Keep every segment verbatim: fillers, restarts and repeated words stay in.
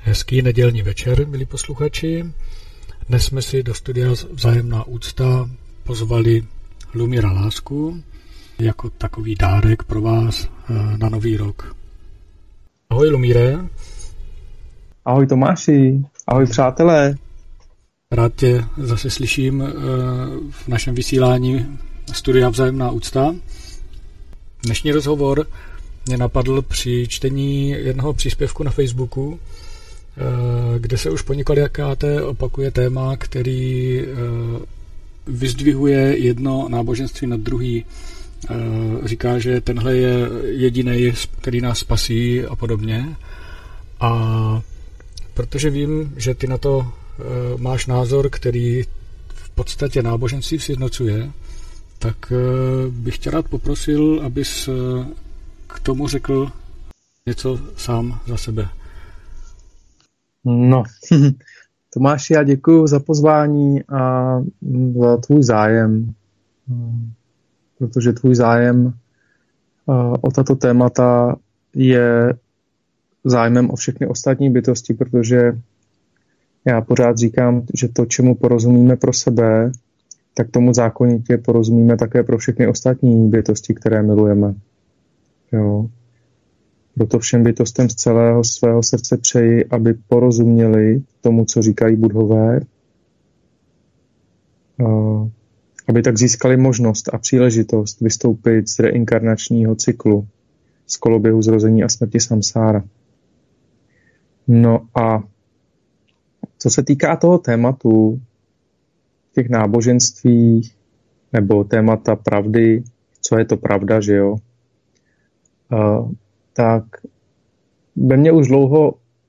Hezký nedělní večer, milí posluchači. Dnes jsme si do studia Vzájemná úcta pozvali Lumíra Lásku jako takový dárek pro vás na nový rok. Ahoj Lumíre. Ahoj Tomáši, ahoj přátelé. Rád tě zase slyším v našem vysílání studia Vzájemná úcta. Dnešní rozhovor mě napadl při čtení jednoho příspěvku na Facebooku, kde se už poněkolikáté opakuje téma, který vyzdvihuje jedno náboženství nad druhý. Říká, že tenhle je jediný, který nás spasí a podobně. A protože vím, že ty na to máš názor, který v podstatě náboženství sjednocuje, tak bych tě rád poprosil, abys k tomu řekl něco sám za sebe. No, Tomáši, já děkuji za pozvání a za tvůj zájem, protože tvůj zájem o tato témata je zájmem o všechny ostatní bytosti, protože já pořád říkám, že to, čemu porozumíme pro sebe, tak tomu zákonitě porozumíme také pro všechny ostatní bytosti, které milujeme. Jo. Proto všem bytostem z celého svého srdce přeji, aby porozuměli tomu, co říkají Budhové, aby tak získali možnost a příležitost vystoupit z reinkarnačního cyklu, z koloběhu zrození a smrti samsára. No a co se týká toho tématu, těch náboženstvích, nebo témata pravdy, co je to pravda, že jo, tak ve mně už dlouho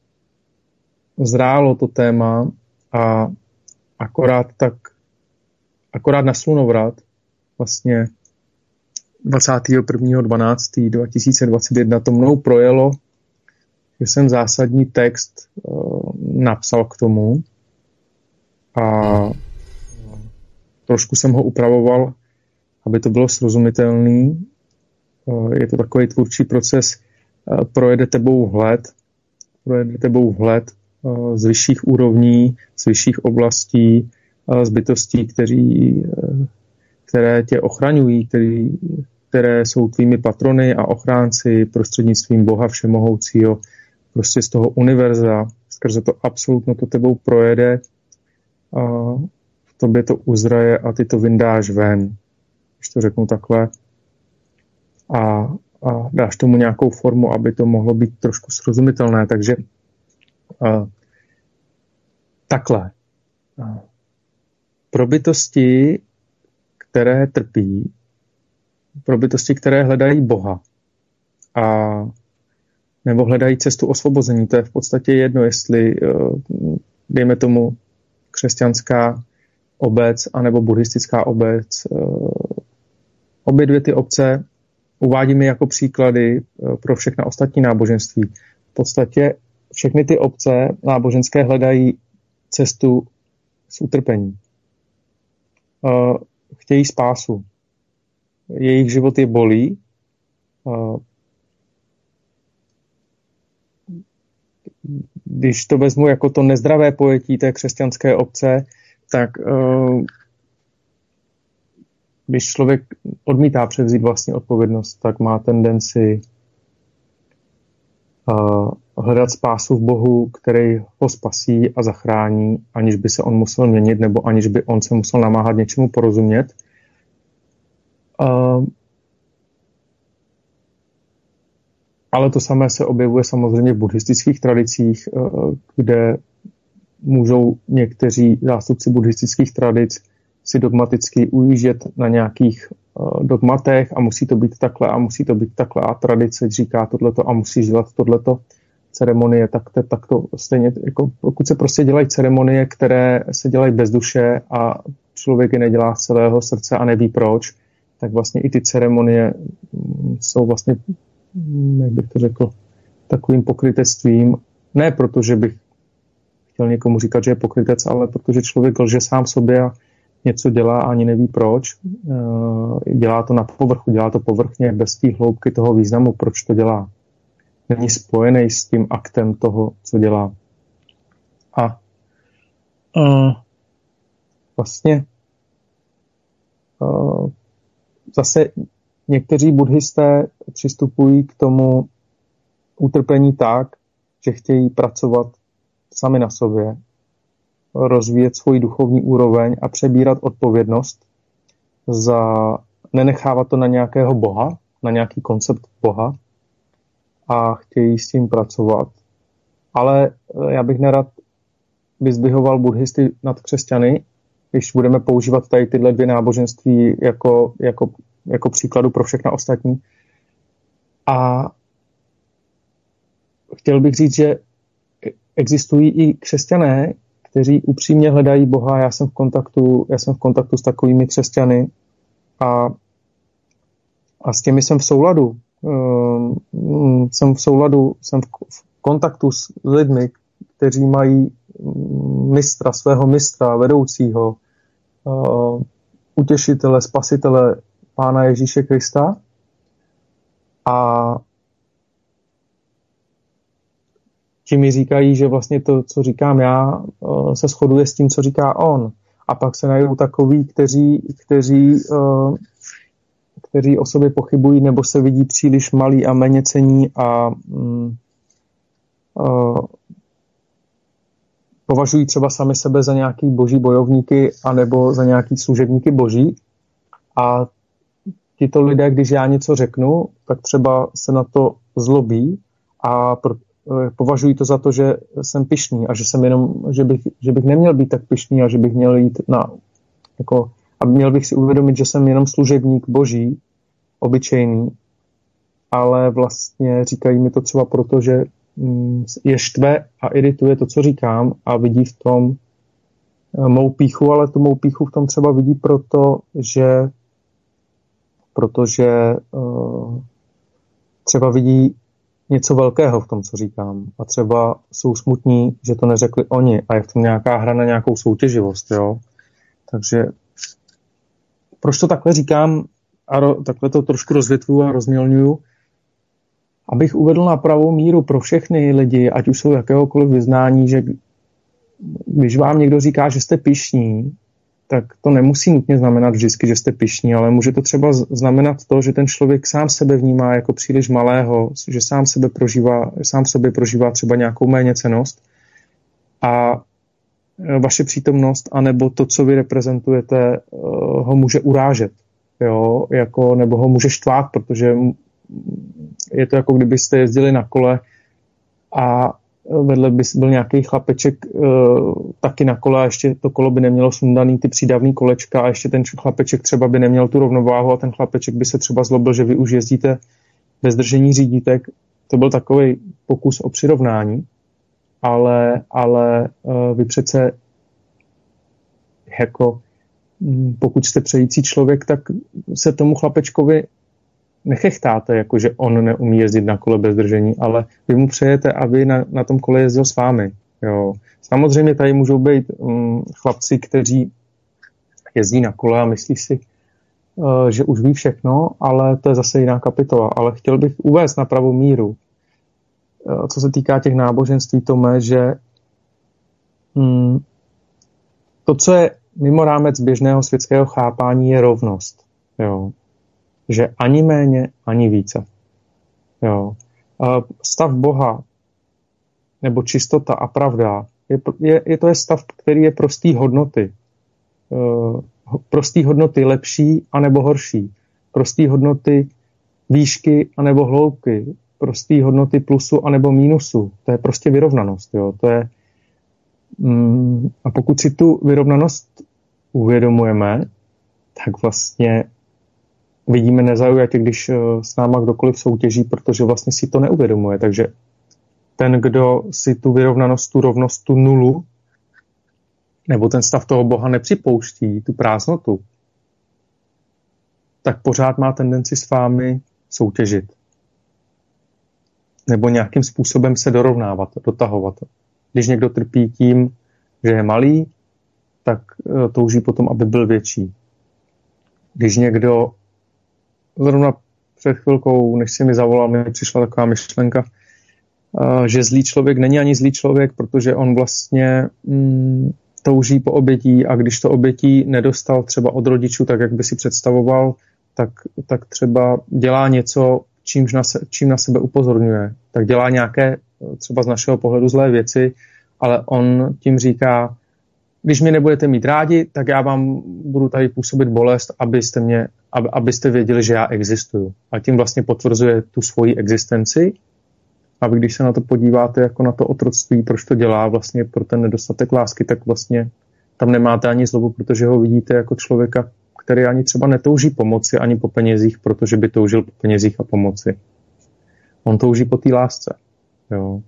zrálo to téma a akorát tak, akorát na slunovrat vlastně dvacátého prvního dvanáctého dva tisíce dvacet jedna to mnou projelo, že jsem zásadní text uh, napsal k tomu a trošku jsem ho upravoval, aby to bylo srozumitelný. Uh, je to takový tvůrčí proces, uh, projede tebou vhled, projede tebou vhled uh, z vyšších úrovní, z vyšších oblastí, uh, z bytostí, kteří, uh, které tě ochraňují, který, které jsou tvými patrony a ochránci prostřednictvím Boha Všemohoucího, prostě z toho univerza, skrze to absolutno to tebou projede, a v tobě to uzraje a ty to vyndáš ven, když to řeknu takhle, a, a dáš tomu nějakou formu, aby to mohlo být trošku srozumitelné. Takže a, takhle. A, pro bytosti, které trpí, pro bytosti, které hledají Boha a nebo hledají cestu osvobození. To je v podstatě jedno, jestli, dejme tomu, křesťanská obec anebo buddhistická obec. Obě dvě ty obce uvádíme jako příklady pro všechna ostatní náboženství. V podstatě všechny ty obce náboženské hledají cestu z utrpení. Chtějí spásu. Jejich život je bolí. Když to vezmu jako to nezdravé pojetí té křesťanské obce, tak uh, když člověk odmítá převzít vlastní odpovědnost, tak má tendenci uh, hledat spásu v Bohu, který ho spasí a zachrání, aniž by se on musel měnit, nebo aniž by on se musel namáhat něčemu porozumět. Uh, Ale to samé se objevuje samozřejmě v buddhistických tradicích, kde můžou někteří zástupci buddhistických tradic si dogmaticky ujíždět na nějakých dogmatech a musí to být takhle a musí to být takhle a tradice říká tohleto a musíš dělat tohleto. Ceremonie, tak to, tak to stejně, jako pokud se prostě dělají ceremonie, které se dělají bez duše a člověk je nedělá z celého srdce a neví proč, tak vlastně i ty ceremonie jsou vlastně, jak bych to řekl, takovým pokrytectvím. Ne proto, že bych chtěl někomu říkat, že je pokrytec, ale protože člověk lže sám sobě a něco dělá a ani neví proč. Dělá to na povrchu, dělá to povrchně, bez té hloubky toho významu, proč to dělá. Není spojený s tím aktem toho, co dělá. A uh, vlastně uh, zase někteří buddhisté přistupují k tomu utrpení tak, že chtějí pracovat sami na sobě, rozvíjet svůj duchovní úroveň a přebírat odpovědnost za nenechávat to na nějakého boha, na nějaký koncept boha a chtějí s tím pracovat. Ale já bych nerad vyzdvihoval buddhisty nad křesťany, když budeme používat tady tyhle dvě náboženství jako, jako, jako příkladu pro všechna ostatní. A chtěl bych říct, že existují i křesťané, kteří upřímně hledají Boha. Já jsem v kontaktu, já jsem v kontaktu s takovými křesťany a, a s těmi jsem v souladu. Um, jsem v souladu, jsem v, v kontaktu s lidmi, kteří mají mistra, svého mistra, vedoucího, uh, utěšitele, spasitele Pána Ježíše Krista. A ti mi říkají, že vlastně to, co říkám já, uh, se shoduje s tím, co říká on. A pak se najdou takoví, kteří, kteří, uh, kteří o sobě pochybují nebo se vidí příliš malí a méněcenní a um, uh, považují třeba sami sebe za nějaký boží bojovníky anebo za nějaký služebníky boží. A tito lidé, když já něco řeknu, tak třeba se na to zlobí a pro, považují to za to, že jsem pyšný a že jsem jenom, že bych, že bych neměl být tak pyšný a že bych měl jít na, jako, a měl bych si uvědomit, že jsem jenom služebník boží, obyčejný, ale vlastně říkají mi to třeba proto, že je štve a irituje to, co říkám a vidí v tom mou pýchu, ale tu mou pýchu v tom třeba vidí proto, že protože uh, třeba vidí něco velkého v tom, co říkám a třeba jsou smutní, že to neřekli oni a je v tom nějaká hra na nějakou soutěživost, jo. Takže proč to takhle říkám a ro, takhle to trošku rozvětvuju a rozmělňuju, abych uvedl na pravou míru pro všechny lidi, ať už jsou jakéhokoliv vyznání, že když vám někdo říká, že jste pyšní, tak to nemusí nutně znamenat vždycky, že jste pyšní, ale může to třeba znamenat to, že ten člověk sám sebe vnímá jako příliš malého, že sám sebe prožívá, sám v sobě prožívá třeba nějakou méněcennost a vaše přítomnost, anebo to, co vy reprezentujete, ho může urážet, jo, jako, nebo ho může štvát, protože je to jako kdybyste jezdili na kole a vedle by byl nějaký chlapeček uh, taky na kole a ještě to kolo by nemělo sundaný ty přídavný kolečka a ještě ten chlapeček třeba by neměl tu rovnováhu a ten chlapeček by se třeba zlobil, že vy už jezdíte bez držení řídítek. To byl takový pokus o přirovnání, ale, ale uh, vy přece jako pokud jste přející člověk, tak se tomu chlapečkovi nechechtáte, jako že on neumí jezdit na kole bez držení, ale vy mu přejete, aby na, na tom kole jezdil s vámi. Jo. Samozřejmě tady můžou být um, chlapci, kteří jezdí na kole a myslí si, uh, že už ví všechno, ale to je zase jiná kapitola. Ale chtěl bych uvést na pravou míru, uh, co se týká těch náboženství, Tome, že um, to, co je mimo rámec běžného světského chápání, je rovnost. Jo. Že ani méně, ani více. Jo. Stav Boha nebo čistota a pravda je, je, je to je stav, který je prostý hodnoty. Prostý hodnoty lepší anebo horší. Prostý hodnoty výšky anebo hloubky. Prostý hodnoty plusu anebo mínusu. To je prostě vyrovnanost. Jo. To je, mm, a pokud si tu vyrovnanost uvědomujeme, tak vlastně vidíme nezaujatě, když s náma kdokoliv soutěží, protože vlastně si to neuvědomuje. Takže ten, kdo si tu vyrovnanost, tu rovnost, tu nulu, nebo ten stav toho Boha nepřipouští, tu prázdnotu, tak pořád má tendenci s vámi soutěžit. Nebo nějakým způsobem se dorovnávat, dotahovat. Když někdo trpí tím, že je malý, tak touží potom, aby byl větší. Když někdo zrovna před chvilkou, než si mi zavolal, mi přišla taková myšlenka, že zlý člověk není ani zlý člověk, protože on vlastně mm, touží po obětí a když to obětí nedostal třeba od rodičů, tak jak by si představoval, tak, tak třeba dělá něco, čímž na se, čím na sebe upozorňuje. Tak dělá nějaké třeba z našeho pohledu zlé věci, ale on tím říká, když mě nebudete mít rádi, tak já vám budu tady působit bolest, abyste, mě, aby, abyste věděli, že já existuju. A tím vlastně potvrzuje tu svoji existenci. A vy, když se na to podíváte jako na to otroctví, proč to dělá vlastně pro ten nedostatek lásky, tak vlastně tam nemáte ani zlobu, protože ho vidíte jako člověka, který ani třeba netouží pomoci, ani po penězích, protože by toužil po penězích a pomoci. On touží po té lásce. Jo.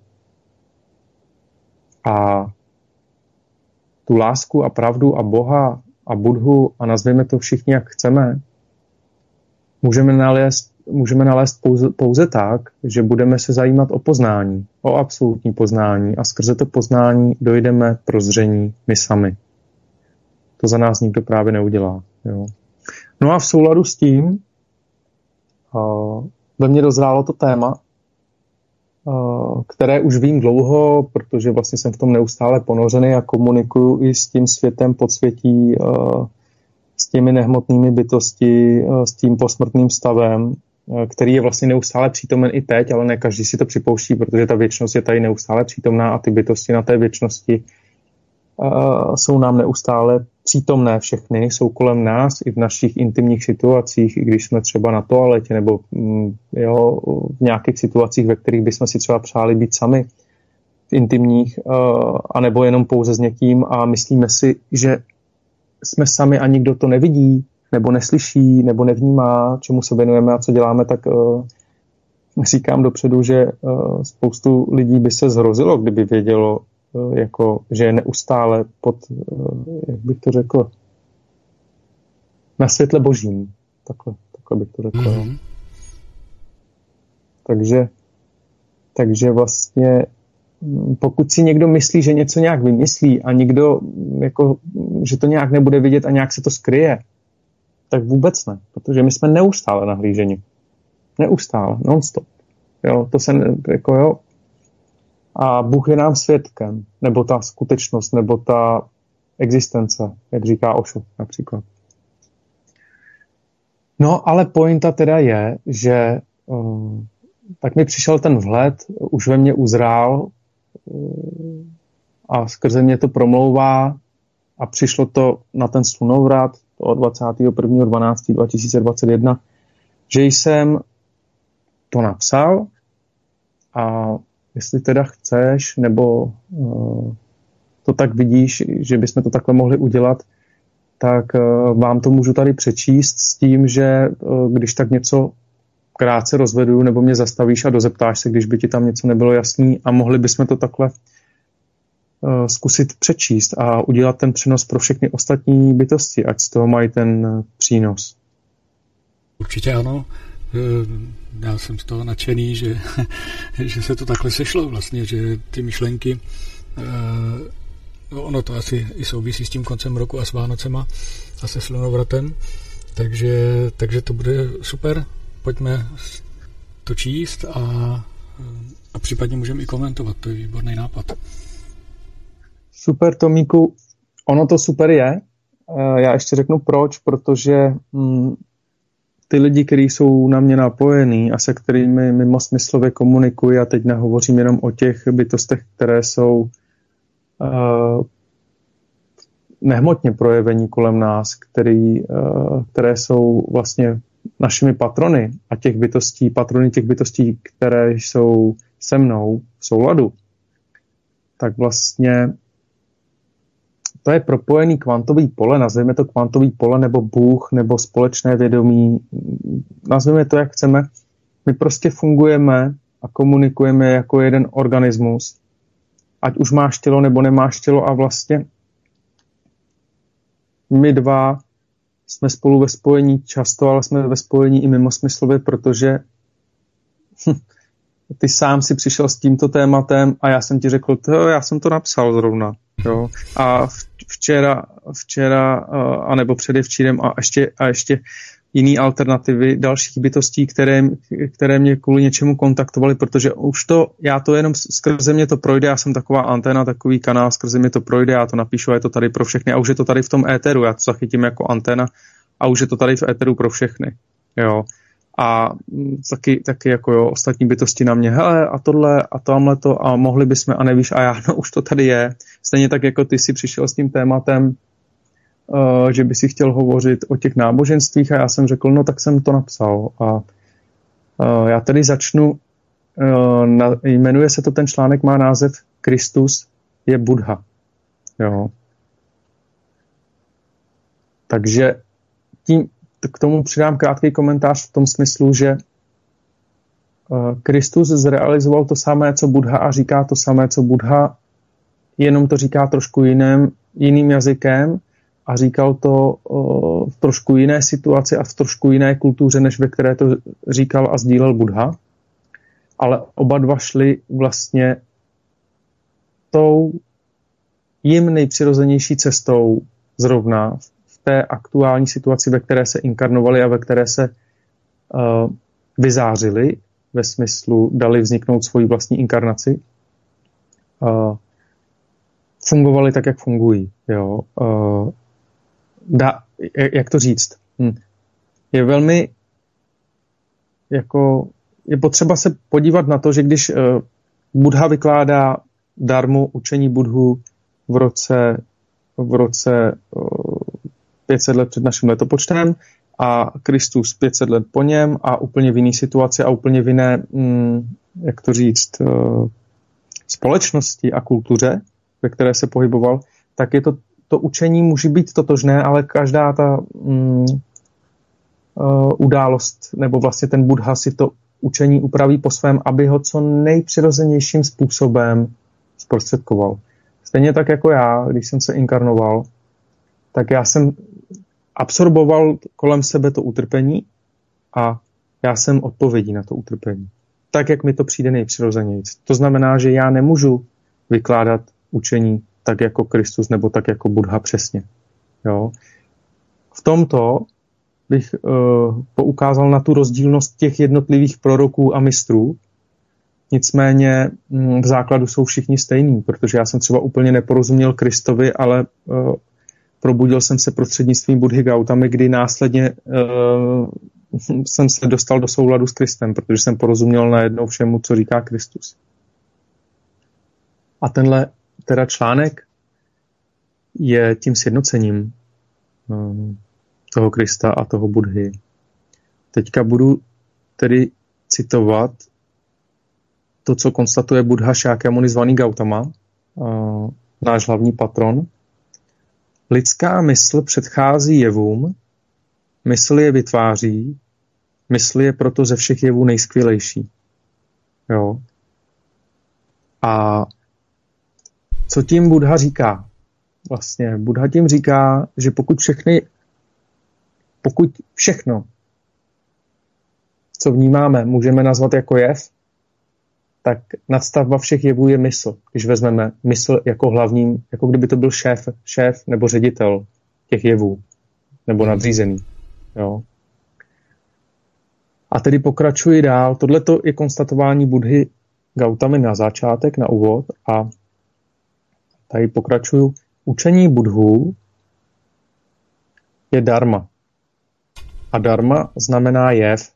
A tu lásku a pravdu a Boha a Budhu a nazvěme to všichni, jak chceme, můžeme nalézt, můžeme nalézt pouze, pouze tak, že budeme se zajímat o poznání, o absolutní poznání a skrze to poznání dojdeme prozření my sami. To za nás nikdo právě neudělá. Jo. No a v souladu s tím uh, ve mně dozrálo to téma, uh, které už vím dlouho, protože vlastně jsem v tom neustále ponořený a komunikuju i s tím světem podsvětí, uh, s těmi nehmotnými bytosti, uh, s tím posmrtným stavem, uh, který je vlastně neustále přítomen i teď, ale ne každý si to připouští, protože ta věčnost je tady neustále přítomná a ty bytosti na té věčnosti uh, jsou nám neustále přítomné všechny, jsou kolem nás i v našich intimních situacích, i když jsme třeba na toaletě nebo jo, v nějakých situacích, ve kterých bychom si třeba přáli být sami v intimních, anebo jenom pouze s někým a myslíme si, že jsme sami a nikdo to nevidí, nebo neslyší, nebo nevnímá, čemu se věnujeme a co děláme, tak říkám dopředu, že spoustu lidí by se zhrozilo, kdyby vědělo, jako, že je neustále pod, jak bych to řekl, na světle božím. Takhle, takhle bych to řekl. Mm-hmm. Takže, takže vlastně pokud si někdo myslí, že něco nějak vymyslí a někdo, jako, že to nějak nebude vidět a nějak se to skryje, tak vůbec ne. Protože my jsme neustále nahlíženi. Neustále, non-stop. Jo, to se, jako jo, a Bůh je nám svědkem, nebo ta skutečnost, nebo ta existence, jak říká Osho například. No, ale pointa teda je, že um, tak mi přišel ten vhled, už ve mně uzrál um, a skrze mě to promlouvá a přišlo to na ten slunovrat od dvacátého prvního dvanáctého dva tisíce dvacet jedna, že jsem to napsal a jestli teda chceš, nebo uh, to tak vidíš, že bychom to takhle mohli udělat, tak uh, vám to můžu tady přečíst s tím, že uh, když tak něco krátce rozvedu, nebo mě zastavíš a dozeptáš se, když by ti tam něco nebylo jasný a mohli bychom to takhle uh, zkusit přečíst a udělat ten přenos pro všechny ostatní bytosti, ať z toho mají ten uh, přínos. Určitě ano. Já jsem z toho nadšený, že, že se to takhle sešlo vlastně, že ty myšlenky, no ono to asi i souvisí s tím koncem roku a s Vánocema a se slunovratem, takže, takže to bude super, pojďme to číst a, a případně můžeme i komentovat, to je výborný nápad. Super, Tomíku, ono to super je, já ještě řeknu proč, protože hm, ty lidi, kteří jsou na mě napojení a se kterými mimo smyslově komunikuji, a teď nehovořím jenom o těch bytostech, které jsou uh, nehmotně projevení kolem nás, který, uh, které jsou vlastně našimi patrony a těch bytostí, patrony těch bytostí, které jsou se mnou v souladu, tak vlastně to je propojený kvantový pole, nazveme to kvantový pole nebo Bůh, nebo společné vědomí, nazveme to, jak chceme. My prostě fungujeme a komunikujeme jako jeden organismus, ať už máš tělo nebo nemáš tělo a vlastně my dva jsme spolu ve spojení často, ale jsme ve spojení i mimo smyslově, protože ty sám si přišel s tímto tématem a já jsem ti řekl, to já jsem to napsal zrovna. Jo. A včera, včera, anebo předevčírem a ještě, a ještě jiný alternativy dalších bytostí, které, které mě kvůli něčemu kontaktovaly, protože už to, já to jenom skrze mě to projde, já jsem taková anténa, takový kanál, skrze mě to projde, já to napíšu a je to tady pro všechny a už je to tady v tom éteru, já to zachytím jako anténa a už je to tady v éteru pro všechny. Jo. A taky, taky jako jo, ostatní bytosti na mě, hele a tohle a tamhleto a mohli bychom a nevíš a já, no už to tady je. Stejně tak jako ty si přišel s tím tématem, uh, že by si chtěl hovořit o těch náboženstvích a já jsem řekl, no tak jsem to napsal. A uh, já tady začnu, uh, na, jmenuje se to, ten článek má název Kristus je Buddha. Jo. Takže tím k tomu přidám krátký komentář v tom smyslu, že Kristus zrealizoval to samé, co Buddha a říká to samé, co Buddha, jenom to říká trošku jiným, jiným jazykem a říkal to v trošku jiné situaci a v trošku jiné kultuře, než ve které to říkal a sdílel Buddha. Ale oba dva šli vlastně tou jim nejpřirozenější cestou zrovna v té aktuální situaci, ve které se inkarnovali a ve které se uh, vyzářili, ve smyslu dali vzniknout svoji vlastní inkarnaci, uh, fungovali tak, jak fungují. Jo. Uh, da, jak to říct? Hm. Je velmi jako, je potřeba se podívat na to, že když uh, Buddha vykládá darmu učení Budhu v roce v roce uh, pět set let před naším letopočtem a Kristus pět set let po něm a úplně v jiné situaci a úplně v jiné, mm, jak to říct, uh, společnosti a kultuře, ve které se pohyboval, tak je to, to učení může být totožné, ale každá ta mm, uh, událost, nebo vlastně ten Buddha si to učení upraví po svém, aby ho co nejpřirozenějším způsobem zprostředkoval. Stejně tak jako já, když jsem se inkarnoval, tak já jsem absorboval kolem sebe to utrpení a já jsem odpovědí na to utrpení. Tak, jak mi to přijde nejpřirozenějc. To znamená, že já nemůžu vykládat učení tak jako Kristus nebo tak jako Buddha přesně. Jo? V tomto bych uh, poukázal na tu rozdílnost těch jednotlivých proroků a mistrů. Nicméně v základu jsou všichni stejní, protože já jsem třeba úplně neporozuměl Kristovi, ale uh, probudil jsem se prostřednictvím Buddhy Gautamy, kdy následně uh, jsem se dostal do souladu s Kristem, protože jsem porozuměl najednou všemu, co říká Kristus. A tenhle teda článek je tím sjednocením uh, toho Krista a toho Buddhy. Teďka budu tedy citovat to, co konstatuje Buddha Šákyamuni zvaný Gautama, uh, náš hlavní patron. Lidská mysl předchází jevům, mysl je vytváří, mysl je proto ze všech jevů nejskvělejší. Jo. A co tím Buddha říká? Vlastně Buddha tím říká, že pokud všechny, pokud všechno, co vnímáme, můžeme nazvat jako jev, tak nadstavba všech jevů je mysl. Když vezmeme mysl jako hlavním, jako kdyby to byl šéf, šéf nebo ředitel těch jevů, nebo nadřízený. Jo. A tedy pokračuji dál. Tohle je konstatování Buddhy Gautamy na začátek, na úvod a tady pokračuju. Učení Buddhů je dharma. A dharma znamená jev.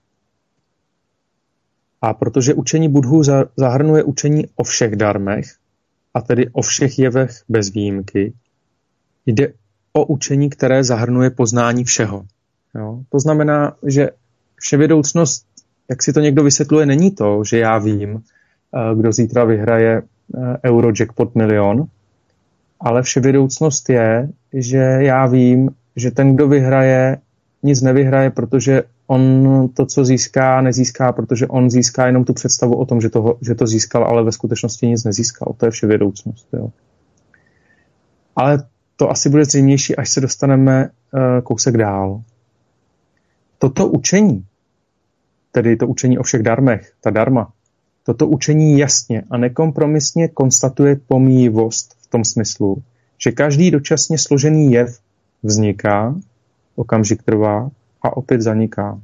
A protože učení Buddhů zahrnuje učení o všech dharmech, a tedy o všech jevech bez výjimky, jde o učení, které zahrnuje poznání všeho. Jo? To znamená, že vševědoucnost, jak si to někdo vysvětluje, není to, že já vím, kdo zítra vyhraje Eurojackpot milion, ale vševědoucnost je, že já vím, že ten, kdo vyhraje, nic nevyhraje, protože on to, co získá, nezíská, protože on získá jenom tu představu o tom, že to, že to získal, ale ve skutečnosti nic nezískal. To je vševědoucnost. Jo. Ale to asi bude zřejmější, až se dostaneme uh, kousek dál. Toto učení, tedy to učení o všech dharmech, ta dharma, toto učení jasně a nekompromisně konstatuje pomíjivost v tom smyslu, že každý dočasně složený jev vzniká, okamžik trvá, a opět zaniká.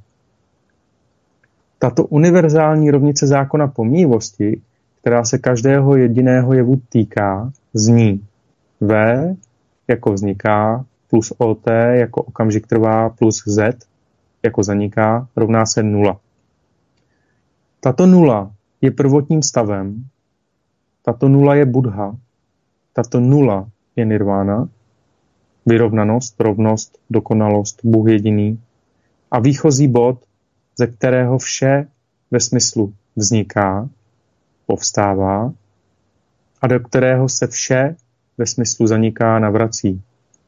Tato univerzální rovnice zákona pomíjivosti, která se každého jediného jevu týká, zní V jako vzniká plus O T jako okamžik trvá plus Z jako zaniká rovná se nula. Tato nula je prvotním stavem, tato nula je Buddha, tato nula je nirvána, vyrovnanost, rovnost, dokonalost, Bůh jediný a výchozí bod, ze kterého vše ve smyslu vzniká, povstává a do kterého se vše ve smyslu zaniká, navrací.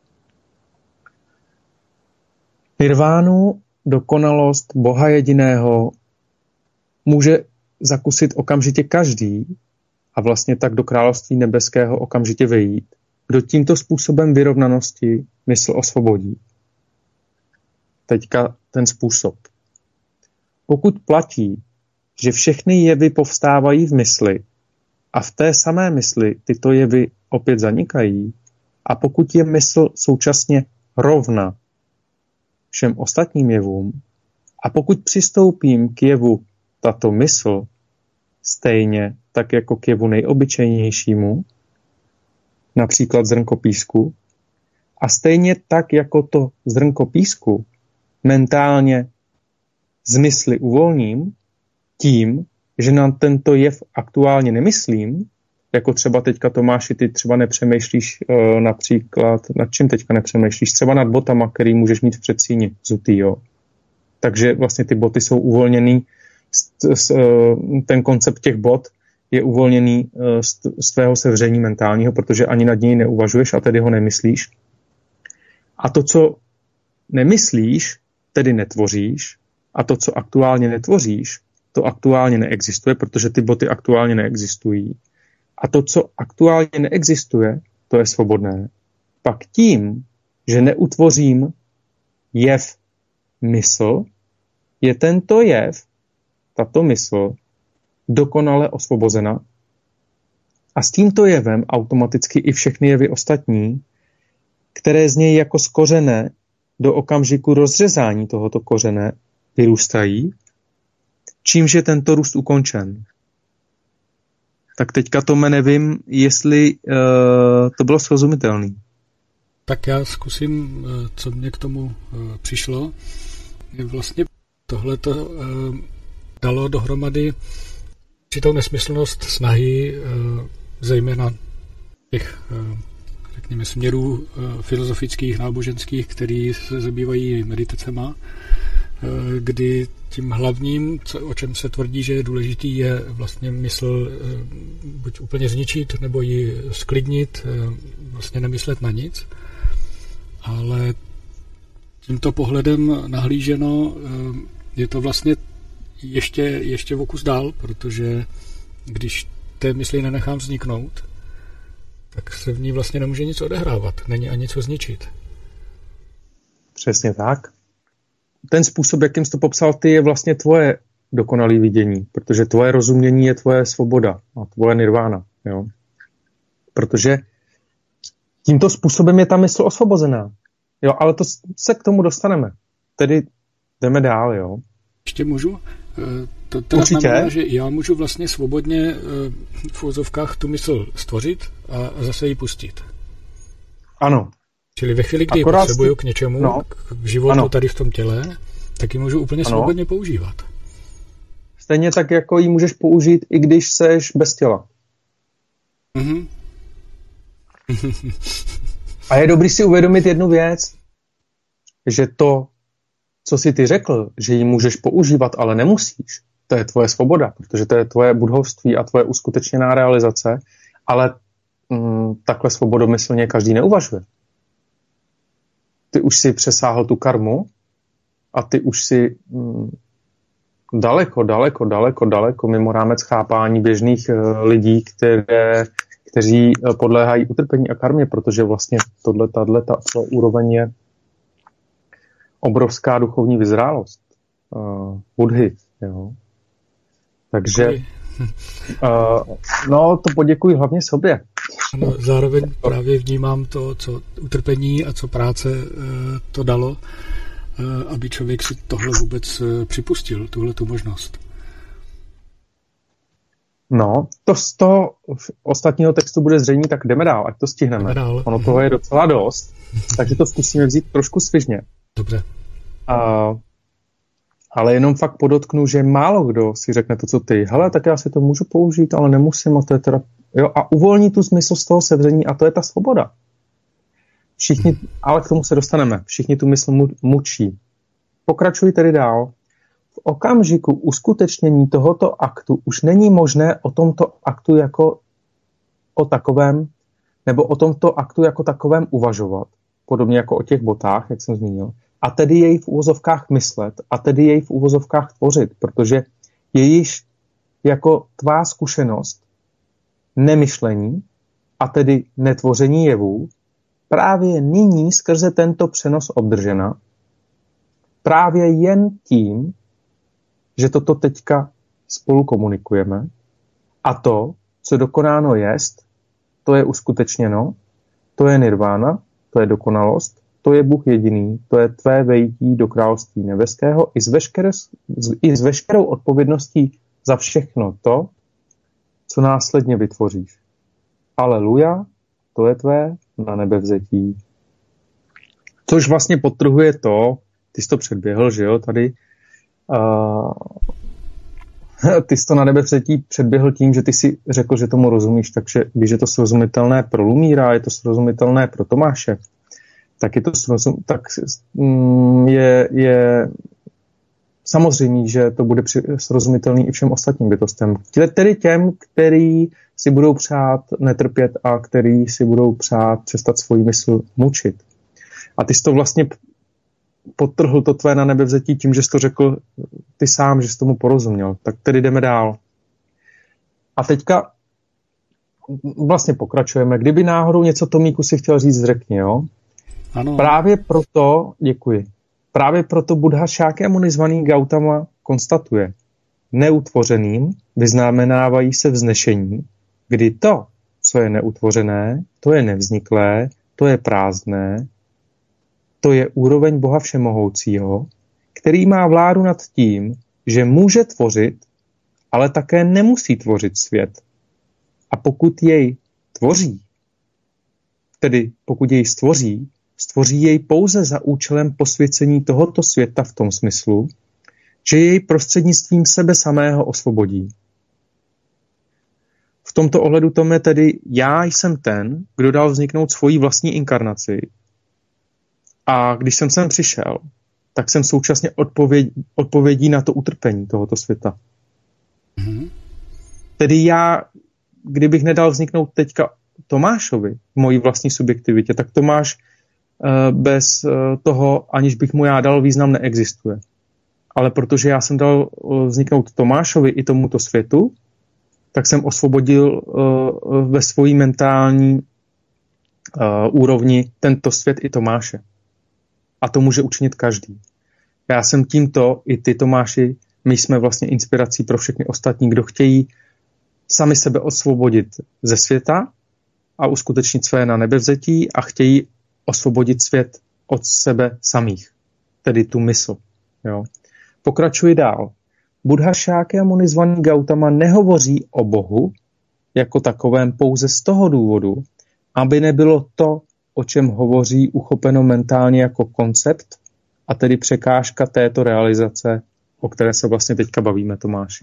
Nirvánu, dokonalost Boha jediného může zakusit okamžitě každý a vlastně tak do království nebeského okamžitě vejít, kdo tímto způsobem vyrovnanosti mysl osvobodí. Teďka ten způsob. Pokud platí, že všechny jevy povstávají v mysli a v té samé mysli tyto jevy opět zanikají, a pokud je mysl současně rovna všem ostatním jevům, a pokud přistoupím k jevu tato mysl stejně tak jako k jevu nejobyčejnějšímu, například zrnko písku, a stejně tak jako to zrnko písku mentálně z mysli uvolním tím, že na tento jev aktuálně nemyslím, jako třeba teďka Tomáši, ty třeba nepřemýšlíš e, například, nad čím teďka nepřemýšlíš, třeba nad botama, který můžeš mít v předsíni zutý, jo. Takže vlastně ty boty jsou uvolněný, z, z, ten koncept těch bot je uvolněný z, z tvého sevření mentálního, protože ani nad něj neuvažuješ a tedy ho nemyslíš. A to, co nemyslíš, tedy netvoříš, a to, co aktuálně netvoříš, to aktuálně neexistuje, protože ty boty aktuálně neexistují. A to, co aktuálně neexistuje, to je svobodné. Pak tím, že neutvořím jev mysl, je tento jev, tato mysl, dokonale osvobozena a s tímto jevem automaticky i všechny jevy ostatní, které z něj jako z kořene do okamžiku rozřezání tohoto kořene vyrůstají, čímž je tento růst ukončen. Tak teďka, Tome, nevím, jestli uh, to bylo srozumitelné. Tak já zkusím, co mě k tomu uh, přišlo. Vlastně tohleto uh, dalo dohromady určitou nesmyslnost snahy, uh, zejména těch, uh, řekněme, směrů uh, filozofických, náboženských, který se zabývají meditacema, uh, kdy tím hlavním, co, o čem se tvrdí, že je důležitý, je vlastně mysl uh, buď úplně zničit, nebo ji sklidnit, uh, vlastně nemyslet na nic. Ale tímto pohledem nahlíženo je to vlastně ještě, ještě o kus dál, protože když té mysli nenechám vzniknout, tak se v ní vlastně nemůže nic odehrávat. Není ani co zničit. Přesně tak. Ten způsob, jakým jsi to popsal ty, je vlastně tvoje dokonalé vidění, protože tvoje rozumění je tvoje svoboda a tvoje nirvána. Jo? Protože tímto způsobem je ta mysl osvobozená. Jo, ale to se k tomu dostaneme. Tedy jdeme dál, jo. Ještě můžu? To teda Určitě. Znamená, že já můžu vlastně svobodně v úzovkách tu mysl stvořit a zase ji pustit. Ano. Čili ve chvíli, kdy Akorát ji potřebuju k něčemu, no. k životu ano. tady v tom těle, tak ji můžu úplně ano. svobodně používat. Stejně tak, jako ji můžeš použít, i když seš bez těla. Mhm. A je dobrý si uvědomit jednu věc, že to, co jsi ty řekl, že ji můžeš používat, ale nemusíš, to je tvoje svoboda, protože to je tvoje budhovství a tvoje uskutečněná realizace, ale mm, takhle svobodomyslně každý neuvažuje. Ty už si přesáhl tu karmu a ty už si mm, daleko, daleko, daleko, daleko mimo rámec chápání běžných uh, lidí, které kteří podléhají utrpení a karmě, protože vlastně tohle, tato, tato úroveň je obrovská duchovní vyzrálost uh, Buddhy. Jo. Takže uh, no, to poděkuji hlavně sobě. Ano, zároveň právě vnímám to, co utrpení a co práce uh, to dalo. aby člověk si tohle vůbec připustil, tuhle tu možnost? No, to z toho ostatního textu bude zřejmě, tak jdeme dál, ať to stihneme. Dál. Ono toho je docela dost, takže to zkusíme vzít trošku svižně. Dobře. Uh, ale jenom fakt podotknu, že málo kdo si řekne to, co ty. Hele, tak já si to můžu použít, ale nemusím, a to je teda... Jo, a uvolní tu smysl z toho sevření, a to je ta svoboda. Všichni, ale k tomu se dostaneme. Všichni tu mysl mu, mučí. Pokračuji tedy dál. V okamžiku uskutečnění tohoto aktu už není možné o tomto aktu jako o takovém, nebo o tomto aktu jako takovém uvažovat. Podobně jako o těch botách, jak jsem zmínil. A tedy jej v úvozovkách myslet, a tedy jej v úvozovkách tvořit, protože je již jako tvá zkušenost nemyšlení, a tedy netvoření jevů, právě nyní skrze tento přenos obdržena, právě jen tím, že toto teďka spolu komunikujeme, a to, co dokonáno jest, to je uskutečněno, to je nirvána, to je dokonalost, to je Bůh jediný, to je tvé vejítí do království nebeského i s, veškeré, i s veškerou odpovědností za všechno to, co následně vytvoříš. Aleluja, to je tvé na nebevzetí. Což vlastně podtrhuje to, ty jsi to předběhl, že jo, tady, uh, ty jsi to na nebevzetí předběhl tím, že ty si řekl, že tomu rozumíš, takže když je to srozumitelné pro Lumíra, je to srozumitelné pro Tomáše, tak je to srozum, tak je, je samozřejmě, že to bude srozumitelný i všem ostatním bytostem. Tedy těm, který si budou přát netrpět a který si budou přát přestat svoji mysl mučit. A ty jsi to vlastně podtrhl to tvé na nebevzetí tím, že jsi to řekl ty sám, že jsi tomu porozuměl. Tak tedy jdeme dál. A teďka vlastně pokračujeme. Kdyby náhodou něco Tomíku si chtěl říct, řekni, jo? Ano. Právě proto, děkuji, právě proto Buddha Šákyamuni zvaný Gautama konstatuje, neutvořeným vyznamenávají se vznešení, kdy to, co je neutvořené, to je nevzniklé, to je prázdné, to je úroveň Boha Všemohoucího, který má vládu nad tím, že může tvořit, ale také nemusí tvořit svět. A pokud jej tvoří, tedy pokud jej stvoří, stvoří jej pouze za účelem posvěcení tohoto světa v tom smyslu, že jej prostřednictvím sebe samého osvobodí. V tomto ohledu Tome tedy já jsem ten, kdo dal vzniknout svoji vlastní inkarnaci. A když jsem sem přišel, tak jsem současně odpověd, odpovědí na to utrpení tohoto světa. Mm-hmm. Tedy já, kdybych nedal vzniknout teďka Tomášovi v mojí vlastní subjektivitě, tak Tomáš bez toho, aniž bych mu já dal význam, neexistuje. Ale protože já jsem dal vzniknout Tomášovi i tomuto světu, tak jsem osvobodil ve svojí mentální úrovni tento svět i Tomáše. A to může učinit každý. Já jsem tímto, i ty Tomáši, my jsme vlastně inspirací pro všechny ostatní, kdo chtějí sami sebe osvobodit ze světa a uskutečnit své na nebevzetí a chtějí osvobodit svět od sebe samých, tedy tu mysl. Jo. Pokračuji dál. Buddha Šákyamuni zvaný Gautama nehovoří o Bohu jako takovém pouze z toho důvodu, aby nebylo to, o čem hovoří, uchopeno mentálně jako koncept, a tedy překážka této realizace, o které se vlastně teďka bavíme, Tomáši.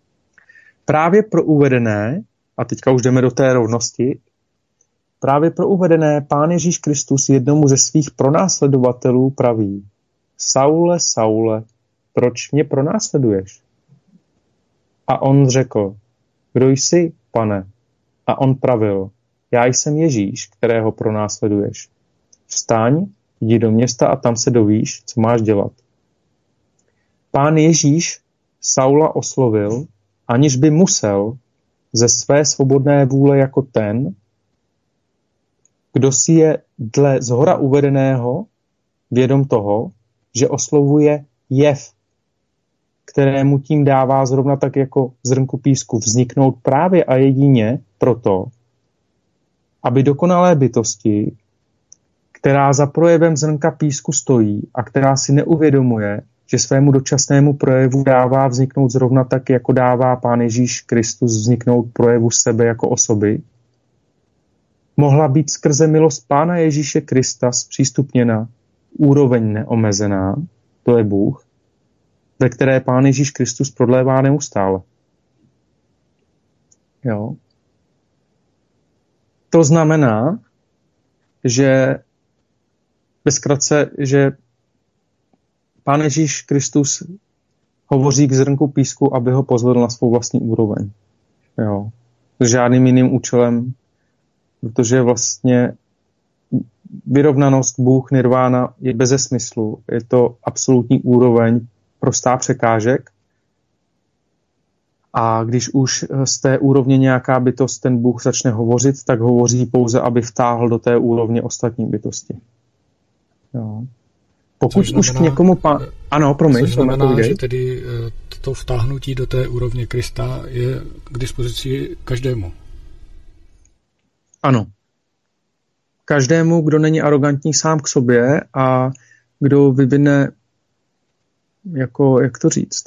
Právě pro uvedené, a teďka už jdeme do té rovnosti, právě pro uvedené Pán Ježíš Kristus jednomu ze svých pronásledovatelů praví: Saule, Saule, proč mě pronásleduješ? A on řekl: Kdo jsi, pane? A on pravil: Já jsem Ježíš, kterého pronásleduješ. Vstaň, jdi do města a tam se dovíš, co máš dělat. Pán Ježíš Saula oslovil, aniž by musel, ze své svobodné vůle jako ten, kdo si je dle zhora uvedeného vědom toho, že oslovuje jev, kterému tím dává zrovna tak jako zrnku písku vzniknout právě a jedině proto, aby dokonalé bytosti, která za projevem zrnka písku stojí a která si neuvědomuje, že svému dočasnému projevu dává vzniknout zrovna tak, jako dává Pán Ježíš Kristus vzniknout projevu sebe jako osoby, mohla být skrze milost Pána Ježíše Krista zpřístupněna úroveň neomezená, to je Bůh, ve které Pán Ježíš Kristus prodlévá neustále. Jo. To znamená, že ve zkratce, že Pán Ježíš Kristus hovoří k zrnku písku, aby ho pozvedl na svou vlastní úroveň. Jo. S žádným jiným účelem, protože vlastně vyrovnanost Bůh nirvána je beze smyslu. Je to absolutní úroveň, prostá překážek. A když už z té úrovně nějaká bytost ten Bůh začne hovořit, tak hovoří pouze, aby vtáhl do té úrovně ostatní bytosti. Jo. Pokud znamená, už k někomu... Pán... Ano, promiň. Což znamená, že tedy to vtáhnutí do té úrovně Krista je k dispozici každému. Ano. Každému, kdo není arrogantní sám k sobě a kdo vyvine, jako, jak to říct,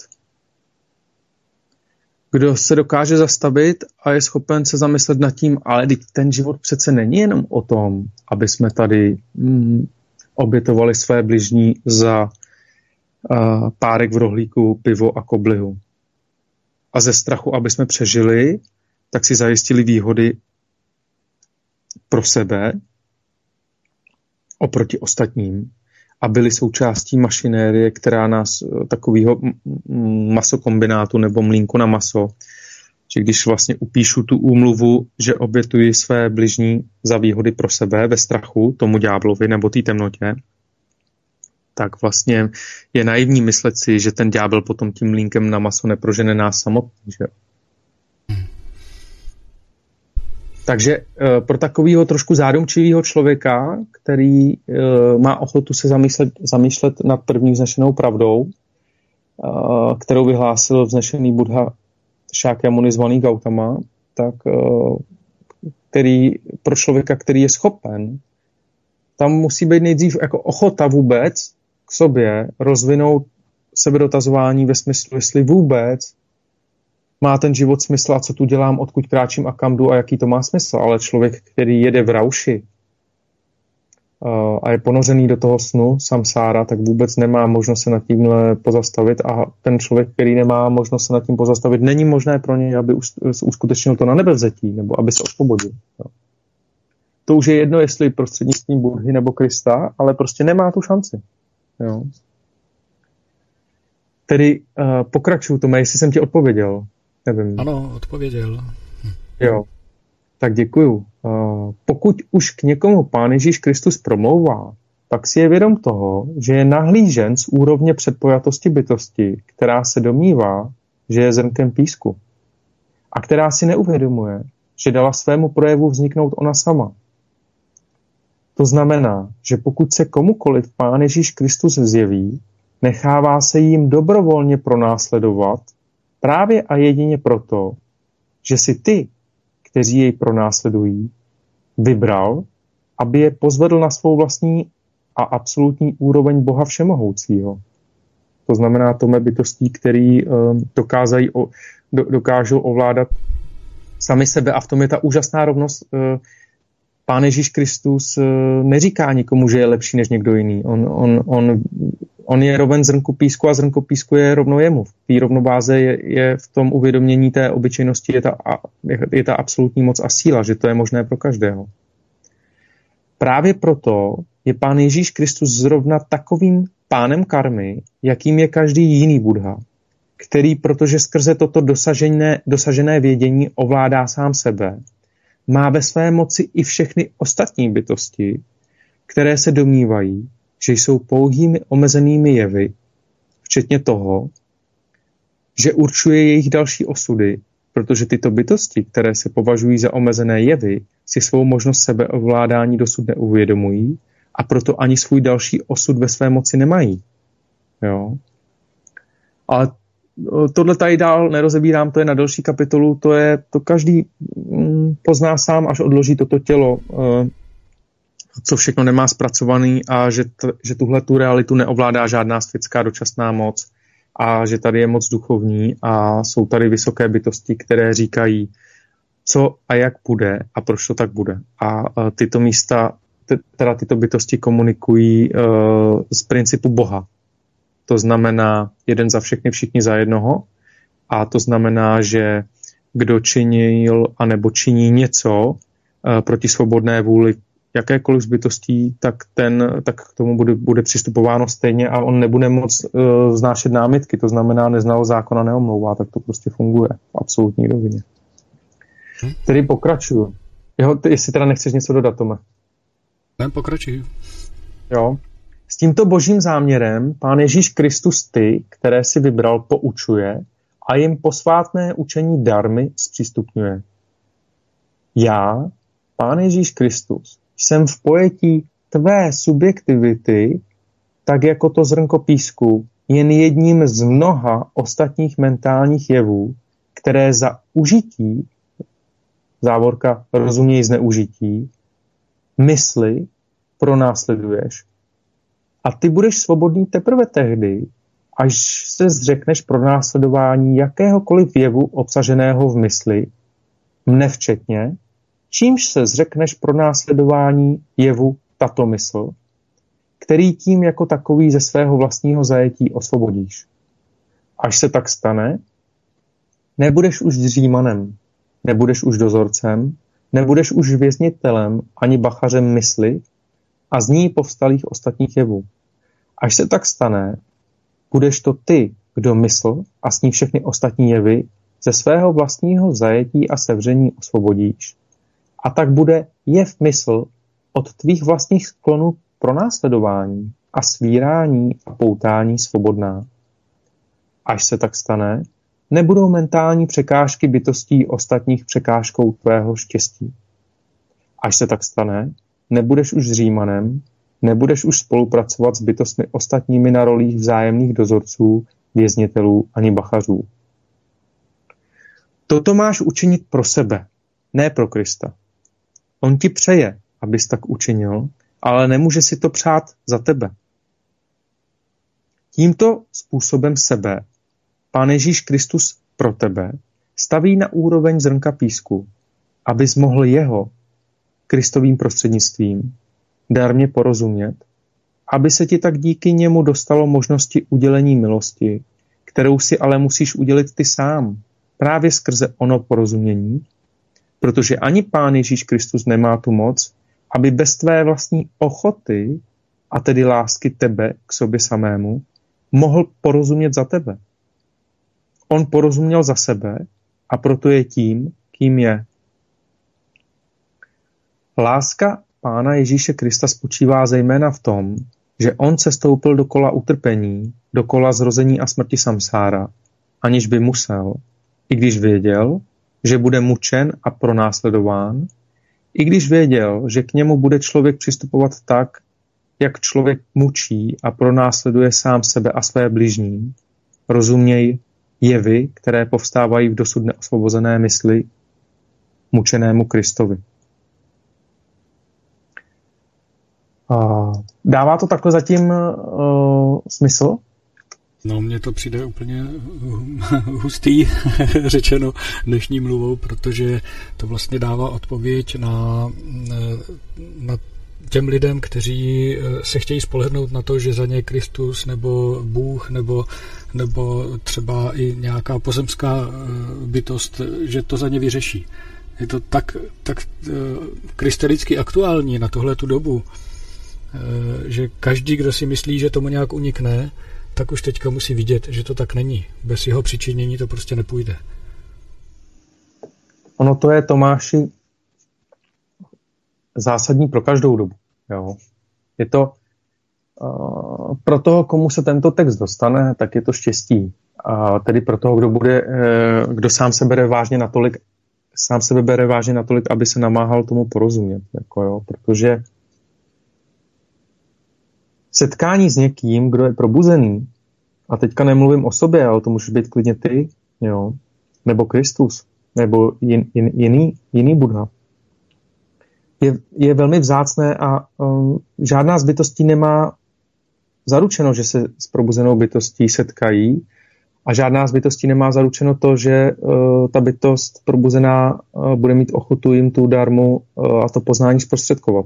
kdo se dokáže zastavit a je schopen se zamyslet nad tím, ale ten život přece není jenom o tom, aby jsme tady mm, obětovali své bližní za uh, párek v rohlíku, pivo a koblihu. A ze strachu, aby jsme přežili, tak si zajistili výhody pro sebe oproti ostatním a byli součástí mašinérie, která nás takového masokombinátu nebo mlýnku na maso, že když vlastně upíšu tu úmluvu, že obětuji své bližní za výhody pro sebe ve strachu tomu ďáblovi nebo té temnotě, tak vlastně je naivní myslet si, že ten ďábel potom tím mlýnkem na maso neprožene nás samotný. Že? Takže e, pro takového trošku zádomčivého člověka, který e, má ochotu se zamýšlet, zamýšlet nad první vznešenou pravdou, e, kterou vyhlásil vznešený Buddha Šákyamuni zvaný Gautama, tak e, který, pro člověka, který je schopen, tam musí být nejdřív jako ochota vůbec k sobě rozvinout sebedotazování ve smyslu, jestli vůbec má ten život smysl a co tu dělám, odkud kráčím a kam jdu a jaký to má smysl. Ale člověk, který jede v rauši uh, a je ponořený do toho snu samsára, tak vůbec nemá možnost se nad tímhle pozastavit a ten člověk, který nemá možnost se nad tím pozastavit, není možné pro něj, aby uskutečnil to na nebevzetí nebo aby se osvobodil. Jo. To už je jedno, jestli prostřednictvím Buddhy nebo Krista, ale prostě nemá tu šanci. Jo. Tedy uh, pokračuju, Tome, jestli jsem ti odpověděl. Nevím. Ano, odpověděl. Hm. Jo, tak děkuju. Uh, pokud už k někomu Pán Ježíš Kristus promlouvá, pak si je vědom toho, že je nahlížen z úrovně předpojatosti bytosti, která se domnívá, že je zrnkem písku a která si neuvědomuje, že dala svému projevu vzniknout ona sama. To znamená, že pokud se komukoliv Pán Ježíš Kristus zjeví, nechává se jim dobrovolně pronásledovat právě a jedině proto, že si ty, kteří jej pronásledují, vybral, aby je pozvedl na svou vlastní a absolutní úroveň Boha Všemohoucího. To znamená Tome bytostí, který um, dokázají, o, do, dokážou ovládat sami sebe a v tom je ta úžasná rovnost. Uh, Pán Ježíš Kristus uh, neříká nikomu, že je lepší než někdo jiný. On, on, on, on je roven zrnku písku a zrnko písku je rovno jemu. V té rovnováze je, je v tom uvědomění té obyčejnosti je ta, je, je ta absolutní moc a síla, že to je možné pro každého. Právě proto je Pán Ježíš Kristus zrovna takovým pánem karmy, jakým je každý jiný Buddha, který, protože skrze toto dosažené, dosažené vědění ovládá sám sebe, má ve své moci i všechny ostatní bytosti, které se domnívají, že jsou pouhými omezenými jevy, včetně toho, že určuje jejich další osudy, protože tyto bytosti, které se považují za omezené jevy, si svou možnost sebeovládání dosud neuvědomují a proto ani svůj další osud ve své moci nemají. Jo? Ale tohle tady dál nerozebírám, to je na další kapitolu, to je, to každý pozná sám, až odloží toto tělo co všechno nemá zpracovaný a že, t, že tuhle tu realitu neovládá žádná světská dočasná moc a že tady je moc duchovní a jsou tady vysoké bytosti, které říkají, co a jak bude a proč to tak bude. A tyto místa, teda tyto bytosti komunikují uh, z principu Boha. To znamená jeden za všechny, všichni za jednoho. A to znamená, že kdo činil anebo činí něco uh, proti svobodné vůli jakékoliv z bytostí, tak, ten, tak k tomu bude, bude přistupováno stejně a on nebude moc uh, vznášet námitky. To znamená, neznalost zákona neomlouvá, tak to prostě funguje v absolutní rovině. Hm? Tedy pokračuju. Jo, ty, jestli teda nechceš něco dodat, Tome. Ne, pokračuju. Jo. S tímto božím záměrem Pán Ježíš Kristus ty, které si vybral, poučuje a jim posvátné učení darmy zpřístupňuje. Já, Pán Ježíš Kristus, jsem v pojetí tvé subjektivity, tak jako to zrnko písku, jen jedním z mnoha ostatních mentálních jevů, které za užití, závorka rozuměj zneužití, mysli pronásleduješ. A ty budeš svobodný teprve tehdy, až se zřekneš pronásledování jakéhokoliv jevu obsaženého v mysli, mne včetně, čímž se zřekneš pronásledování jevu tato mysl, který tím jako takový ze svého vlastního zajetí osvobodíš. Až se tak stane, nebudeš už dřímanem, nebudeš už dozorcem, nebudeš už věznitelem ani bachařem mysli a z ní povstalých ostatních jevů. Až se tak stane, budeš to ty, kdo mysl a s ní všechny ostatní jevy ze svého vlastního zajetí a sevření osvobodíš. A tak bude jev mysl od tvých vlastních sklonů pronásledování a svírání a poutání svobodná. Až se tak stane, nebudou mentální překážky bytostí ostatních překážkou tvého štěstí. Až se tak stane, nebudeš už Římanem, nebudeš už spolupracovat s bytostmi ostatními na rolích vzájemných dozorců, věznitelů ani bachařů. Toto máš učinit pro sebe, ne pro Krista. On ti přeje, abys tak učinil, ale nemůže si to přát za tebe. Tímto způsobem sebe Pán Ježíš Kristus pro tebe staví na úroveň zrnka písku, abys mohl jeho, Kristovým prostřednictvím, darmě porozumět, aby se ti tak díky němu dostalo možnosti udělení milosti, kterou si ale musíš udělit ty sám, právě skrze ono porozumění, protože ani Pán Ježíš Kristus nemá tu moc, aby bez tvé vlastní ochoty, a tedy lásky tebe k sobě samému, mohl porozumět za tebe. On porozuměl za sebe a proto je tím, kým je. Láska Pána Ježíše Krista spočívá zejména v tom, že on se stoupil do kola utrpení, do kola zrození a smrti samsára, aniž by musel, i když věděl, že bude mučen a pronásledován, i když věděl, že k němu bude člověk přistupovat tak, jak člověk mučí a pronásleduje sám sebe a své bližní, rozuměj jevy, které povstávají v dosud neosvobozené mysli mučenému Kristovi. Dává to takhle zatím uh, smysl? No, mně to přijde úplně hustý, řečeno dnešní mluvou, protože to vlastně dává odpověď na, na těm lidem, kteří se chtějí spolehnout na to, že za ně Kristus nebo Bůh nebo, nebo třeba i nějaká pozemská bytost, že to za ně vyřeší. Je to tak, tak krystalicky aktuální na tuhletu dobu, že každý, kdo si myslí, že tomu nějak unikne, tak už teďka musí vidět, že to tak není. Bez jeho přičinění to prostě nepůjde. Ono to je, Tomáši, zásadní pro každou dobu. Jo. Je to uh, pro toho, komu se tento text dostane, tak je to štěstí. A tedy pro toho, kdo bude, uh, kdo sám se bere vážně natolik, sám sebe bere vážně natolik, aby se namáhal tomu porozumět. Jako, jo. Protože setkání s někým, kdo je probuzený, a teďka nemluvím o sobě, ale to můžeš být klidně ty, jo, nebo Kristus, nebo jin, jin, jiný, jiný Buddha, je, je velmi vzácné a um, žádná z bytostí nemá zaručeno, že se s probuzenou bytostí setkají a žádná z bytostí nemá zaručeno to, že uh, ta bytost probuzená uh, bude mít ochotu jim tu darmu uh, a to poznání zprostředkovat.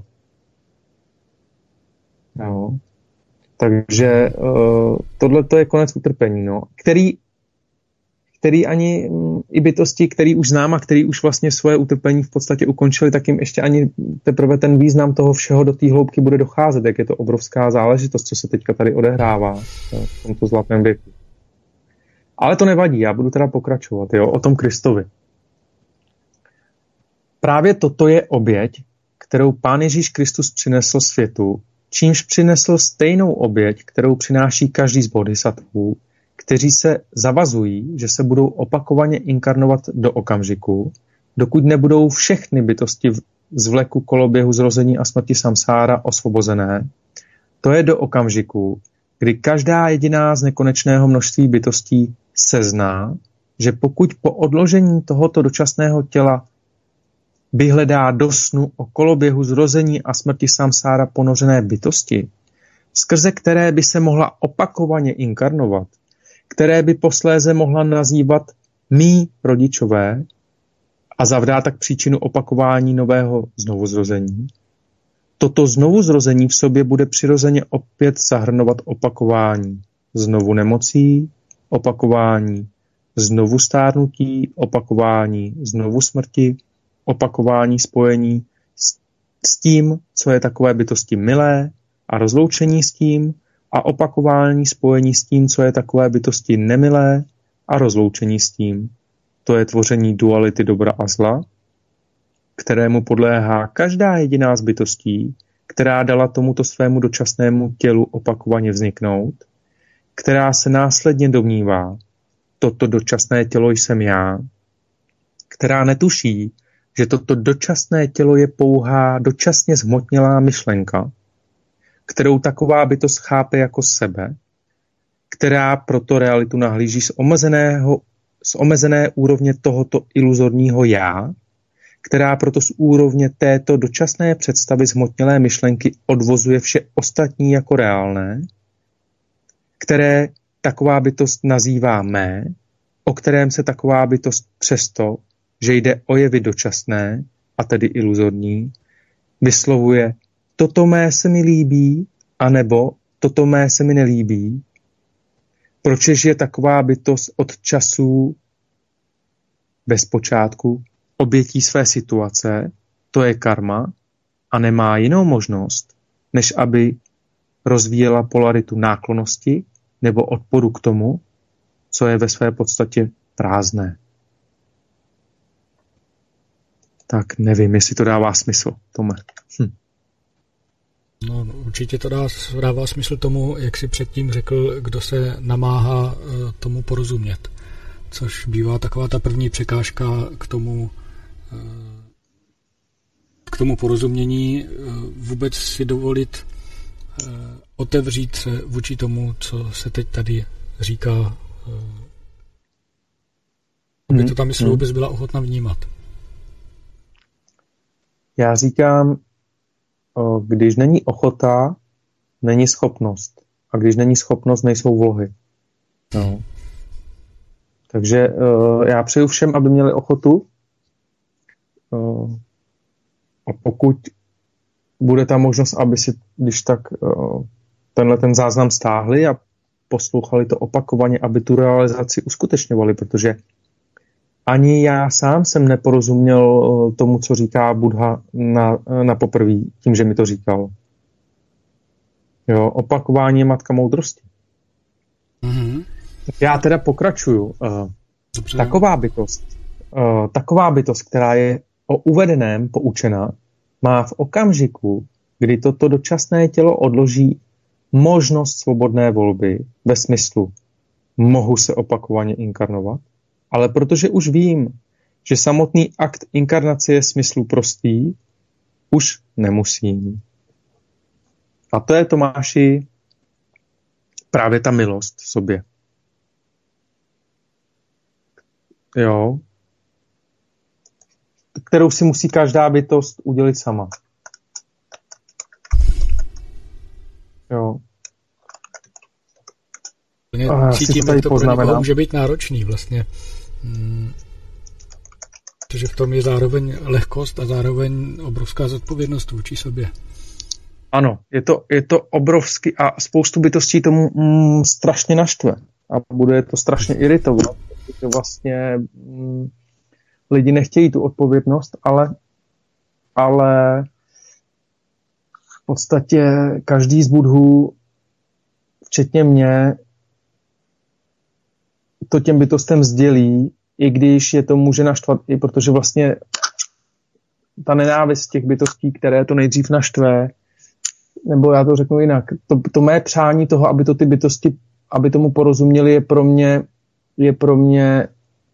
Jo. Takže uh, tohle to je konec utrpení, no, který, který ani um, i bytosti, který už znám a který už vlastně svoje utrpení v podstatě ukončili, tak jim ještě ani teprve ten význam toho všeho do té hloubky bude docházet, jak je to obrovská záležitost, co se teďka tady odehrává v tomto zlatém věku. Ale to nevadí, já budu teda pokračovat, jo, o tom Kristovi. Právě toto je oběť, kterou Pán Ježíš Kristus přinesl světu, čímž přinesl stejnou oběť, kterou přináší každý z bodhisattvů, kteří se zavazují, že se budou opakovaně inkarnovat do okamžiku, dokud nebudou všechny bytosti z vleku koloběhu zrození a smrti samsára osvobozené. To je do okamžiku, kdy každá jediná z nekonečného množství bytostí sezná, že pokud po odložení tohoto dočasného těla vyhledá do snu o koloběhu zrození a smrti samsára ponořené bytosti, skrze které by se mohla opakovaně inkarnovat, které by posléze mohla nazývat mí rodičové a zavdá tak příčinu opakování nového znovuzrození. Toto znovuzrození v sobě bude přirozeně opět zahrnovat opakování znovu nemocí, opakování znovu stárnutí, opakování znovu smrti, opakování spojení s, s tím, co je takové bytosti milé a rozloučení s tím a opakování spojení s tím, co je takové bytosti nemilé a rozloučení s tím. To je tvoření duality dobra a zla, kterému podléhá každá jediná z bytostí, která dala tomuto svému dočasnému tělu opakovaně vzniknout, která se následně domnívá, toto dočasné tělo jsem já, která netuší, že toto dočasné tělo je pouhá dočasně zhmotnělá myšlenka, kterou taková bytost chápe jako sebe, která proto realitu nahlíží z omezeného, z omezené úrovně tohoto iluzorního já, která proto z úrovně této dočasné představy zhmotnělé myšlenky odvozuje vše ostatní jako reálné, které taková bytost nazývá mé, o kterém se taková bytost přesto, že jde o jevy dočasné, a tedy iluzorní, vyslovuje toto mé se mi líbí, anebo toto mé se mi nelíbí, pročež je taková bytost od časů bez počátku obětí své situace, to je karma, a nemá jinou možnost, než aby rozvíjela polaritu náklonnosti nebo odporu k tomu, co je ve své podstatě prázdné. Tak nevím, jestli to dává smysl, Tome. Hm. No, určitě to dá, dává smysl tomu, jak jsi předtím řekl, kdo se namáhá tomu porozumět. Což bývá taková ta první překážka k tomu, k tomu porozumění, vůbec si dovolit otevřít se vůči tomu, co se teď tady říká, aby to ta mysl vůbec byla ochotna vnímat. Já říkám, když není ochota, není schopnost. A když není schopnost, nejsou vlohy. No. Takže já přeju všem, aby měli ochotu. A pokud bude ta možnost, aby si, když tak tenhle ten záznam stáhli a poslouchali to opakovaně, aby tu realizaci uskutečňovali, protože ani já sám jsem neporozuměl tomu, co říká Buddha na, na poprví, tím, že mi to říkal. Jo, opakování je matka moudrosti. Mm-hmm. Já teda pokračuju. Dobře. Taková bytost, taková bytost, která je o uvedeném poučena, má v okamžiku, kdy toto dočasné tělo odloží možnost svobodné volby ve smyslu mohu se opakovaně inkarnovat, ale protože už vím, že samotný akt inkarnace je smyslu prostý, už nemusím. A to je, Tomáši, právě ta milost v sobě. Jo. Kterou si musí každá bytost udělit sama. Jo. Cítím, jak to pro někoho může být náročný vlastně. Hmm. Takže v tom je zároveň lehkost a zároveň obrovská zodpovědnost vůči sobě. Ano, je to, je to obrovský a spoustu bytostí tomu mm, strašně naštve a bude to strašně iritovat, protože vlastně mm, lidi nechtějí tu odpovědnost, ale, ale v podstatě každý z budhů, včetně mě, to těm bytostem sdělí, i když je to může naštvat, i protože vlastně ta nenávist těch bytostí, které to nejdřív naštve, nebo já to řeknu jinak, to, to mé přání toho, aby to ty bytosti, aby tomu porozuměli, je pro mě, je pro mě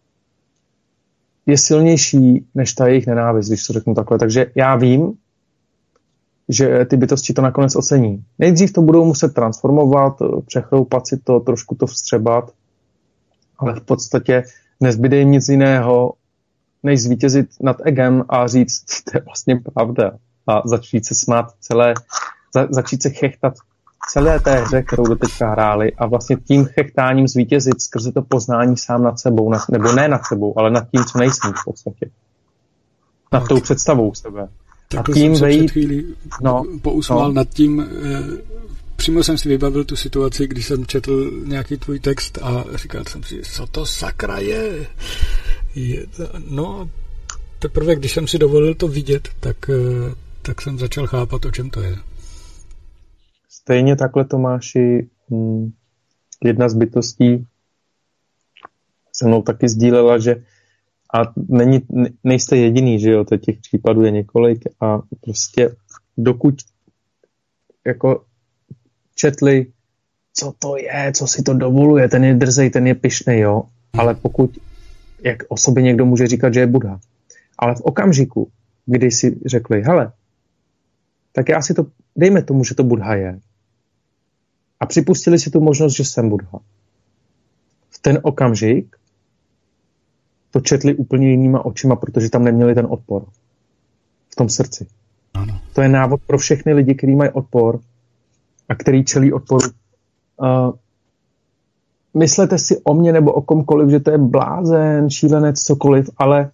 je silnější než ta jejich nenávist, když to řeknu takhle. Takže já vím, že ty bytosti to nakonec ocení. Nejdřív to budou muset transformovat, přechroupat si to, trošku to vstřebat, ale v podstatě nezbyde jim nic jiného, než zvítězit nad egem a říct, to je vlastně pravda. A začít se smát celé, za, začít se chechtat celé té hře, kterou do teďka hráli a vlastně tím chechtáním zvítězit skrze to poznání sám nad sebou, nad, nebo ne nad sebou, ale nad tím, co nejsem v podstatě. Nad no, tou představou sebe. Tak a tím vejít... chvíli no, pousmál no. nad tím, eh, přímo jsem si vybavil tu situaci, když jsem četl nějaký tvůj text a říkal jsem si, co to sakra je? je no, teprve, když jsem si dovolil to vidět, tak, eh, tak jsem začal chápat, o čem to je. Stejně takhle, Tomáši, jedna z bytostí se mnou taky sdílela, že a není, nejste jediný, že jo, těch případů je několik a prostě dokud jako četli, co to je, co si to dovoluje, ten je drzej, ten je pyšnej, jo, ale pokud jak o sobě někdo může říkat, že je Buddha, ale v okamžiku, kdy si řekli, hele, tak já si to, dejme tomu, že to Buddha je, a připustili si tu možnost, že jsem Buddha. V ten okamžik to četli úplně jinýma očima, protože tam neměli ten odpor. V tom srdci. Ano. To je návod pro všechny lidi, kteří mají odpor a který čelí odporu. Uh, myslete si o mně nebo o komkoliv, že to je blázen, šílenec, cokoliv, ale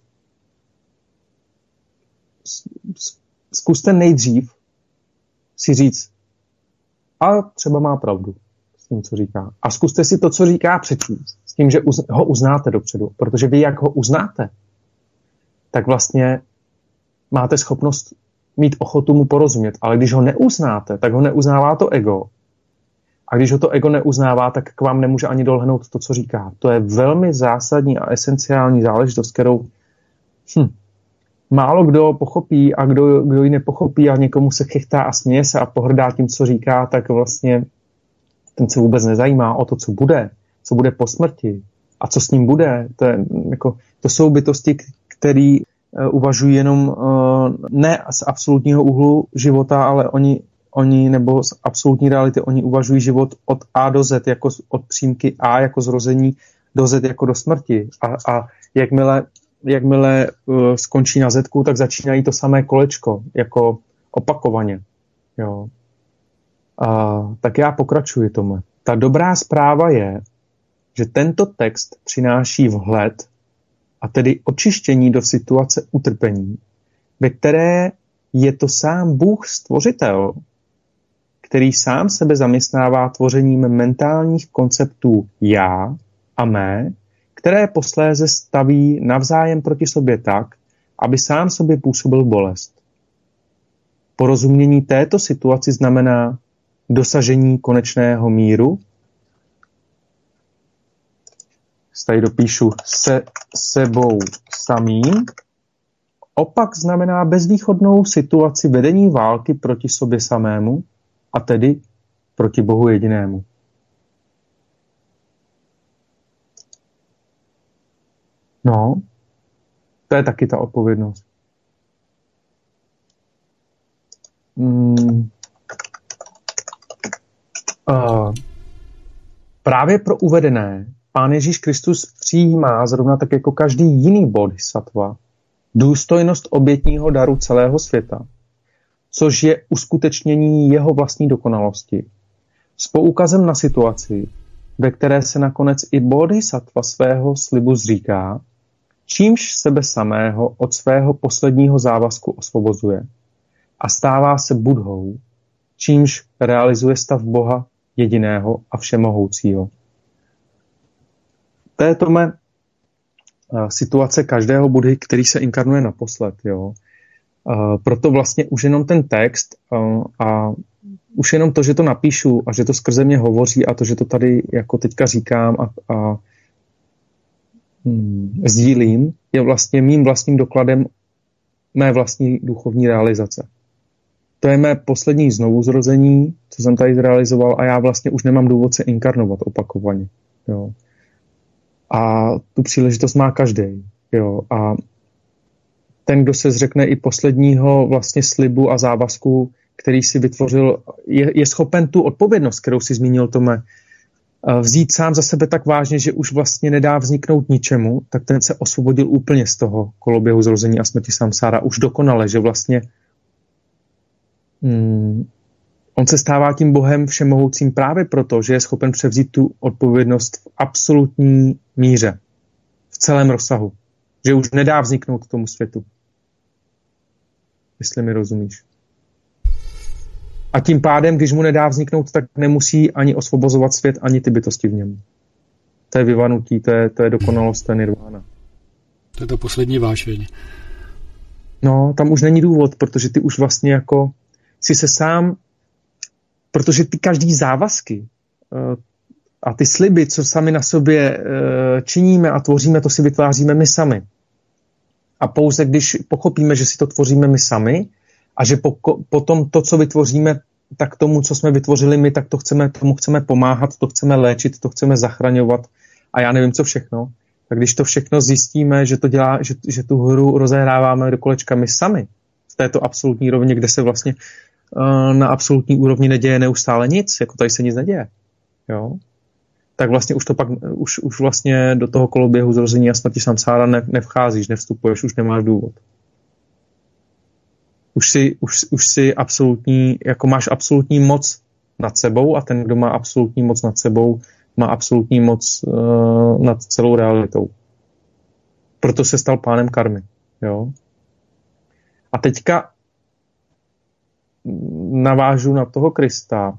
zkuste nejdřív si říct, a třeba má pravdu s tím, co říká. A zkuste si to, co říká, přečíst. S tím, že ho uznáte dopředu. Protože vy, jak ho uznáte, tak vlastně máte schopnost mít ochotu mu porozumět. Ale když ho neuznáte, tak ho neuznává to ego. A když ho to ego neuznává, tak k vám nemůže ani dolhnout to, co říká. To je velmi zásadní a esenciální záležitost, kterou hm, málo kdo pochopí a kdo, kdo ji nepochopí a někomu se chechtá a směje se a pohrdá tím, co říká, tak vlastně ten se vůbec nezajímá o to, co bude, co bude po smrti a co s ním bude. To, je, jako, to jsou bytosti, které uh, uvažují jenom uh, ne z absolutního úhlu života, ale oni, oni nebo z absolutní reality, oni uvažují život od A do Z, jako od přímky A jako zrození do Z jako do smrti. A, a jakmile jakmile uh, skončí na zetku, tak začínají to samé kolečko, jako opakovaně. Jo. Uh, tak já pokračuji tomu. Ta dobrá zpráva je, že tento text přináší vhled, a tedy očištění do situace utrpení, ve které je to sám Bůh stvořitel, který sám sebe zaměstnává tvořením mentálních konceptů já a mé, které posléze staví navzájem proti sobě tak, aby sám sobě působil bolest. Porozumění této situaci znamená dosažení konečného míru. Tady dopíšu se sebou samým. Opak znamená bezvýchodnou situaci vedení války proti sobě samému, a tedy proti Bohu jedinému. No, to je taky ta odpovědnost. Hmm. Uh, právě pro uvedené Pán Ježíš Kristus přijímá zrovna tak jako každý jiný bodhisattva důstojnost obětního daru celého světa, což je uskutečnění jeho vlastní dokonalosti, s poukazem na situaci, ve které se nakonec i bodhisattva svého slibu zříká, čímž sebe samého od svého posledního závazku osvobozuje a stává se Buddhou, čímž realizuje stav Boha jediného a všemohoucího. To je tome situace každého Buddhy, který se inkarnuje naposled. Jo. Proto vlastně už jenom ten text a už jenom to, že to napíšu a že to skrze mě hovoří a to, že to tady jako teďka říkám a, a hmm, sdílím, je vlastně mým vlastním dokladem mé vlastní duchovní realizace. To je mé poslední znovuzrození, co jsem tady zrealizoval a já vlastně už nemám důvod se inkarnovat opakovaně. Jo. A tu příležitost má každý. Jo. A ten, kdo se zřekne i posledního vlastně slibu a závazku, který si vytvořil, je, je schopen tu odpovědnost, kterou si zmínil, Tome, vzít sám za sebe tak vážně, že už vlastně nedá vzniknout ničemu, tak ten se osvobodil úplně z toho koloběhu zrození a smrti samsára. Už dokonale, že vlastně hmm, on se stává tím Bohem všemohoucím právě proto, že je schopen převzít tu odpovědnost v absolutní míře, v celém rozsahu. Že už nedá vzniknout tomu světu. Jestli mi rozumíš. A tím pádem, když mu nedá vzniknout, tak nemusí ani osvobozovat svět, ani ty bytosti v něm. To je vyvanutí, to je, to je dokonalost, to je nirvána. To je to poslední vášeň. No, tam už není důvod, protože ty už vlastně jako si se sám, protože ty každý závazky a ty sliby, co sami na sobě činíme a tvoříme, to si vytváříme my sami. A pouze když pochopíme, že si to tvoříme my sami a že po, potom to, co vytvoříme, tak tomu, co jsme vytvořili my, tak to chceme, tomu chceme pomáhat, to chceme léčit, to chceme zachraňovat a já nevím, co všechno. Tak když to všechno zjistíme, že, to dělá, že, že tu hru rozehráváme do kolečka my sami, v této absolutní rovině, kde se vlastně uh, na absolutní úrovni neděje neustále nic, jako tady se nic neděje, jo? Tak vlastně už to pak, už, už vlastně do toho koloběhu zrození a smrti samsára ne, nevcházíš, nevstupuješ, už nemáš důvod. Už si, už, už si absolutní, jako máš absolutní moc nad sebou a ten, kdo má absolutní moc nad sebou, má absolutní moc uh, nad celou realitou. Proto se stal pánem karmy. Jo? A teďka navážu na toho Krista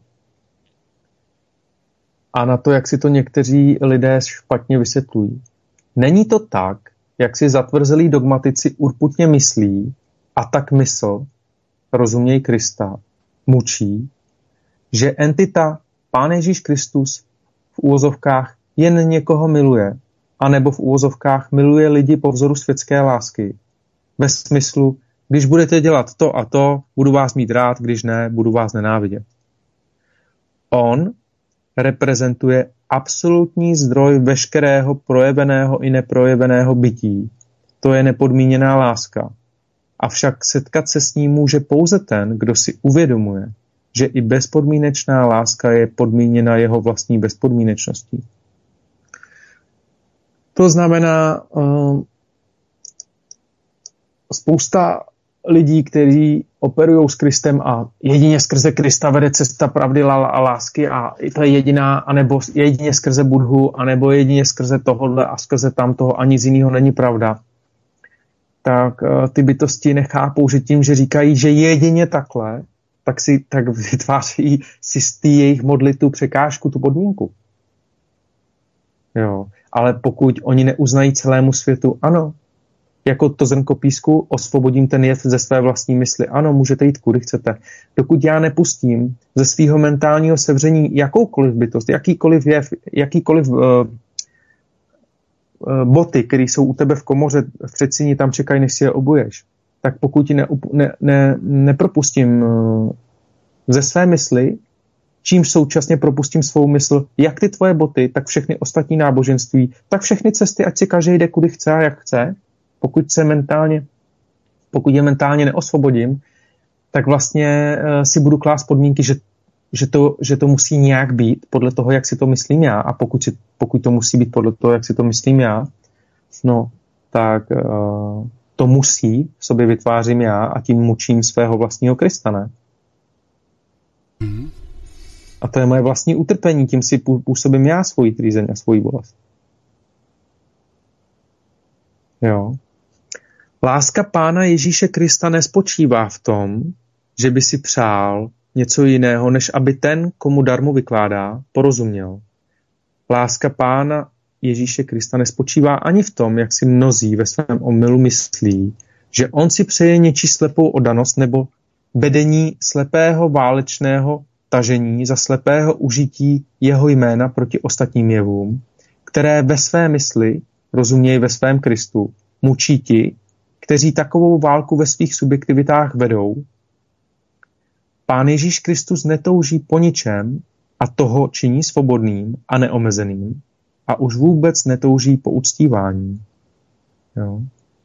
a na to, jak si to někteří lidé špatně vysvětlují. Není to tak, jak si zatvrzelí dogmatici urputně myslí, a tak mysl, rozuměj Krista, mučí, že entita Pán Ježíš Kristus v úvozovkách jen někoho miluje, anebo v úvozovkách miluje lidi po vzoru světské lásky. Ve smyslu, když budete dělat to a to, budu vás mít rád, když ne, budu vás nenávidět. On reprezentuje absolutní zdroj veškerého projeveného i neprojeveného bytí. To je nepodmíněná láska. Avšak setkat se s ním může pouze ten, kdo si uvědomuje, že i bezpodmínečná láska je podmíněna jeho vlastní bezpodmínečností. To znamená, uh, spousta lidí, kteří operují s Kristem a jedině skrze Krista vede cesta pravdy a lásky a to je jediná, anebo jedině skrze Buddhu, anebo jedině skrze tohohle a skrze tamtoho a nic jiného není pravda, tak uh, ty bytosti nechápou, že tím, že říkají, že jedině takhle, tak si tak vytváří si z té jejich modly tu překážku, tu podmínku. Jo. Ale pokud oni neuznají celému světu, ano, jako to zrnko písku, osvobodím ten jev ze své vlastní mysli. Ano, můžete jít kudy chcete. Dokud já nepustím ze svého mentálního sevření jakoukoliv bytost, jakýkoliv jev, jakýkoliv uh, uh, boty, které jsou u tebe v komoře, v předsíni, tam čekají, než si je obuješ, tak pokud ne, ne, ne, nepropustím uh, ze své mysli, čímž současně propustím svou mysl, jak ty tvoje boty, tak všechny ostatní náboženství, tak všechny cesty, ať si každý jde kudy chce a jak chce, pokud se mentálně, pokud je mentálně neosvobodím, tak vlastně uh, si budu klást podmínky, že, že, to, že to musí nějak být podle toho, jak si to myslím já. A pokud, si, pokud to musí být podle toho, jak si to myslím já, no, tak uh, to musí v sobě vytvářím já a tím mučím svého vlastního Krista, ne? Hmm. A to je moje vlastní utrpení, tím si působím já svoji trýzeň a svoji bolest. Jo. Láska Pána Ježíše Krista nespočívá v tom, že by si přál něco jiného, než aby ten, komu darmo vykládá, porozuměl. Láska Pána Ježíše Krista nespočívá ani v tom, jak si mnozí ve svém omylu myslí, že on si přeje něčí slepou oddanost nebo vedení slepého válečného tažení za slepého užití jeho jména proti ostatním jevům, které ve své mysli, rozumějí ve svém Kristu, mučí ti, kteří takovou válku ve svých subjektivitách vedou. Pán Ježíš Kristus netouží po ničem a toho činí svobodným a neomezeným a už vůbec netouží po uctívání. Jo.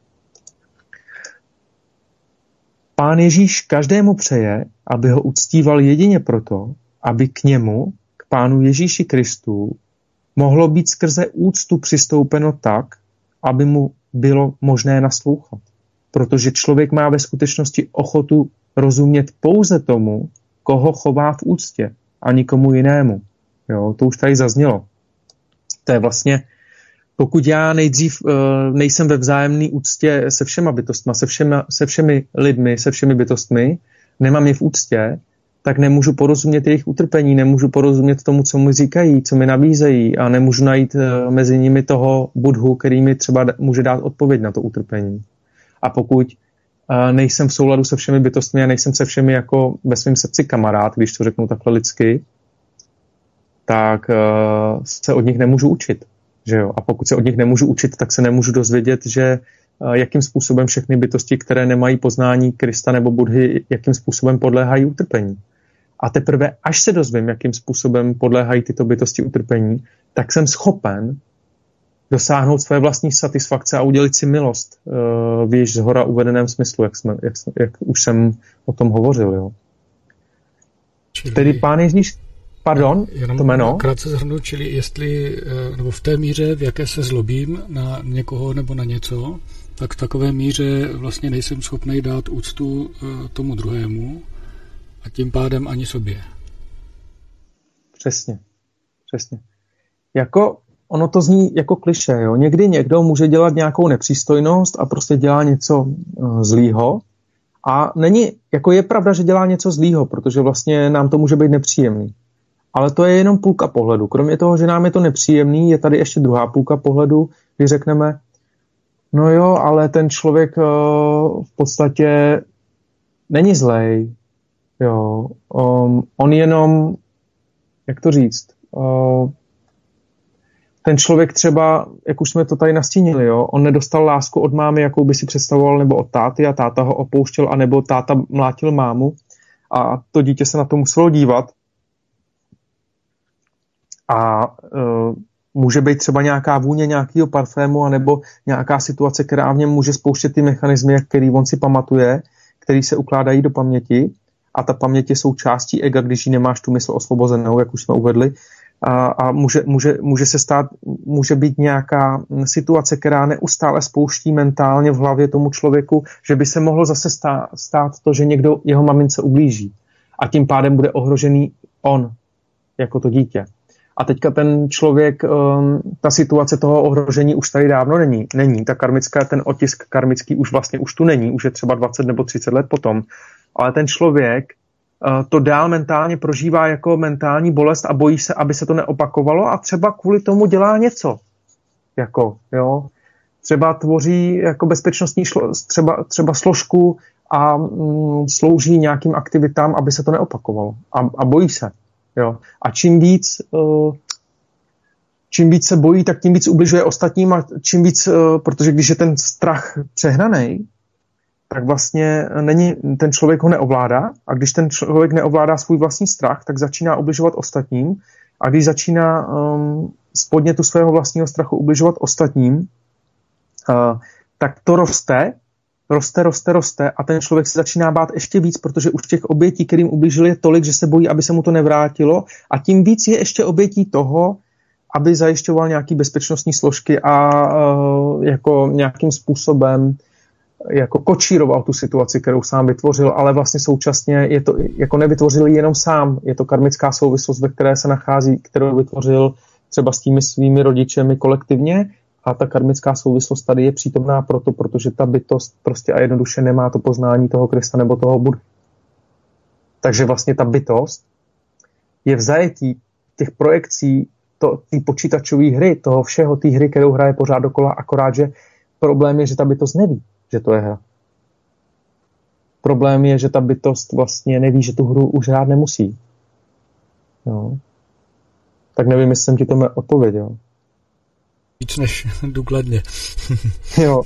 Pán Ježíš každému přeje, aby ho uctíval jedině proto, aby k němu, k Pánu Ježíši Kristu, mohlo být skrze úctu přistoupeno tak, aby mu bylo možné naslouchat. Protože člověk má ve skutečnosti ochotu rozumět pouze tomu, koho chová v úctě a nikomu jinému. Jo, to už tady zaznělo. To je vlastně, pokud já nejdřív uh, nejsem ve vzájemné úctě se všema bytostma, se, všema, se všemi lidmi, se všemi bytostmi, nemám je v úctě, tak nemůžu porozumět jejich utrpení, nemůžu porozumět tomu, co mi říkají, co mi nabízejí a nemůžu najít uh, mezi nimi toho Budhu, který mi třeba může dát odpověď na to utrpení. A pokud uh, nejsem v souladu se všemi bytostmi a nejsem se všemi jako ve svém srdci kamarád, když to řeknu takhle lidsky, tak uh, se od nich nemůžu učit. Že jo? A pokud se od nich nemůžu učit, tak se nemůžu dozvědět, že uh, jakým způsobem všechny bytosti, které nemají poznání Krista nebo Budhy, jakým způsobem podléhají utrpení. A teprve, až se dozvím, jakým způsobem podléhají tyto bytosti utrpení, tak jsem schopen dosáhnout své vlastní satisfakce a udělit si milost uh, v již zhora uvedeném smyslu, jak, jsme, jak, jak už jsem o tom hovořil. Jo. Čili... Tedy Pán Ježíš, pardon, jenom to jméno? Krátce zhrnu, čili jestli, nebo v té míře, v jaké se zlobím na někoho nebo na něco, tak v takové míře vlastně nejsem schopný dát úctu tomu druhému a tím pádem ani sobě. Přesně, přesně. Jako ono to zní jako klišé, jo. Někdy někdo může dělat nějakou nepřístojnost a prostě dělá něco uh, zlýho a není, jako je pravda, že dělá něco zlýho, protože vlastně nám to může být nepříjemný. Ale to je jenom půlka pohledu. Kromě toho, že nám je to nepříjemný, je tady ještě druhá půlka pohledu, kdy řekneme, no jo, ale ten člověk uh, v podstatě není zlej, jo. Um, on jenom, jak to říct, uh, ten člověk třeba, jak už jsme to tady nastínili, jo, on nedostal lásku od mámy, jakou by si představoval, nebo od táty a táta ho opouštěl, anebo táta mlátil mámu a to dítě se na to muselo dívat. A uh, může být třeba nějaká vůně nějakého parfému, anebo nějaká situace, která v něm může spouštět ty mechanismy, který on si pamatuje, který se ukládají do paměti. A ta paměť je součástí ega, když ji nemáš tu mysl osvobozenou, jak už jsme uvedli. A, a může, může, může se stát, může být nějaká situace, která neustále spouští mentálně v hlavě tomu člověku, že by se mohlo zase stát, stát to, že někdo jeho mamince ublíží. A tím pádem bude ohrožený on, jako to dítě. A teďka ten člověk, um, ta situace toho ohrožení už tady dávno není. Není. Ta karmická, ten otisk karmický už vlastně už tu není. Už je třeba dvacet nebo třicet let potom. Ale ten člověk uh, to dál mentálně prožívá jako mentální bolest a bojí se, aby se to neopakovalo a třeba kvůli tomu dělá něco. Jako, jo. Třeba tvoří jako bezpečnostní šlo, třeba, třeba složku a mm, slouží nějakým aktivitám, aby se to neopakovalo. A, a bojí se. Jo. A čím víc, uh, čím víc se bojí, tak tím víc ubližuje ostatním a čím víc, uh, protože když je ten strach přehnaný, tak vlastně není, ten člověk ho neovládá a když ten člověk neovládá svůj vlastní strach, tak začíná ubližovat ostatním a když začíná um, z podnětu svého vlastního strachu ubližovat ostatním, uh, tak to roste, roste, roste, roste a ten člověk se začíná bát ještě víc, protože už těch obětí, kterým ublížili, je tolik, že se bojí, aby se mu to nevrátilo a tím víc je ještě obětí toho, aby zajišťoval nějaký bezpečnostní složky a uh, jako nějakým způsobem jako kočíroval tu situaci, kterou sám vytvořil, ale vlastně současně je to, jako nevytvořil jenom sám, je to karmická souvislost, ve které se nachází, kterou vytvořil třeba s těmi svými rodičemi kolektivně, a ta karmická souvislost tady je přítomná proto, protože ta bytost prostě a jednoduše nemá to poznání toho Krista nebo toho Buddhy. Takže vlastně ta bytost je v zajetí těch projekcí té počítačové hry, toho všeho, té hry, kterou hraje pořád dokola, akorát, že problém je, že ta bytost neví, že to je hra. Problém je, že ta bytost vlastně neví, že tu hru už hrát nemusí. No. Tak nevím, jestli jsem ti to odpověděl. Víc než důkladně. Jo.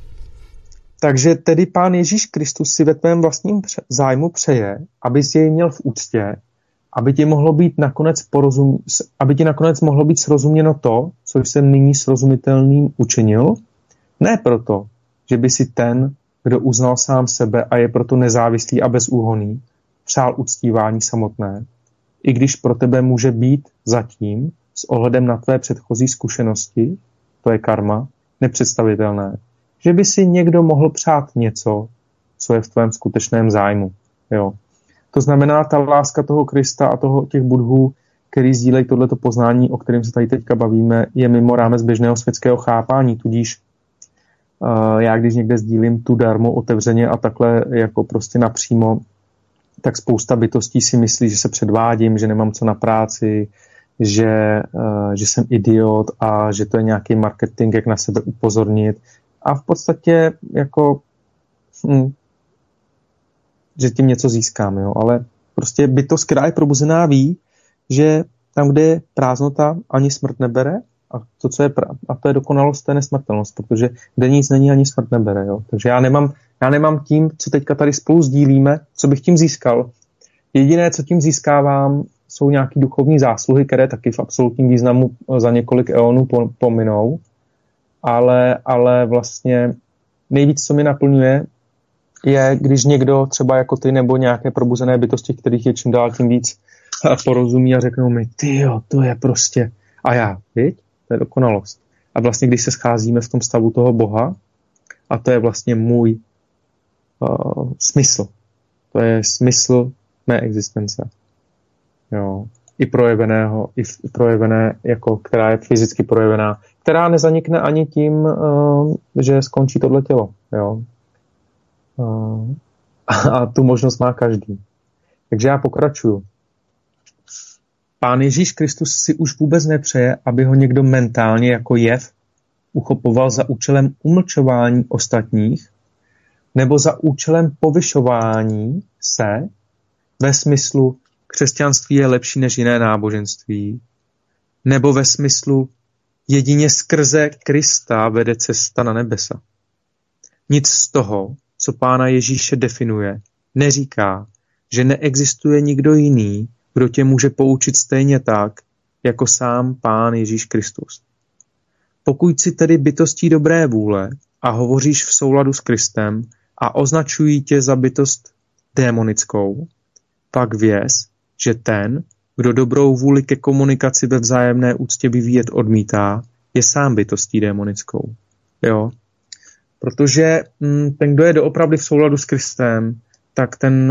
Takže tedy Pán Ježíš Kristus si ve tvém vlastním zájmu přeje, abys jej měl v úctě, aby ti mohlo být nakonec porozum, aby ti nakonec mohlo být srozuměno to, co jsem nyní srozumitelným učinil, ne proto, že by si ten, kdo uznal sám sebe a je proto nezávislý a bezúhonný, přál uctívání samotné, i když pro tebe může být zatím s ohledem na tvé předchozí zkušenosti, to je karma, nepředstavitelné, že by si někdo mohl přát něco, co je v tvém skutečném zájmu. Jo. To znamená, ta láska toho Krista a toho těch budhů, který sdílejí tohleto poznání, o kterém se tady teďka bavíme, je mimo rámec běžného světského chápání, tudíž uh, já když někde sdílím tu darmu otevřeně a takhle jako prostě napřímo, tak spousta bytostí si myslí, že se předvádím, že nemám co na práci, že, uh, že jsem idiot a že to je nějaký marketing, jak na sebe upozornit. A v podstatě jako hm, že tím něco získám, jo, ale prostě bytost, která je probuzená, ví, že tam, kde je prázdnota, ani smrt nebere a to, co je pra- a to je dokonalost, to je nesmrtelnost, protože kde nic není, ani smrt nebere, jo. Takže já nemám, já nemám tím, co teďka tady spolu sdílíme, co bych tím získal. Jediné, co tím získávám, jsou nějaké duchovní zásluhy, které taky v absolutním významu za několik eonů pominou, ale, ale vlastně nejvíc, co mi naplňuje, je, když někdo třeba jako ty nebo nějaké probuzené bytosti, kterých je čím dál tím víc, porozumí a řeknou mi, tyjo, to je prostě, a já, viď? To je dokonalost. A vlastně, když se scházíme v tom stavu toho Boha, a to je vlastně můj uh, smysl. To je smysl mé existence. Jo. I projeveného, i projevené, jako, která je fyzicky projevená, která nezanikne ani tím, uh, že skončí tohle tělo. Jo. Uh, a tu možnost má každý. Takže já pokračuju. Pán Ježíš Kristus si už vůbec nepřeje, aby ho někdo mentálně jako jev uchopoval za účelem umlčování ostatních nebo za účelem povyšování se ve smyslu křesťanství je lepší než jiné náboženství nebo ve smyslu jedině skrze Krista vede cesta na nebesa. Nic z toho, co Pána Ježíše definuje, neříká, že neexistuje nikdo jiný, kdo tě může poučit stejně tak, jako sám Pán Ježíš Kristus. Pokud jsi tedy bytostí dobré vůle a hovoříš v souladu s Kristem a označují tě za bytost démonickou, pak věz, že ten, kdo dobrou vůli ke komunikaci ve vzájemné úctě vyvíjet odmítá, je sám bytostí démonickou. Jo? Protože m, ten, kdo je doopravdy v souladu s Kristem, tak ten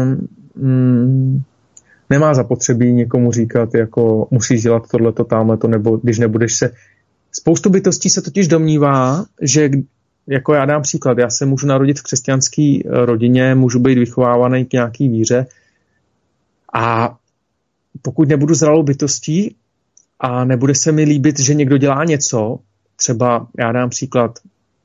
m, nemá zapotřebí někomu říkat, jako musíš dělat tohleto, tamhleto, nebo když nebudeš se... Spoustu bytostí se totiž domnívá, že, jako já dám příklad, já se můžu narodit v křesťanské rodině, můžu být vychovávaný k nějaký víře a pokud nebudu zralou bytostí a nebude se mi líbit, že někdo dělá něco, třeba já dám příklad,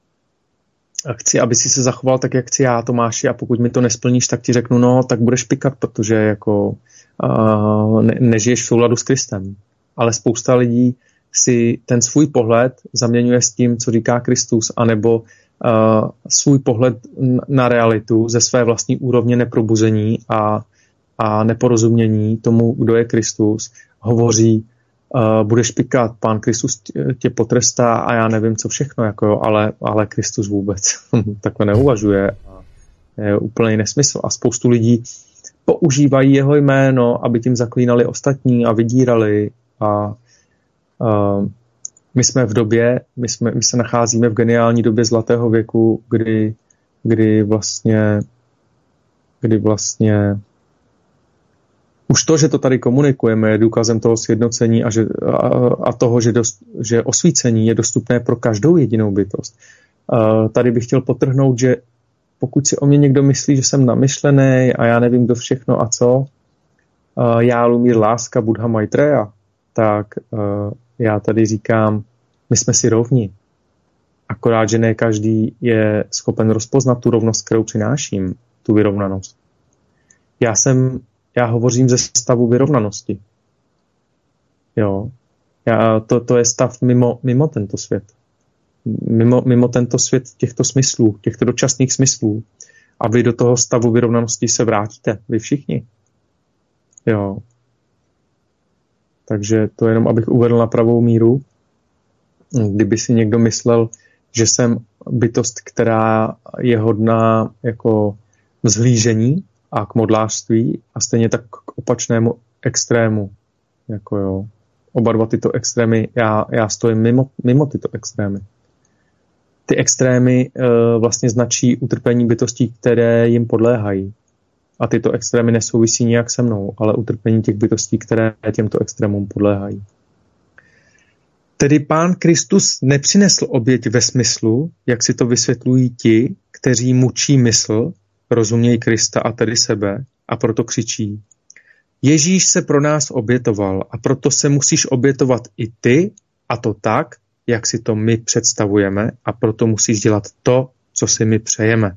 chci, aby si se zachoval tak, jak chci já, Tomáši, a pokud mi to nesplníš, tak ti řeknu, no, tak budeš pikat, protože jako uh, ne, nežiješ v souladu s Kristem. Ale spousta lidí si ten svůj pohled zaměňuje s tím, co říká Kristus, anebo uh, svůj pohled na realitu ze své vlastní úrovně neprobuzení a, a neporozumění tomu, kdo je Kristus, hovoří, uh, budeš pikat, Pán Kristus tě potrestá a já nevím, co všechno, jako jo, ale, ale Kristus vůbec takhle neuvažuje. Je úplný nesmysl. A spoustu lidí používají jeho jméno, aby tím zaklínali ostatní a vydírali. A uh, my jsme v době, my, jsme, my se nacházíme v geniální době zlatého věku, kdy kdy vlastně kdy vlastně už to, že to tady komunikujeme, je důkazem toho sjednocení a, že, a, a toho, že, dost, že osvícení je dostupné pro každou jedinou bytost. Uh, tady bych chtěl podtrhnout, že pokud si o mě někdo myslí, že jsem namyšlený a já nevím, kdo všechno a co, uh, já Lumír Láska, Buddha Maitreya, tak uh, já tady říkám, my jsme si rovni. Akorát, že ne každý je schopen rozpoznat tu rovnost, kterou přináším, tu vyrovnanost. Já jsem, já hovořím ze stavu vyrovnanosti. Jo. Já, to, to je stav mimo, mimo tento svět. Mimo, mimo tento svět těchto smyslů, těchto dočasných smyslů. A vy do toho stavu vyrovnanosti se vrátíte, vy všichni. Jo. Takže to jenom, abych uvedl na pravou míru. Kdyby si někdo myslel, že jsem bytost, která je hodná jako vzhlížení a k modlářství a stejně tak k opačnému extrému. Jako jo. Oba dva tyto extrémy, já, já stojím mimo, mimo tyto extrémy. Ty extrémy e, vlastně značí utrpení bytostí, které jim podléhají. A tyto extrémy nesouvisí nijak se mnou, ale utrpení těch bytostí, které těmto extrémům podléhají. Tedy Pán Kristus nepřinesl oběť ve smyslu, jak si to vysvětlují ti, kteří mučí mysl, rozumějí Krista a tedy sebe, a proto křičí: Ježíš se pro nás obětoval a proto se musíš obětovat i ty, a to tak, jak si to my představujeme, a proto musíš dělat to, co si my přejeme.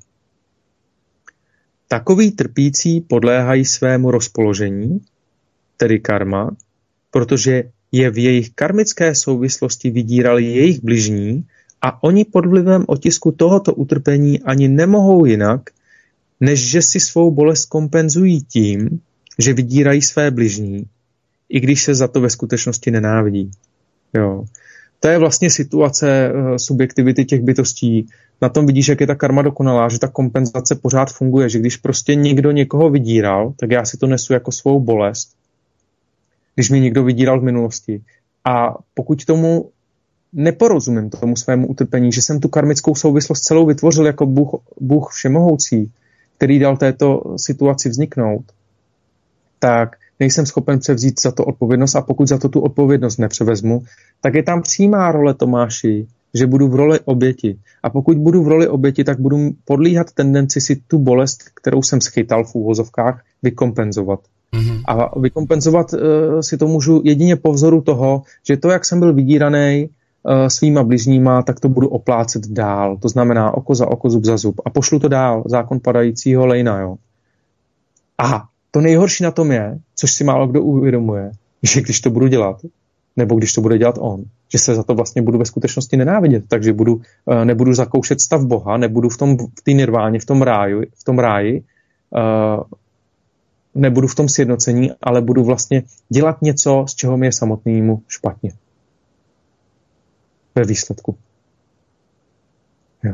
Takoví trpící podléhají svému rozpoložení, tedy karma, protože je v jejich karmické souvislosti vydírali jejich bližní a oni pod vlivem otisku tohoto utrpení ani nemohou jinak, než že si svou bolest kompenzují tím, že vydírají své bližní, i když se za to ve skutečnosti nenávidí. Jo. To je vlastně situace uh, subjektivity těch bytostí. Na tom vidíš, jak je ta karma dokonalá, že ta kompenzace pořád funguje, že když prostě někdo někoho vydíral, tak já si to nesu jako svou bolest, když mě někdo vydíral v minulosti. A pokud tomu neporozumím, tomu svému utrpení, že jsem tu karmickou souvislost celou vytvořil jako Bůh, Bůh všemohoucí, který dal této situaci vzniknout, tak nejsem schopen převzít za to odpovědnost a pokud za to tu odpovědnost nepřevezmu, tak je tam přímá role Tomáši, že budu v roli oběti. A pokud budu v roli oběti, tak budu podlíhat tendenci si tu bolest, kterou jsem schytal v úvozovkách, vykompenzovat. Mm-hmm. A vykompenzovat uh, si to můžu jedině po vzoru toho, že to, jak jsem byl vydíraný uh, svýma bližníma, tak to budu oplácet dál. To znamená oko za oko, zub za zub. A pošlu to dál, zákon padajícího lejna. Jo. A to nejhorší na tom je, což si málo kdo uvědomuje, že když to budu dělat, nebo když to bude dělat on, že se za to vlastně budu ve skutečnosti nenávidět, takže budu, uh, nebudu zakoušet stav Boha, nebudu v tom v té nirváně, v tom ráji, v tom ráji uh, nebudu v tom sjednocení, ale budu vlastně dělat něco, z čeho mi je samotnému špatně. Ve výsledku. Jo.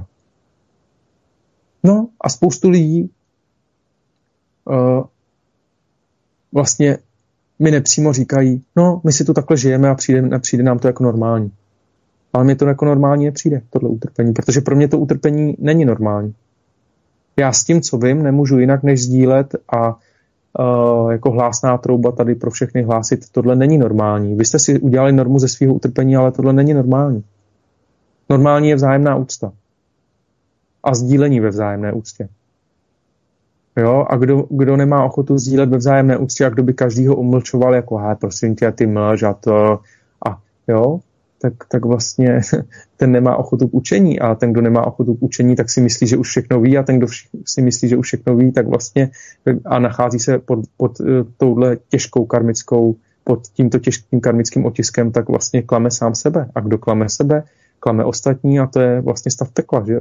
No a spoustu lidí uh, vlastně mi nepřímo říkají, no, my si tu takhle žijeme a přijde, přijde nám to jako normální. Ale mě to jako normální nepřijde, tohle utrpení, protože pro mě to utrpení není normální. Já s tím, co vím, nemůžu jinak než sdílet a Uh, jako hlásná trouba tady pro všechny hlásit, tohle není normální. Vy jste si udělali normu ze svého utrpení, ale tohle není normální. Normální je vzájemná úcta. A sdílení ve vzájemné úctě. Jo, a kdo, kdo nemá ochotu sdílet ve vzájemné úctě a kdo by každýho umlčoval jako, hej, prosím tě, ty mlž a to, a jo, tak, tak vlastně ten nemá ochotu k učení a ten, kdo nemá ochotu k učení, tak si myslí, že už všechno ví a ten, kdo si myslí, že už všechno ví, tak vlastně a nachází se pod, pod touhle těžkou karmickou, pod tímto těžkým karmickým otiskem, tak vlastně klame sám sebe. A kdo klame sebe, klame ostatní a to je vlastně stav pekla, že jo?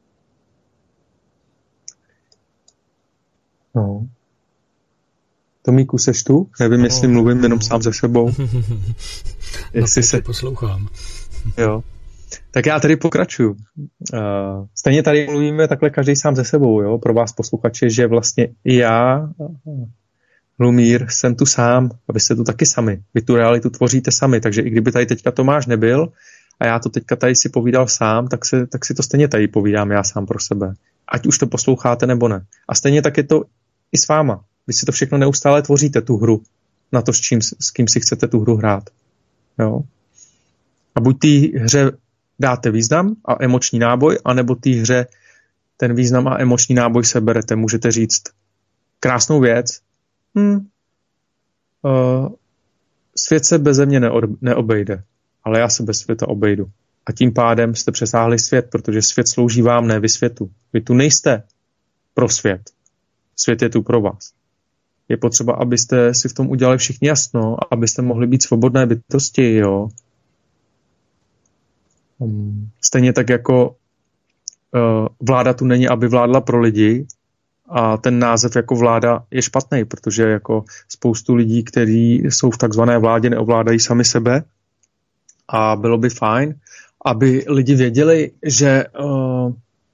No. Tomíku, seš tu? Nevím, no, jestli mluvím jenom sám ze sebou. Jestli se poslouchám. Jo. Tak já tady pokračuju. Uh, stejně tady mluvíme takhle každý sám ze sebou, jo, pro vás posluchači, že vlastně já, Lumír, jsem tu sám a vy jste tu taky sami. Vy tu realitu tvoříte sami, takže i kdyby tady teďka Tomáš nebyl a já to teďka tady si povídal sám, tak, se, tak si to stejně tady povídám já sám pro sebe. ať už to posloucháte nebo ne. A stejně tak je to i s váma. Vy si to všechno neustále tvoříte, tu hru, na to, s, čím, s kým si chcete tu hru hrát. Jo? A buď té hře dáte význam a emoční náboj, anebo té hře ten význam a emoční náboj seberete. Můžete říct krásnou věc. Hm, uh, svět se beze mě neobejde, ale já se bez světa obejdu. A tím pádem jste přesáhli svět, protože svět slouží vám, ne vy světu. Vy tu nejste pro svět. Svět je tu pro vás. Je potřeba, abyste si v tom udělali všichni jasno, abyste mohli být svobodné bytosti, jo. Stejně tak jako uh, vláda tu není, aby vládla pro lidi, a ten název jako vláda je špatný, protože jako spoustu lidí, kteří jsou v takzvané vládě, neovládají sami sebe, a bylo by fajn, aby lidi věděli, že uh,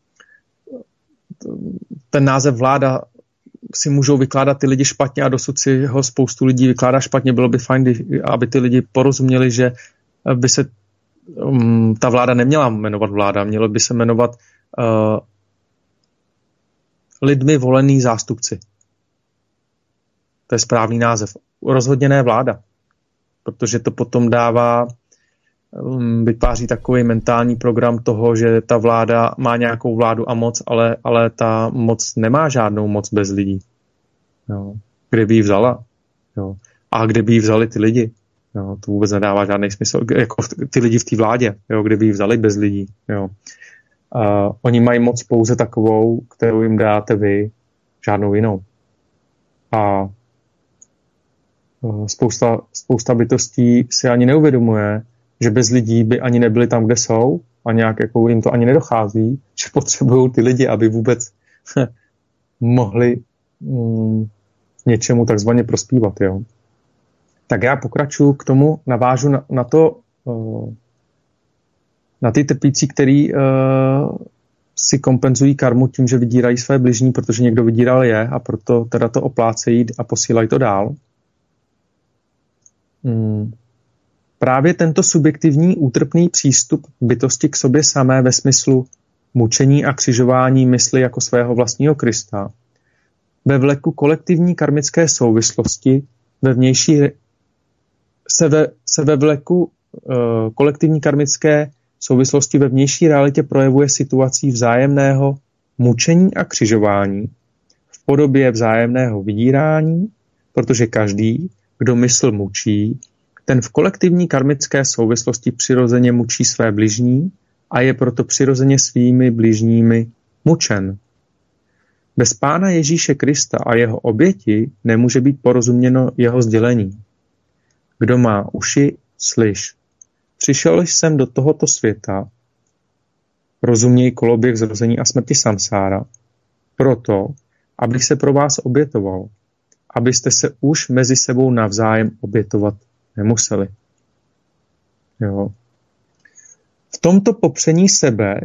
ten název vláda si můžou vykládat ty lidi špatně a dosud si ho spoustu lidí vykládá špatně. Bylo by fajn, aby ty lidi porozuměli, že by se um, ta vláda neměla jmenovat vláda, mělo by se jmenovat uh, lidmi volený zástupci. To je správný název. Rozhodně ne vláda, protože to potom dává, um, vytváří takový mentální program toho, že ta vláda má nějakou vládu a moc, ale, ale ta moc nemá žádnou moc bez lidí. Jo. Kde by ji vzala? Jo. A kde by ji vzali ty lidi? Jo. To vůbec nedává žádný smysl. Jako ty lidi v té vládě, jo. Kde by ji vzali bez lidí? Jo. Uh, oni mají moc pouze takovou, kterou jim dáte vy, žádnou jinou. A uh, spousta, spousta bytostí si ani neuvědomuje, že bez lidí by ani nebyli tam, kde jsou, a nějak jako jim to ani nedochází, že potřebují ty lidi, aby vůbec mohli mm, něčemu takzvaně prospívat. Jo. Tak já pokračuju k tomu, navážu na, na to, uh, na ty trpící, který uh, si kompenzují karmu tím, že vydírají své bližní, protože někdo vydíral je, a proto teda to oplácejí a posílají to dál. Hmm. Právě tento subjektivní útrpný přístup bytosti k sobě samé ve smyslu mučení a křižování mysli jako svého vlastního Krista ve vleku kolektivní karmické souvislosti ve vnější se ve, se ve vleku uh, kolektivní karmické souvislosti ve vnější realitě projevuje situací vzájemného mučení a křižování v podobě vzájemného vydírání, protože každý, kdo mysl mučí, ten v kolektivní karmické souvislosti přirozeně mučí své bližní a je proto přirozeně svými bližními mučen. Bez Pána Ježíše Krista a jeho oběti nemůže být porozuměno jeho sdělení. Kdo má uši, slyš. Přišel jsem do tohoto světa, rozuměj koloběh zrození a smrti samsára, proto, abych se pro vás obětoval, abyste se už mezi sebou navzájem obětovat nemuseli. Jo. V tomto popření sebe,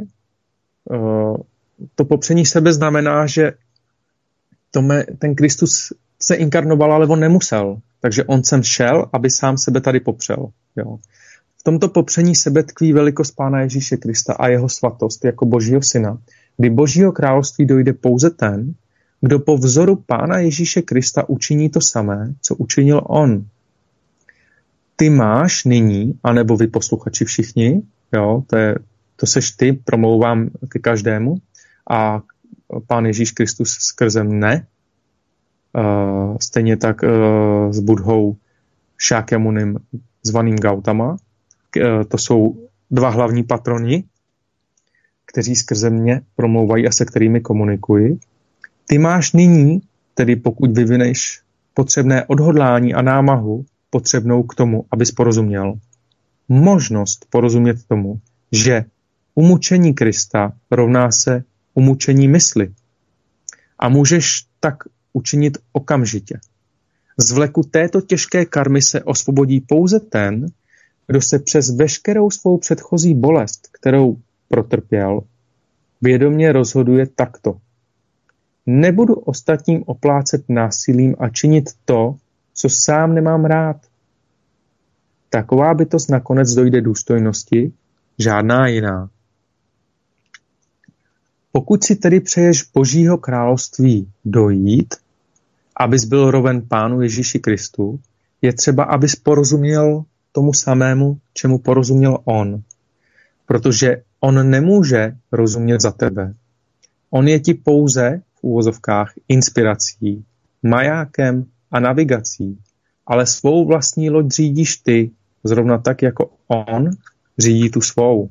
to popření sebe znamená, že tome, ten Kristus se inkarnoval, ale on nemusel. Takže on sem šel, aby sám sebe tady popřel. Jo. V tomto popření sebe tkví velikost Pána Ježíše Krista a jeho svatost jako Božího syna, kdy Božího království dojde pouze ten, kdo po vzoru Pána Ježíše Krista učiní to samé, co učinil on. Ty máš nyní, anebo vy posluchači všichni, jo, to, je, to seš ty, promlouvám ke každému, a Pán Ježíš Kristus skrze mne, uh, stejně tak uh, s Budhou Šákyamunim zvaným Gautama, uh, to jsou dva hlavní patroni, kteří skrze mě promlouvají a se kterými komunikuji. Ty máš nyní, tedy pokud vyvineš potřebné odhodlání a námahu, potřebnou k tomu, abys porozuměl, možnost porozumět tomu, že umučení Krista rovná se umučení mysli. A můžeš tak učinit okamžitě. Z vleku této těžké karmy se osvobodí pouze ten, kdo se přes veškerou svou předchozí bolest, kterou protrpěl, vědomě rozhoduje takto. Nebudu ostatním oplácet násilím a činit to, co sám nemám rád. Taková bytost nakonec dojde důstojnosti, žádná jiná. Pokud si tedy přeješ Božího království dojít, abys byl roven Pánu Ježíši Kristu, je třeba, abys porozuměl tomu samému, čemu porozuměl on. Protože on nemůže rozumět za tebe. On je ti pouze v úvozovkách inspirací, majákem a navigací, ale svou vlastní loď řídíš ty, zrovna tak, jako on řídí tu svou.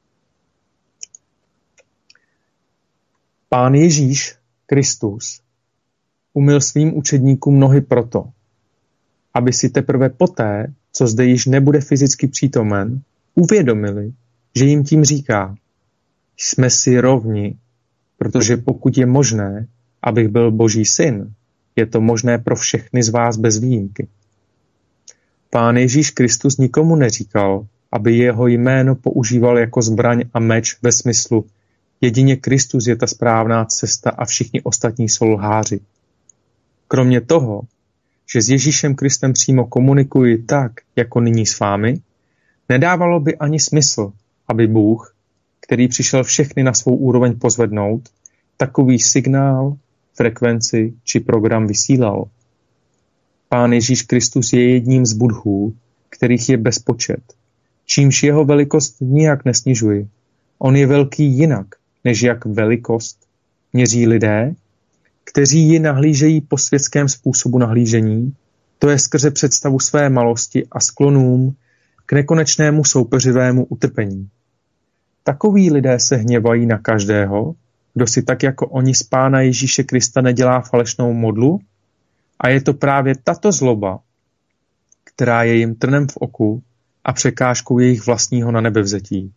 Pán Ježíš Kristus umyl svým učedníkům nohy proto, aby si teprve poté, co zde již nebude fyzicky přítomen, uvědomili, že jim tím říká: jsme si rovni, protože pokud je možné, abych byl Boží syn, je to možné pro všechny z vás bez výjimky. Pán Ježíš Kristus nikomu neříkal, aby jeho jméno používal jako zbraň a meč ve smyslu jedině Kristus je ta správná cesta a všichni ostatní jsou lháři. Kromě toho, že s Ježíšem Kristem přímo komunikuji tak, jako nyní s vámi, nedávalo by ani smysl, aby Bůh, který přišel všechny na svou úroveň pozvednout, takový signál, frekvenci či program vysílal. Pán Ježíš Kristus je jedním z budhů, kterých je bezpočet, čímž jeho velikost nijak nesnižuji. On je velký jinak, než jak velikost měří lidé, kteří ji nahlížejí po světském způsobu nahlížení, to je skrze představu své malosti a sklonům k nekonečnému soupeřivému utrpení. Takoví lidé se hněvají na každého, kdo si tak jako oni z Pána Ježíše Krista nedělá falešnou modlu, a je to právě tato zloba, která je jim trnem v oku a překážkou jejich vlastního na nebevzetí.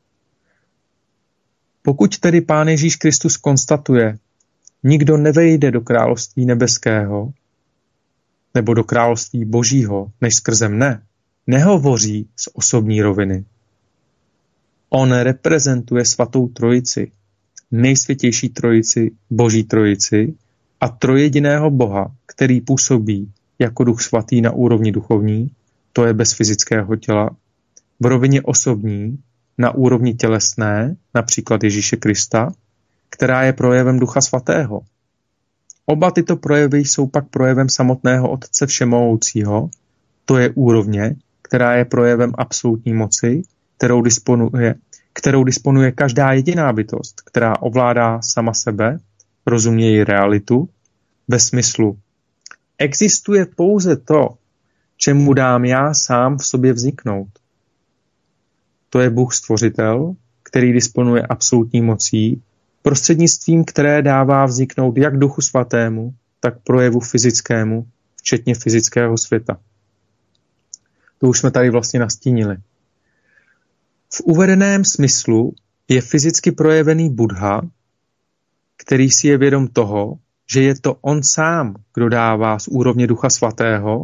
Pokud tedy Pán Ježíš Kristus konstatuje, nikdo nevejde do království nebeského nebo do království božího, než skrze mne, nehovoří z osobní roviny. On reprezentuje svatou trojici, nejsvětější trojici, boží trojici a trojediného Boha, který působí jako duch svatý na úrovni duchovní, to je bez fyzického těla, v rovině osobní, na úrovni tělesné, například Ježíše Krista, která je projevem Ducha Svatého. Oba tyto projevy jsou pak projevem samotného Otce Všemohoucího, to je úrovně, která je projevem absolutní moci, kterou disponuje, kterou disponuje každá jediná bytost, která ovládá sama sebe, rozumějí realitu, ve smyslu existuje pouze to, čemu dám já sám v sobě vzniknout. To je Bůh Stvořitel, který disponuje absolutní mocí, prostřednictvím které dává vzniknout jak Duchu Svatému, tak projevu fyzickému, včetně fyzického světa. To už jsme tady vlastně nastínili. V uvedeném smyslu je fyzicky projevený Buddha, který si je vědom toho, že je to on sám, kdo dává z úrovně Ducha Svatého,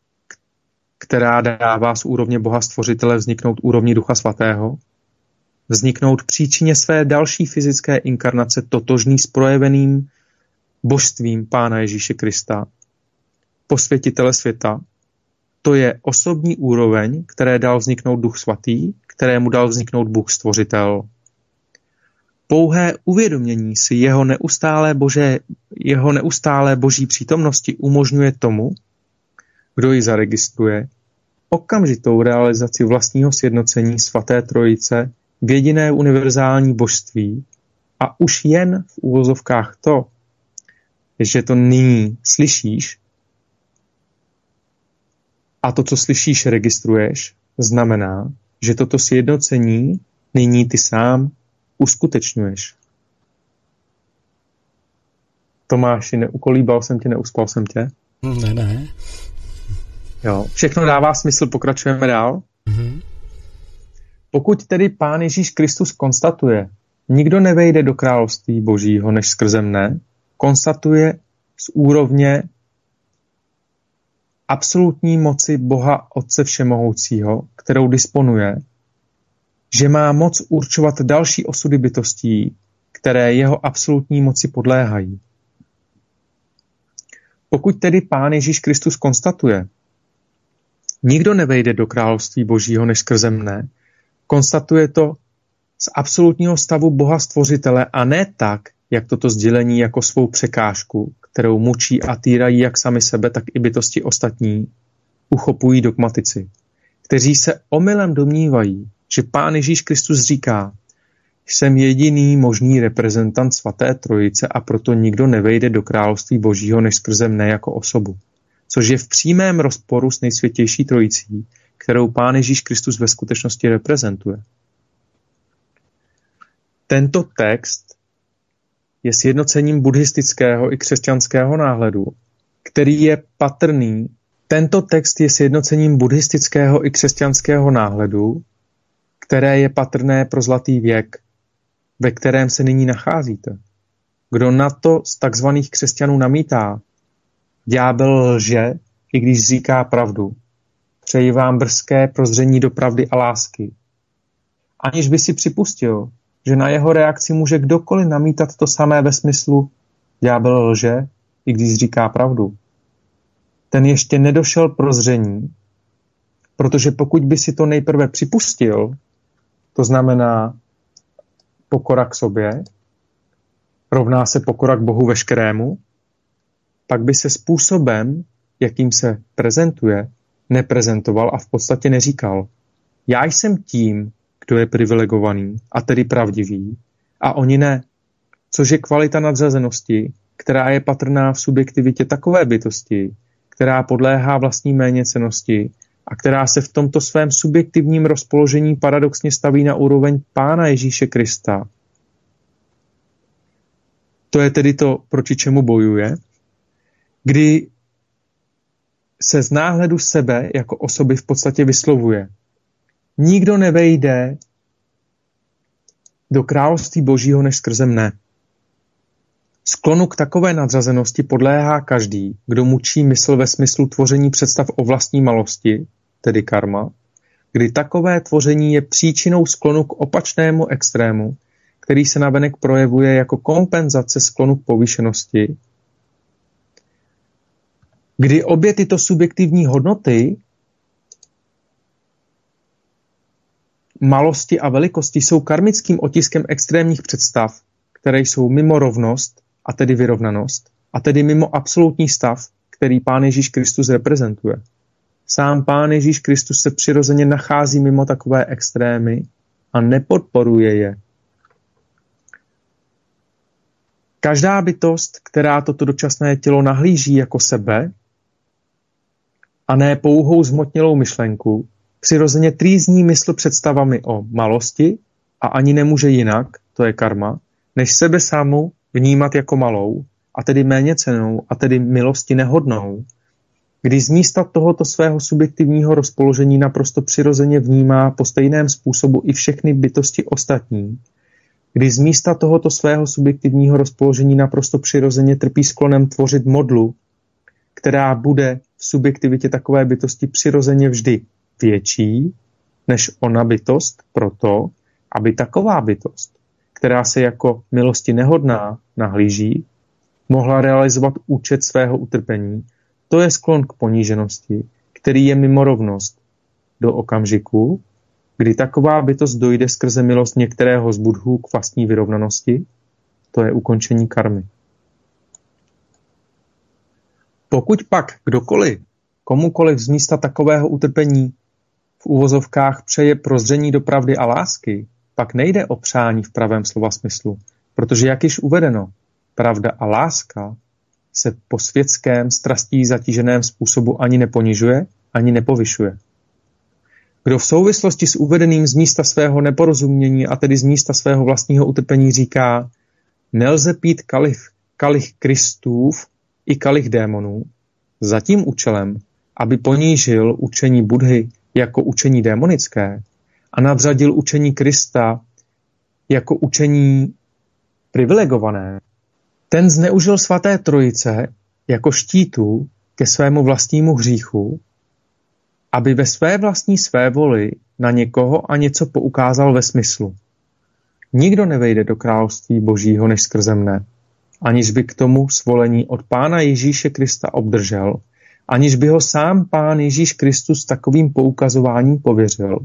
která dává z úrovně Boha Stvořitele vzniknout úrovni Ducha Svatého, vzniknout příčině své další fyzické inkarnace totožný s projeveným božstvím Pána Ježíše Krista, posvětitele světa. To je osobní úroveň, které dal vzniknout Duch Svatý, kterému dal vzniknout Bůh Stvořitel. Pouhé uvědomění si jeho neustálé, bože, jeho neustálé boží přítomnosti umožňuje tomu, kdo ji zaregistruje, okamžitou realizaci vlastního sjednocení svaté trojice v jediné univerzální božství a už jen v uvozovkách to, že to nyní slyšíš a to, co slyšíš, registruješ, znamená, že toto sjednocení nyní ty sám uskutečňuješ. Tomáši, neukolíbal jsem tě, neuspal jsem tě? Ne, ne. Jo, všechno dává smysl, pokračujeme dál. Mm-hmm. Pokud tedy Pán Ježíš Kristus konstatuje, nikdo nevejde do království božího než skrze mne, konstatuje z úrovně absolutní moci Boha Otce Všemohoucího, kterou disponuje, že má moc určovat další osudy bytostí, které jeho absolutní moci podléhají. Pokud tedy Pán Ježíš Kristus konstatuje, nikdo nevejde do království božího než skrze mne, konstatuje to z absolutního stavu Boha stvořitele a ne tak, jak toto sdělení jako svou překážku, kterou mučí a týrají jak sami sebe, tak i bytosti ostatní, uchopují dogmatici, kteří se omylem domnívají, že Pán Ježíš Kristus říká: jsem jediný možný reprezentant svaté trojice a proto nikdo nevejde do království Božího než skrze mne jako osobu. Což je v přímém rozporu s nejsvětější trojicí, kterou Pán Ježíš Kristus ve skutečnosti reprezentuje. Tento text je sjednocením buddhistického i křesťanského náhledu, který je patrný. Tento text je sjednocením buddhistického i křesťanského náhledu, které je patrné pro zlatý věk, ve kterém se nyní nacházíte. Kdo na to z takzvaných křesťanů namítá: ďábel lže, i když říká pravdu. Přeji vám brzké prozření do pravdy a lásky. Aniž by si připustil, že na jeho reakci může kdokoliv namítat to samé ve smyslu: ďábel lže, i když říká pravdu. Ten ještě nedošel prozření, protože pokud by si to nejprve připustil, to znamená pokora k sobě, rovná se pokora k Bohu veškerému, pak by se způsobem, jakým se prezentuje, neprezentoval a v podstatě neříkal: já jsem tím, kdo je privilegovaný a tedy pravdivý, a oni ne, což je kvalita nadřazenosti, která je patrná v subjektivitě takové bytosti, která podléhá vlastní méněcennosti a která se v tomto svém subjektivním rozpoložení paradoxně staví na úroveň Pána Ježíše Krista. To je tedy to, proti čemu bojuje, kdy se z náhledu sebe jako osoby v podstatě vyslovuje: nikdo nevejde do království Božího než skrze mne. Sklonu k takové nadřazenosti podléhá každý, kdo mučí mysl ve smyslu tvoření představ o vlastní malosti, tedy karma, kdy takové tvoření je příčinou sklonu k opačnému extrému, který se navenek projevuje jako kompenzace sklonu k povýšenosti, kdy obě tyto subjektivní hodnoty malosti a velikosti jsou karmickým otiskem extrémních představ, které jsou mimo rovnost, a tedy vyrovnanost, a tedy mimo absolutní stav, který Pán Ježíš Kristus reprezentuje. Sám Pán Ježíš Kristus se přirozeně nachází mimo takové extrémy a nepodporuje je. Každá bytost, která toto dočasné tělo nahlíží jako sebe a ne pouhou zhmotnělou myšlenku, přirozeně trýzní mysl představami o malosti a ani nemůže jinak, to je karma, než sebe samu vnímat jako malou, a tedy méněcennou, a tedy milosti nehodnou, když z místa tohoto svého subjektivního rozpoložení naprosto přirozeně vnímá po stejném způsobu i všechny bytosti ostatní, když z místa tohoto svého subjektivního rozpoložení naprosto přirozeně trpí sklonem tvořit modlu, která bude v subjektivitě takové bytosti přirozeně vždy větší než ona bytost, proto, aby taková bytost, která se jako milosti nehodná nahlíží, mohla realizovat účet svého utrpení. To je sklon k poníženosti, který je mimo rovnost, do okamžiku, kdy taková bytost dojde skrze milost některého z budhů k vlastní vyrovnanosti, to je ukončení karmy. Pokud pak kdokoliv, komukoliv z místa takového utrpení v uvozovkách přeje prozření do pravdy a lásky, pak nejde o přání v pravém slova smyslu, protože jak již uvedeno, pravda a láska se po světském strastí zatíženém způsobu ani neponižuje, ani nepovyšuje. Kdo v souvislosti s uvedeným z místa svého neporozumění a tedy z místa svého vlastního utrpení říká: nelze pít kalich, kalich Kristův i kalich démonů, za tím účelem, aby ponížil učení Budhy jako učení démonické a nadřadil učení Krista jako učení privilegované, ten zneužil svaté trojice jako štítu ke svému vlastnímu hříchu, aby ve své vlastní svévoli na někoho a něco poukázal ve smyslu: nikdo nevejde do království Božího než skrze mne, aniž by k tomu svolení od Pána Ježíše Krista obdržel, aniž by ho sám Pán Ježíš Kristus takovým poukazováním pověřil,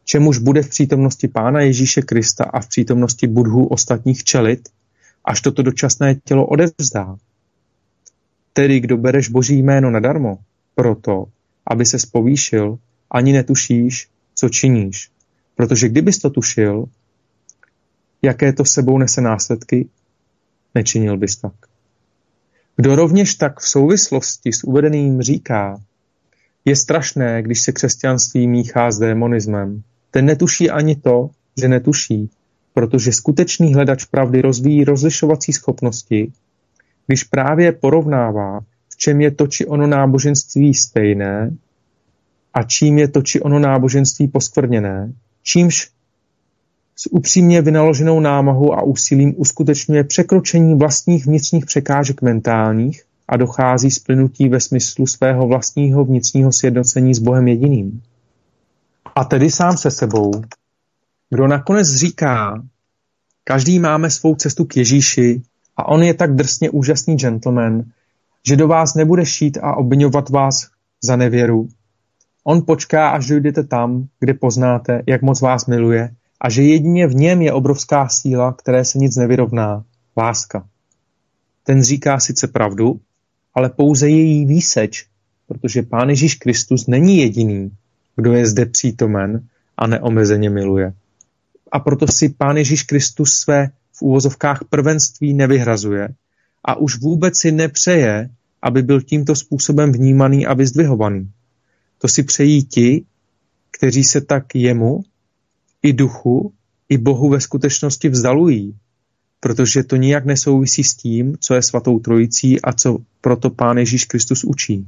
čemuž bude v přítomnosti Pána Ježíše Krista a v přítomnosti Budhů ostatních čelit, až toto dočasné tělo odevzdá. Tedy, kdo bereš Boží jméno nadarmo, proto, aby ses povýšil, ani netušíš, co činíš. Protože kdybys to tušil, jaké to sebou nese následky, nečinil bys tak. Kdo rovněž tak v souvislosti s uvedeným říká, je strašné, když se křesťanství míchá s démonismem. Ten netuší ani to, že netuší, protože skutečný hledač pravdy rozvíjí rozlišovací schopnosti, když právě porovnává, v čem je to či ono náboženství stejné a čím je to či ono náboženství poskvrněné, čímž s upřímně vynaloženou námahou a úsilím uskutečňuje překročení vlastních vnitřních překážek mentálních a dochází splynutí ve smyslu svého vlastního vnitřního sjednocení s Bohem jediným. A tedy sám se sebou, kdo nakonec říká, každý máme svou cestu k Ježíši a on je tak drsně úžasný gentleman, že do vás nebude šít a obviňovat vás za nevěru. On počká, až dojdete tam, kde poznáte, jak moc vás miluje a že jedině v něm je obrovská síla, které se nic nevyrovná, láska. Ten říká sice pravdu, ale pouze její výseč, protože Pán Ježíš Kristus není jediný, kdo je zde přítomen a neomezeně miluje. A proto si Pán Ježíš Kristus své v úvozovkách prvenství nevyhrazuje a už vůbec si nepřeje, aby byl tímto způsobem vnímaný a vyzdvihovaný. To si přejí ti, kteří se tak jemu, i duchu, i Bohu ve skutečnosti vzdalují, protože to nijak nesouvisí s tím, co je svatou trojicí a co proto Pán Ježíš Kristus učí.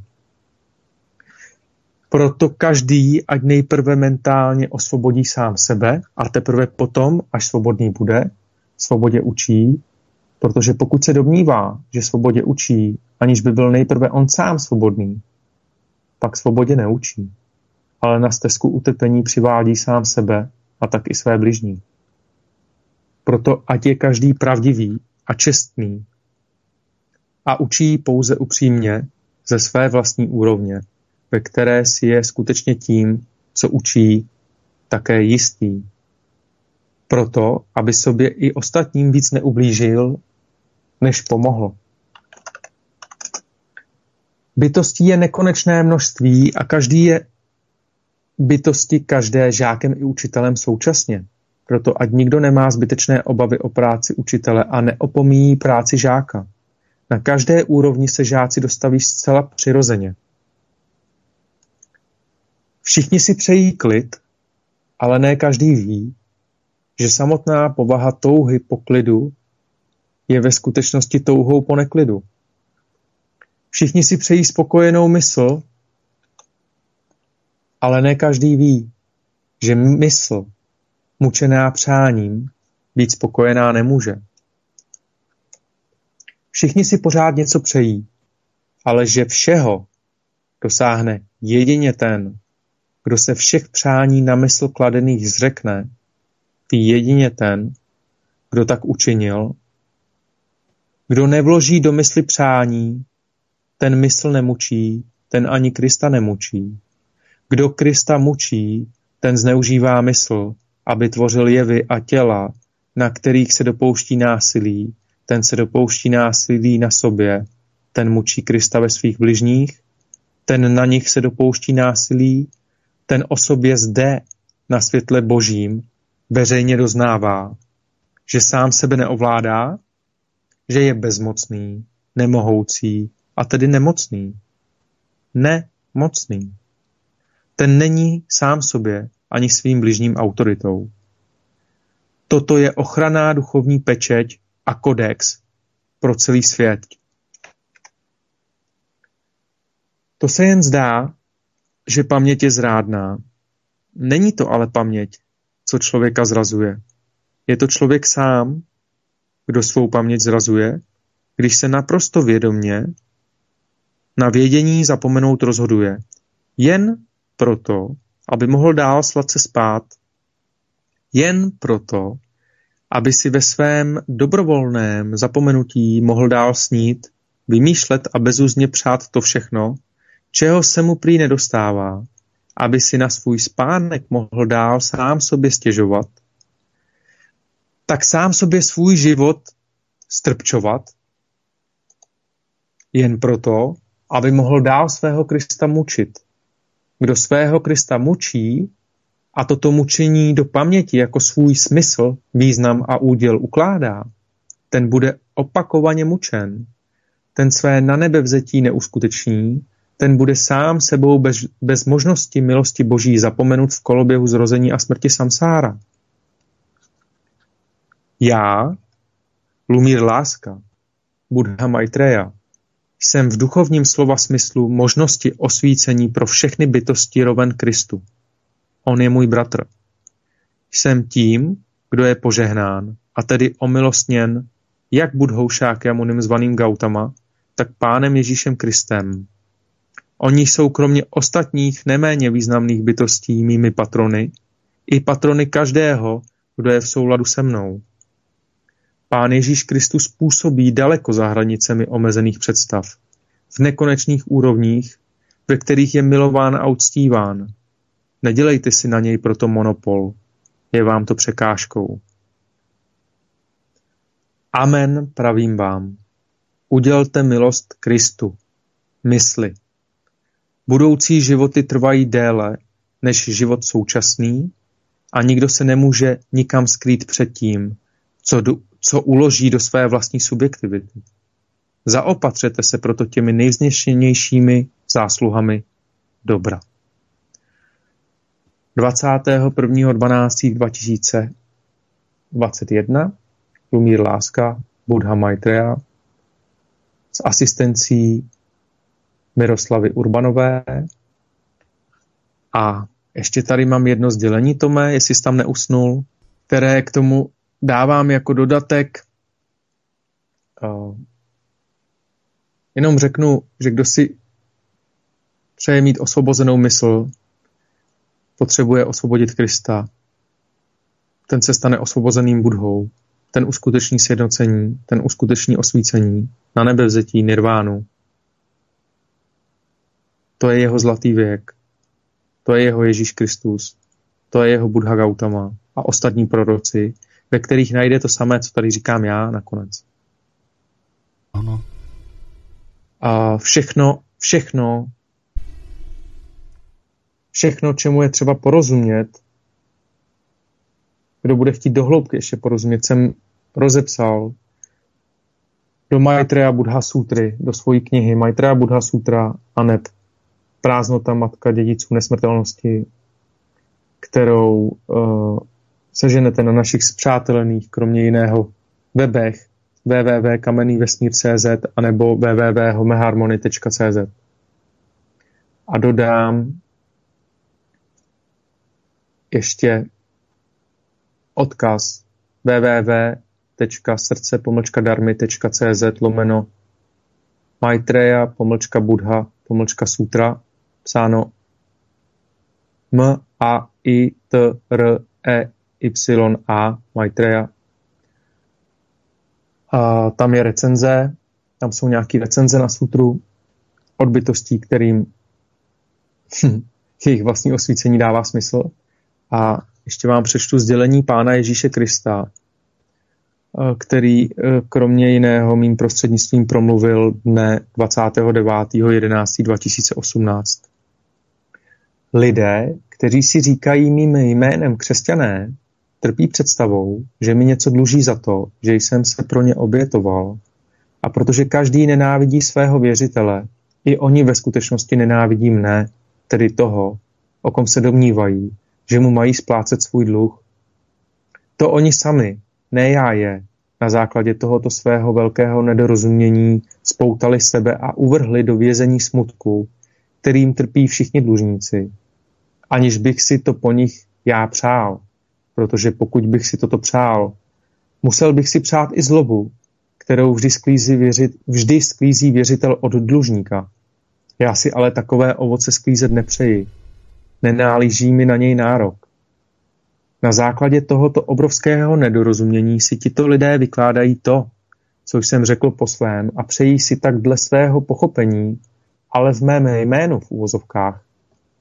Proto každý, ať nejprve mentálně osvobodí sám sebe a teprve potom, až svobodný bude, svobodě učí, protože pokud se domnívá, že svobodě učí, aniž by byl nejprve on sám svobodný, pak svobodě neučí, ale na stezku utrpení přivádí sám sebe a tak i své bližní. Proto ať je každý pravdivý a čestný a učí pouze upřímně ze své vlastní úrovně, ve které si je skutečně tím, co učí, také jistý. Proto, aby sobě i ostatním víc neublížil, než pomohl. Bytostí je nekonečné množství a každý je bytosti každé žákem i učitelem současně. Proto ať nikdo nemá zbytečné obavy o práci učitele a neopomíjí práci žáka. Na každé úrovni se žáci dostaví zcela přirozeně. Všichni si přejí klid, ale ne každý ví, že samotná povaha touhy po klidu je ve skutečnosti touhou po neklidu. Všichni si přejí spokojenou mysl, ale ne každý ví, že mysl, mučená přáním, být spokojená nemůže. Všichni si pořád něco přejí, ale že všeho dosáhne jedině ten, kdo se všech přání na mysl kladených zřekne, ví jedině ten, kdo tak učinil. Kdo nevloží do mysli přání, ten mysl nemučí, ten ani Krista nemučí. Kdo Krista mučí, ten zneužívá mysl, aby tvořil jevy a těla, na kterých se dopouští násilí, ten se dopouští násilí na sobě, ten mučí Krista ve svých bližních, ten na nich se dopouští násilí, ten o sobě zde na světle Božím veřejně doznává, že sám sebe neovládá, že je bezmocný, nemohoucí a tedy nemocný. Nemocný. Ten není sám sobě ani svým bližním autoritou. Toto je ochranná duchovní pečeť a kodex pro celý svět. To se jen zdá, že paměť je zrádná. Není to ale paměť, co člověka zrazuje. Je to člověk sám, kdo svou paměť zrazuje, když se naprosto vědomně na vědění zapomenout rozhoduje. Jen proto, aby mohl dál sladce spát. Jen proto, aby si ve svém dobrovolném zapomenutí mohl dál snít, vymýšlet a bezúzně přát to všechno, čeho se mu prý nedostává, aby si na svůj spánek mohl dál sám sobě stěžovat, tak sám sobě svůj život strpčovat, jen proto, aby mohl dál svého Krista mučit. Kdo svého Krista mučí a toto mučení do paměti jako svůj smysl, význam a úděl ukládá, ten bude opakovaně mučen. Ten své na nebe vzetí neuskuteční, ten bude sám sebou bez, bez možnosti milosti Boží zapomenut v koloběhu zrození a smrti samsára. Já, Lumír Láska, Buddha Maitreya, jsem v duchovním slova smyslu možnosti osvícení pro všechny bytosti roven Kristu. On je můj bratr. Jsem tím, kdo je požehnán, a tedy omilostněn jak Budhou Šákyamunim zvaným Gautama, tak Pánem Ježíšem Kristem. Oni jsou kromě ostatních neméně významných bytostí mými patrony, i patrony každého, kdo je v souladu se mnou. Pán Ježíš Kristus působí daleko za hranicemi omezených představ, v nekonečných úrovních, ve kterých je milován a uctíván. Nedělejte si na něj proto monopol, je vám to překážkou. Amen, pravím vám. Udělte milost Kristu, mysli. Budoucí životy trvají déle než život současný a nikdo se nemůže nikam skrýt před tím, co, do, co uloží do své vlastní subjektivity. Zaopatřete se proto těmi nejvznešenějšími zásluhami dobra. dvacátého prvního dvanáctého dva tisíce dvacet jedna Lumír Láska, Buddha Maitreya s asistencí Miroslavy Urbanové. A ještě tady mám jedno sdělení, Tome, jestli jsi tam neusnul, které k tomu dávám jako dodatek. Uh, jenom řeknu, že kdo si přeje mít osvobozenou mysl, potřebuje osvobodit Krista. Ten se stane osvobozeným Budhou. Ten uskuteční sjednocení, ten uskuteční osvícení, na nebevzetí, nirvánu. To je jeho zlatý věk. To je jeho Ježíš Kristus. To je jeho Buddha Gautama a ostatní proroci, ve kterých najde to samé, co tady říkám já nakonec. Ano. A všechno, všechno, všechno, čemu je třeba porozumět, kdo bude chtít do hloubky ještě porozumět, jsem rozepsal do Maitreya Buddha Sutry, do svojí knihy Maitreya Buddha Sutra a neb Prázdnota matka dědiců nesmrtelnosti, kterou uh, seženete na našich spřátelených, kromě jiného, webech w w w tečka kamenný vesmír tečka c z anebo w w w tečka homeharmony tečka c z. A dodám ještě odkaz w w w tečka srdce pomlčka darmy tečka c z lomeno Maitreya pomlčka Buddha pomlčka Sutra, psáno M A I T R E Y A Maitreya. A tam je recenze, tam jsou nějaké recenze na sutru od bytostí, kterým jejich vlastní osvícení dává smysl. A ještě vám přečtu sdělení Pána Ježíše Krista, který kromě jiného mým prostřednictvím promluvil dne dvacátého devátého jedenáctého dva tisíce osmnáct. Lidé, kteří si říkají mým jménem křesťané, trpí představou, že mi něco dluží za to, že jsem se pro ně obětoval. A protože každý nenávidí svého věřitele, i oni ve skutečnosti nenávidí mne, tedy toho, o kom se domnívají, že mu mají splácet svůj dluh. To oni sami, ne já je, na základě tohoto svého velkého nedorozumění spoutali sebe a uvrhli do vězení smutku, kterým trpí všichni dlužníci. Aniž bych si to po nich já přál, protože pokud bych si toto přál, musel bych si přát i zlobu, kterou vždy sklízí, věřit, vždy sklízí věřitel od dlužníka. Já si ale takové ovoce sklízet nepřeji. Nenálíží mi na něj nárok. Na základě tohoto obrovského nedorozumění si tito lidé vykládají to, co jsem řekl po svém, a přejí si tak dle svého pochopení, ale v mém jménu v uvozovkách,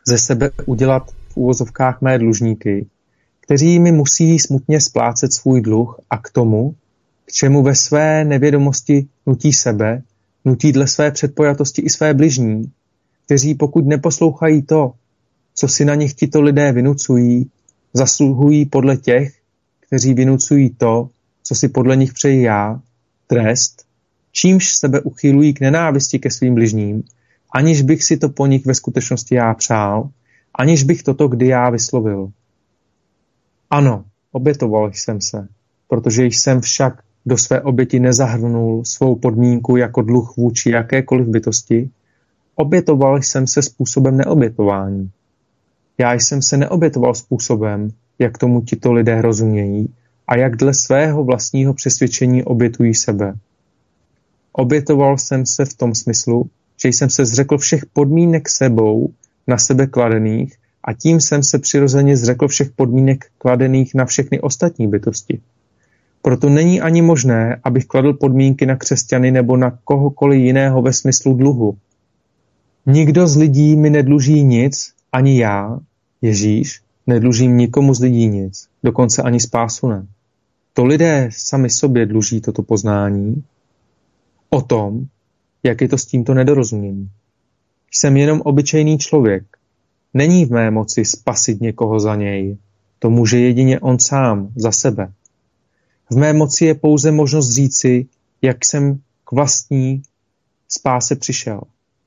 ze sebe udělat v úvozovkách mé dlužníky, kteří mi musí smutně splácet svůj dluh a k tomu, k čemu ve své nevědomosti nutí sebe, nutí dle své předpojatosti i své bližní, kteří pokud neposlouchají to, co si na nich tito lidé vynucují, zasluhují podle těch, kteří vynucují to, co si podle nich přeji já, trest, čímž sebe uchylují k nenávisti ke svým bližním, aniž bych si to po nich ve skutečnosti já přál, aniž bych toto kdy já vyslovil. Ano, obětoval jsem se, protože jsem však do své oběti nezahrnul svou podmínku jako dluh vůči jakékoliv bytosti, obětoval jsem se způsobem neobětování. Já jsem se neobětoval způsobem, jak tomu tito lidé rozumějí a jak dle svého vlastního přesvědčení obětují sebe. Obětoval jsem se v tom smyslu, že jsem se zřekl všech podmínek sebou na sebe kladených a tím jsem se přirozeně zřekl všech podmínek kladených na všechny ostatní bytosti. Proto není ani možné, abych kladl podmínky na křesťany nebo na kohokoliv jiného ve smyslu dluhu. Nikdo z lidí mi nedluží nic, ani já, Ježíš, nedlužím nikomu z lidí nic, dokonce ani spásu ne. To lidé sami sobě dluží toto poznání o tom, jak je to s tímto nedorozuměním. Jsem jenom obyčejný člověk. Není v mé moci spasit někoho za něj. To může jedině on sám, za sebe. V mé moci je pouze možnost říci, jak jsem k vlastní spáse přišel.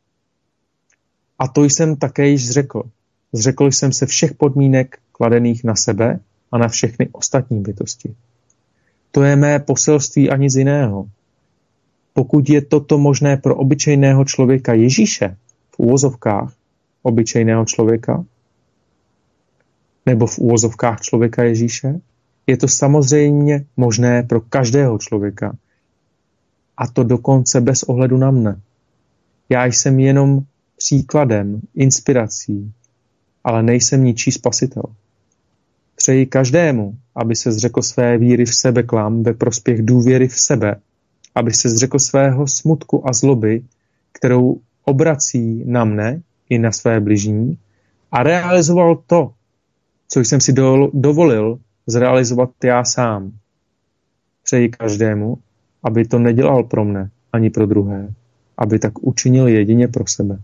A to jsem také již zřekl. Zřekl jsem se všech podmínek kladených na sebe a na všechny ostatní bytosti. To je mé poselství a nic jiného. Pokud je toto možné pro obyčejného člověka Ježíše, v úvozovkách obyčejného člověka, nebo v úvozovkách člověka Ježíše, je to samozřejmě možné pro každého člověka. A to dokonce bez ohledu na mne. Já jsem jenom příkladem, inspirací, ale nejsem ničí spasitel. Přeji každému, aby se zřekl své víry v sebeklam ve prospěch důvěry v sebe, aby se zřekl svého smutku a zloby, kterou obrací na mne i na své bližní a realizoval to, co jsem si dovolil zrealizovat já sám. Přeji každému, aby to nedělal pro mne ani pro druhé, aby tak učinil jedině pro sebe.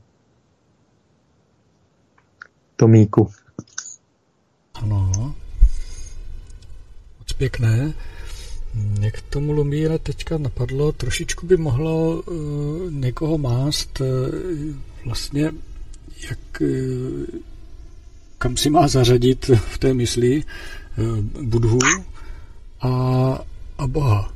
Tomíku. Ano. Moc pěkné. Mě k tomu, Lumíre, teďka napadlo, trošičku by mohlo uh, někoho mást uh, vlastně, jak, uh, kam si má zařadit v té mysli uh, Budhu a, a Boha.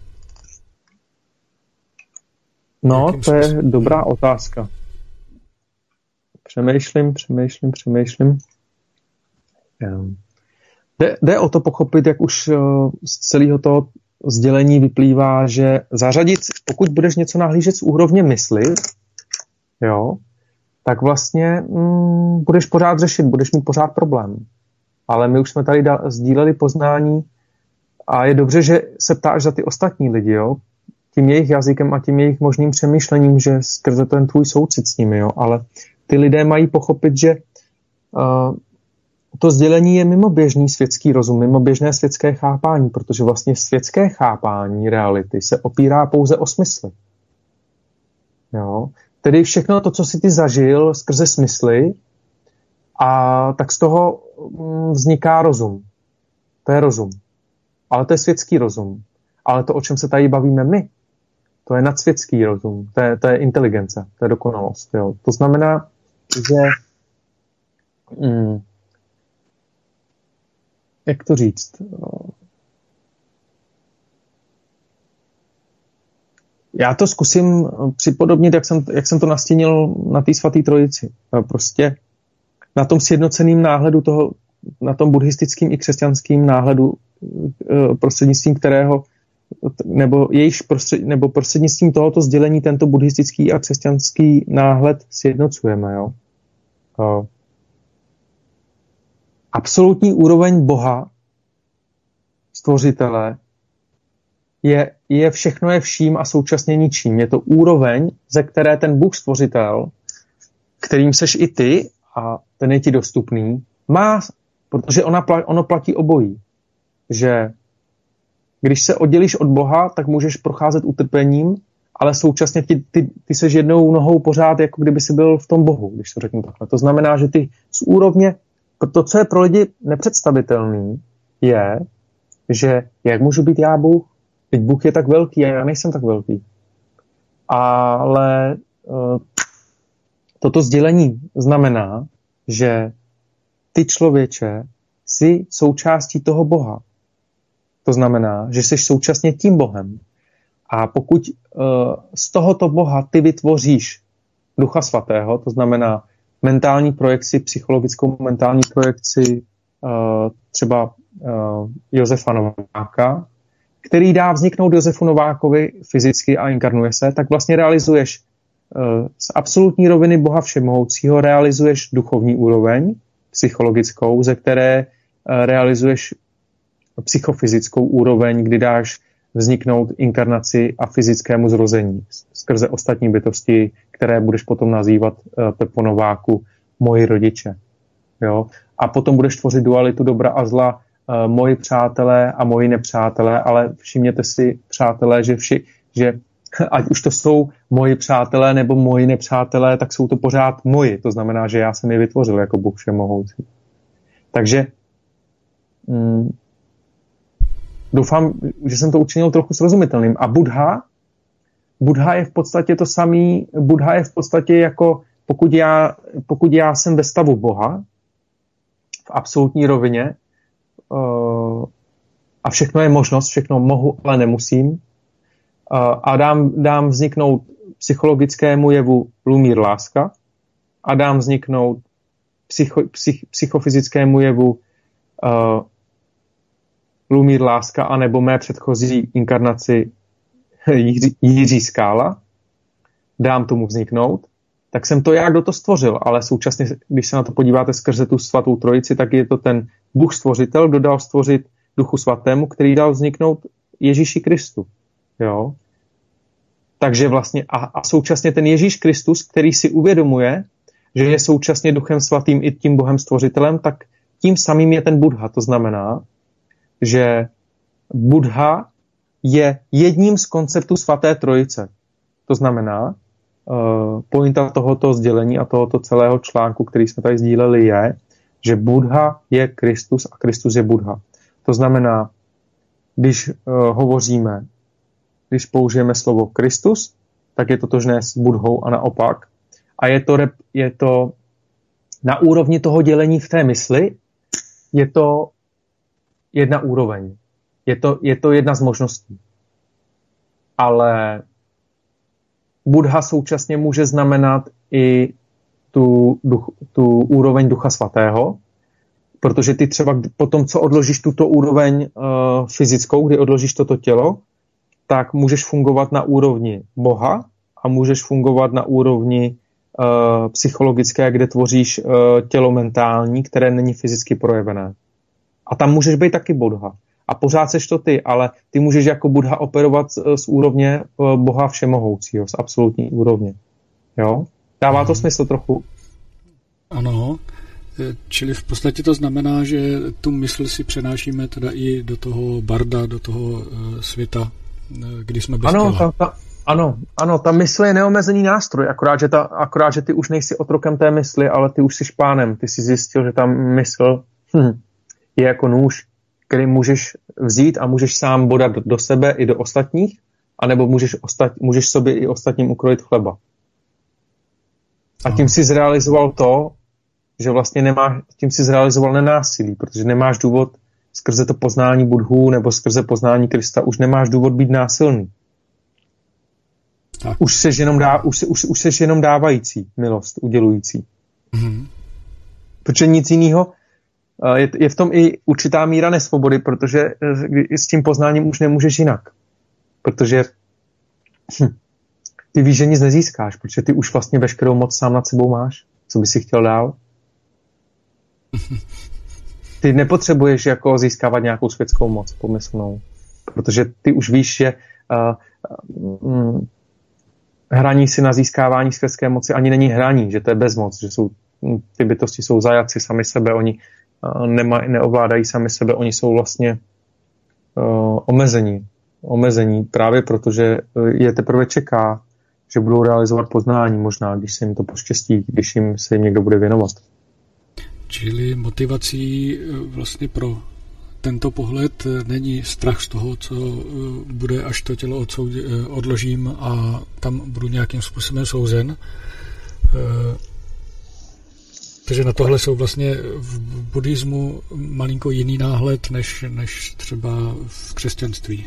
No, Jakým to způsobem? Je dobrá otázka. Přemýšlím, přemýšlím, přemýšlím. Um. Jde, jde o to pochopit, jak už z celého toho sdělení vyplývá, že zařadit, pokud budeš něco nahlížet z úrovně mysli, jo, tak vlastně mm, budeš pořád řešit, budeš mít pořád problém. Ale my už jsme tady da, sdíleli poznání a je dobře, že se ptáš za ty ostatní lidi, jo, tím jejich jazykem a tím jejich možným přemýšlením, že skrze ten tvůj soucit s nimi, jo, ale ty lidé mají pochopit, že uh, to sdělení je mimoběžný světský rozum, mimoběžné světské chápání, protože vlastně světské chápání reality se opírá pouze o smysly. Jo? Tedy všechno to, co si ty zažil skrze smysly, a tak z toho vzniká rozum. To je rozum. Ale to je světský rozum. Ale to, o čem se tady bavíme my, to je nadsvětský rozum. To je, to je inteligence, to je dokonalost. Jo? To znamená, že... Mm, jak to říct? Já to zkusím připodobnit, jak jsem, jak jsem to nastínil na té svaté trojici. Prostě na tom sjednoceným náhledu toho, na tom buddhistickým i křesťanským náhledu, prostřednictvím kterého, nebo jejich prostřed, nebo prostřednictvím tohoto sdělení tento buddhistický a křesťanský náhled sjednocujeme. Jo? Absolutní úroveň Boha, stvořitele, je, je všechno je vším a současně ničím. Je to úroveň, ze které ten Bůh stvořitel, kterým seš i ty, a ten je ti dostupný, má, protože ona, ono platí obojí, že když se oddělíš od Boha, tak můžeš procházet utrpením, ale současně ty, ty, ty seš jednou nohou pořád, jako kdyby jsi byl v tom Bohu, když to řeknu takhle. To znamená, že ty z úrovně, to, co je pro lidi nepředstavitelný, je, že jak můžu být já Bůh? Teď Bůh je tak velký a já nejsem tak velký. Ale uh, toto sdělení znamená, že ty člověče jsi součástí toho Boha. To znamená, že jsi současně tím Bohem. A pokud uh, z tohoto Boha ty vytvoříš Ducha Svatého, to znamená mentální projekci, psychologickou mentální projekci uh, třeba uh, Josefa Nováka, který dá vzniknout Josefu Novákovi fyzicky a inkarnuje se, tak vlastně realizuješ uh, z absolutní roviny Boha Všemohoucího, realizuješ duchovní úroveň, psychologickou, ze které uh, realizuješ psychofyzickou úroveň, kdy dáš vzniknout inkarnaci a fyzickému zrození skrze ostatní bytosti, které budeš potom nazývat uh, Pepo Nováku moji rodiče. Jo? A potom budeš tvořit dualitu dobra a zla, uh, moji přátelé a moji nepřátelé, ale všimněte si, přátelé, že, vši, že ať už to jsou moji přátelé nebo moji nepřátelé, tak jsou to pořád moji. To znamená, že já jsem je vytvořil jako Bůh Všemohoucí. Takže mm, doufám, že jsem to učinil trochu srozumitelným. A Buddha, Buddha je v podstatě to samý, Buddha je v podstatě jako, pokud já, pokud já jsem ve stavu Boha, v absolutní rovině, uh, a všechno je možnost, všechno mohu, ale nemusím, uh, a dám, dám vzniknout psychologickému jevu lumír láska a dám vzniknout psycho, psych, psychofyzickému jevu uh, lumír láska, anebo mé předchozí inkarnaci Jiří, Jiří Skála, dám tomu vzniknout, tak jsem to já, kdo to stvořil, ale současně, když se na to podíváte skrze tu svatou trojici, tak je to ten Bůh stvořitel, kdo dal stvořit Duchu Svatému, který dal vzniknout Ježíši Kristu. Jo? Takže vlastně a, a současně ten Ježíš Kristus, který si uvědomuje, že je současně Duchem Svatým i tím Bohem stvořitelem, tak tím samým je ten Buddha. To znamená, že Buddha je jedním z konceptů svaté trojice. To znamená, uh, pointa tohoto sdělení a tohoto celého článku, který jsme tady sdíleli, je, že Buddha je Kristus a Kristus je Buddha. To znamená, když uh, hovoříme, když použijeme slovo Kristus, tak je to totožné s Buddhou a naopak. A je to, rep, je to na úrovni toho dělení v té mysli, je to jedna úroveň. Je to, je to jedna z možností. Ale Buddha současně může znamenat i tu, duch, tu úroveň Ducha Svatého, protože ty třeba po tom, co odložíš tuto úroveň uh, fyzickou, kdy odložíš toto tělo, tak můžeš fungovat na úrovni Boha a můžeš fungovat na úrovni uh, psychologické, kde tvoříš uh, tělo mentální, které není fyzicky projevené. A tam můžeš být taky Buddha. A pořád seš to ty, ale ty můžeš jako Buddha operovat z, z úrovně Boha Všemohoucího, z absolutní úrovně. Jo? Dává to smysl trochu? Ano, čili v podstatě to znamená, že tu mysl si přenášíme teda i do toho barda, do toho světa, kdy jsme bez ano, těla. Ta, ta, ano, ano, ta mysl je neomezený nástroj, akorát že, ta, akorát, že ty už nejsi otrokem té mysli, ale ty už jsi pánem. Ty jsi zjistil, že ta mysl hm, je jako nůž, který můžeš vzít a můžeš sám bodat do sebe i do ostatních, anebo můžeš, ostat, můžeš sobě i ostatním ukrojit chleba. A tím si zrealizoval to, že vlastně nemáš, tím si zrealizoval nenásilí, protože nemáš důvod skrze to poznání Budhů nebo skrze poznání Krista, už nemáš důvod být násilný. Tak. Už seš jenom, dá, už, už, už seš jenom dávající milost, udělující. Mm-hmm. Protože nic jiného, je, je v tom i určitá míra nesvobody, protože s tím poznáním už nemůžeš jinak. Protože hm, ty víš, že nic nezískáš, protože ty už vlastně veškerou moc sám nad sebou máš. Co bys si chtěl dál? Ty nepotřebuješ jako získávat nějakou světskou moc pomyslnou, protože ty už víš, že uh, um, hraní si na získávání světské moci ani není hraní, že to je bezmoc, že jsou ty bytosti jsou zajatci sami sebe, oni nema, neovládají sami sebe, oni jsou vlastně uh, omezení. Omezení právě protože je teprve čeká, že budou realizovat poznání možná, když se jim to poštěstí, když jim se jim někdo bude věnovat. Čili motivací vlastně pro tento pohled není strach z toho, co bude, až to tělo odsoudí, odložím a tam budu nějakým způsobem souzen. Takže na tohle jsou vlastně v buddhismu malinko jiný náhled, než, než třeba v křesťanství.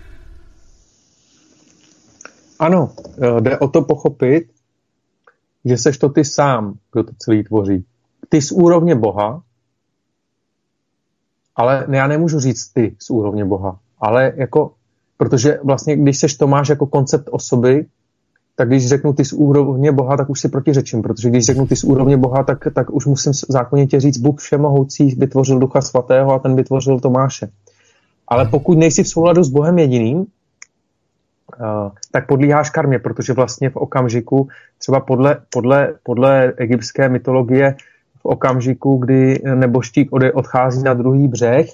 Ano, jde o to pochopit, že seš to ty sám, kdo to celý tvoří. Ty z úrovně Boha, ale já nemůžu říct ty z úrovně Boha, ale jako, protože vlastně, když seš to máš jako koncept osoby, tak když řeknu ty z úrovně Boha, tak už si protiřečím, protože když řeknu ty z úrovně Boha, tak, tak už musím zákonitě říct, Bůh všemohoucí vytvořil Ducha Svatého a ten vytvořil Tomáše. Ale pokud nejsi v souladu s Bohem jediným, uh, tak podlíháš karmě, protože vlastně v okamžiku, třeba podle, podle, podle egyptské mytologie, v okamžiku, kdy nebožtík odchází na druhý břeh,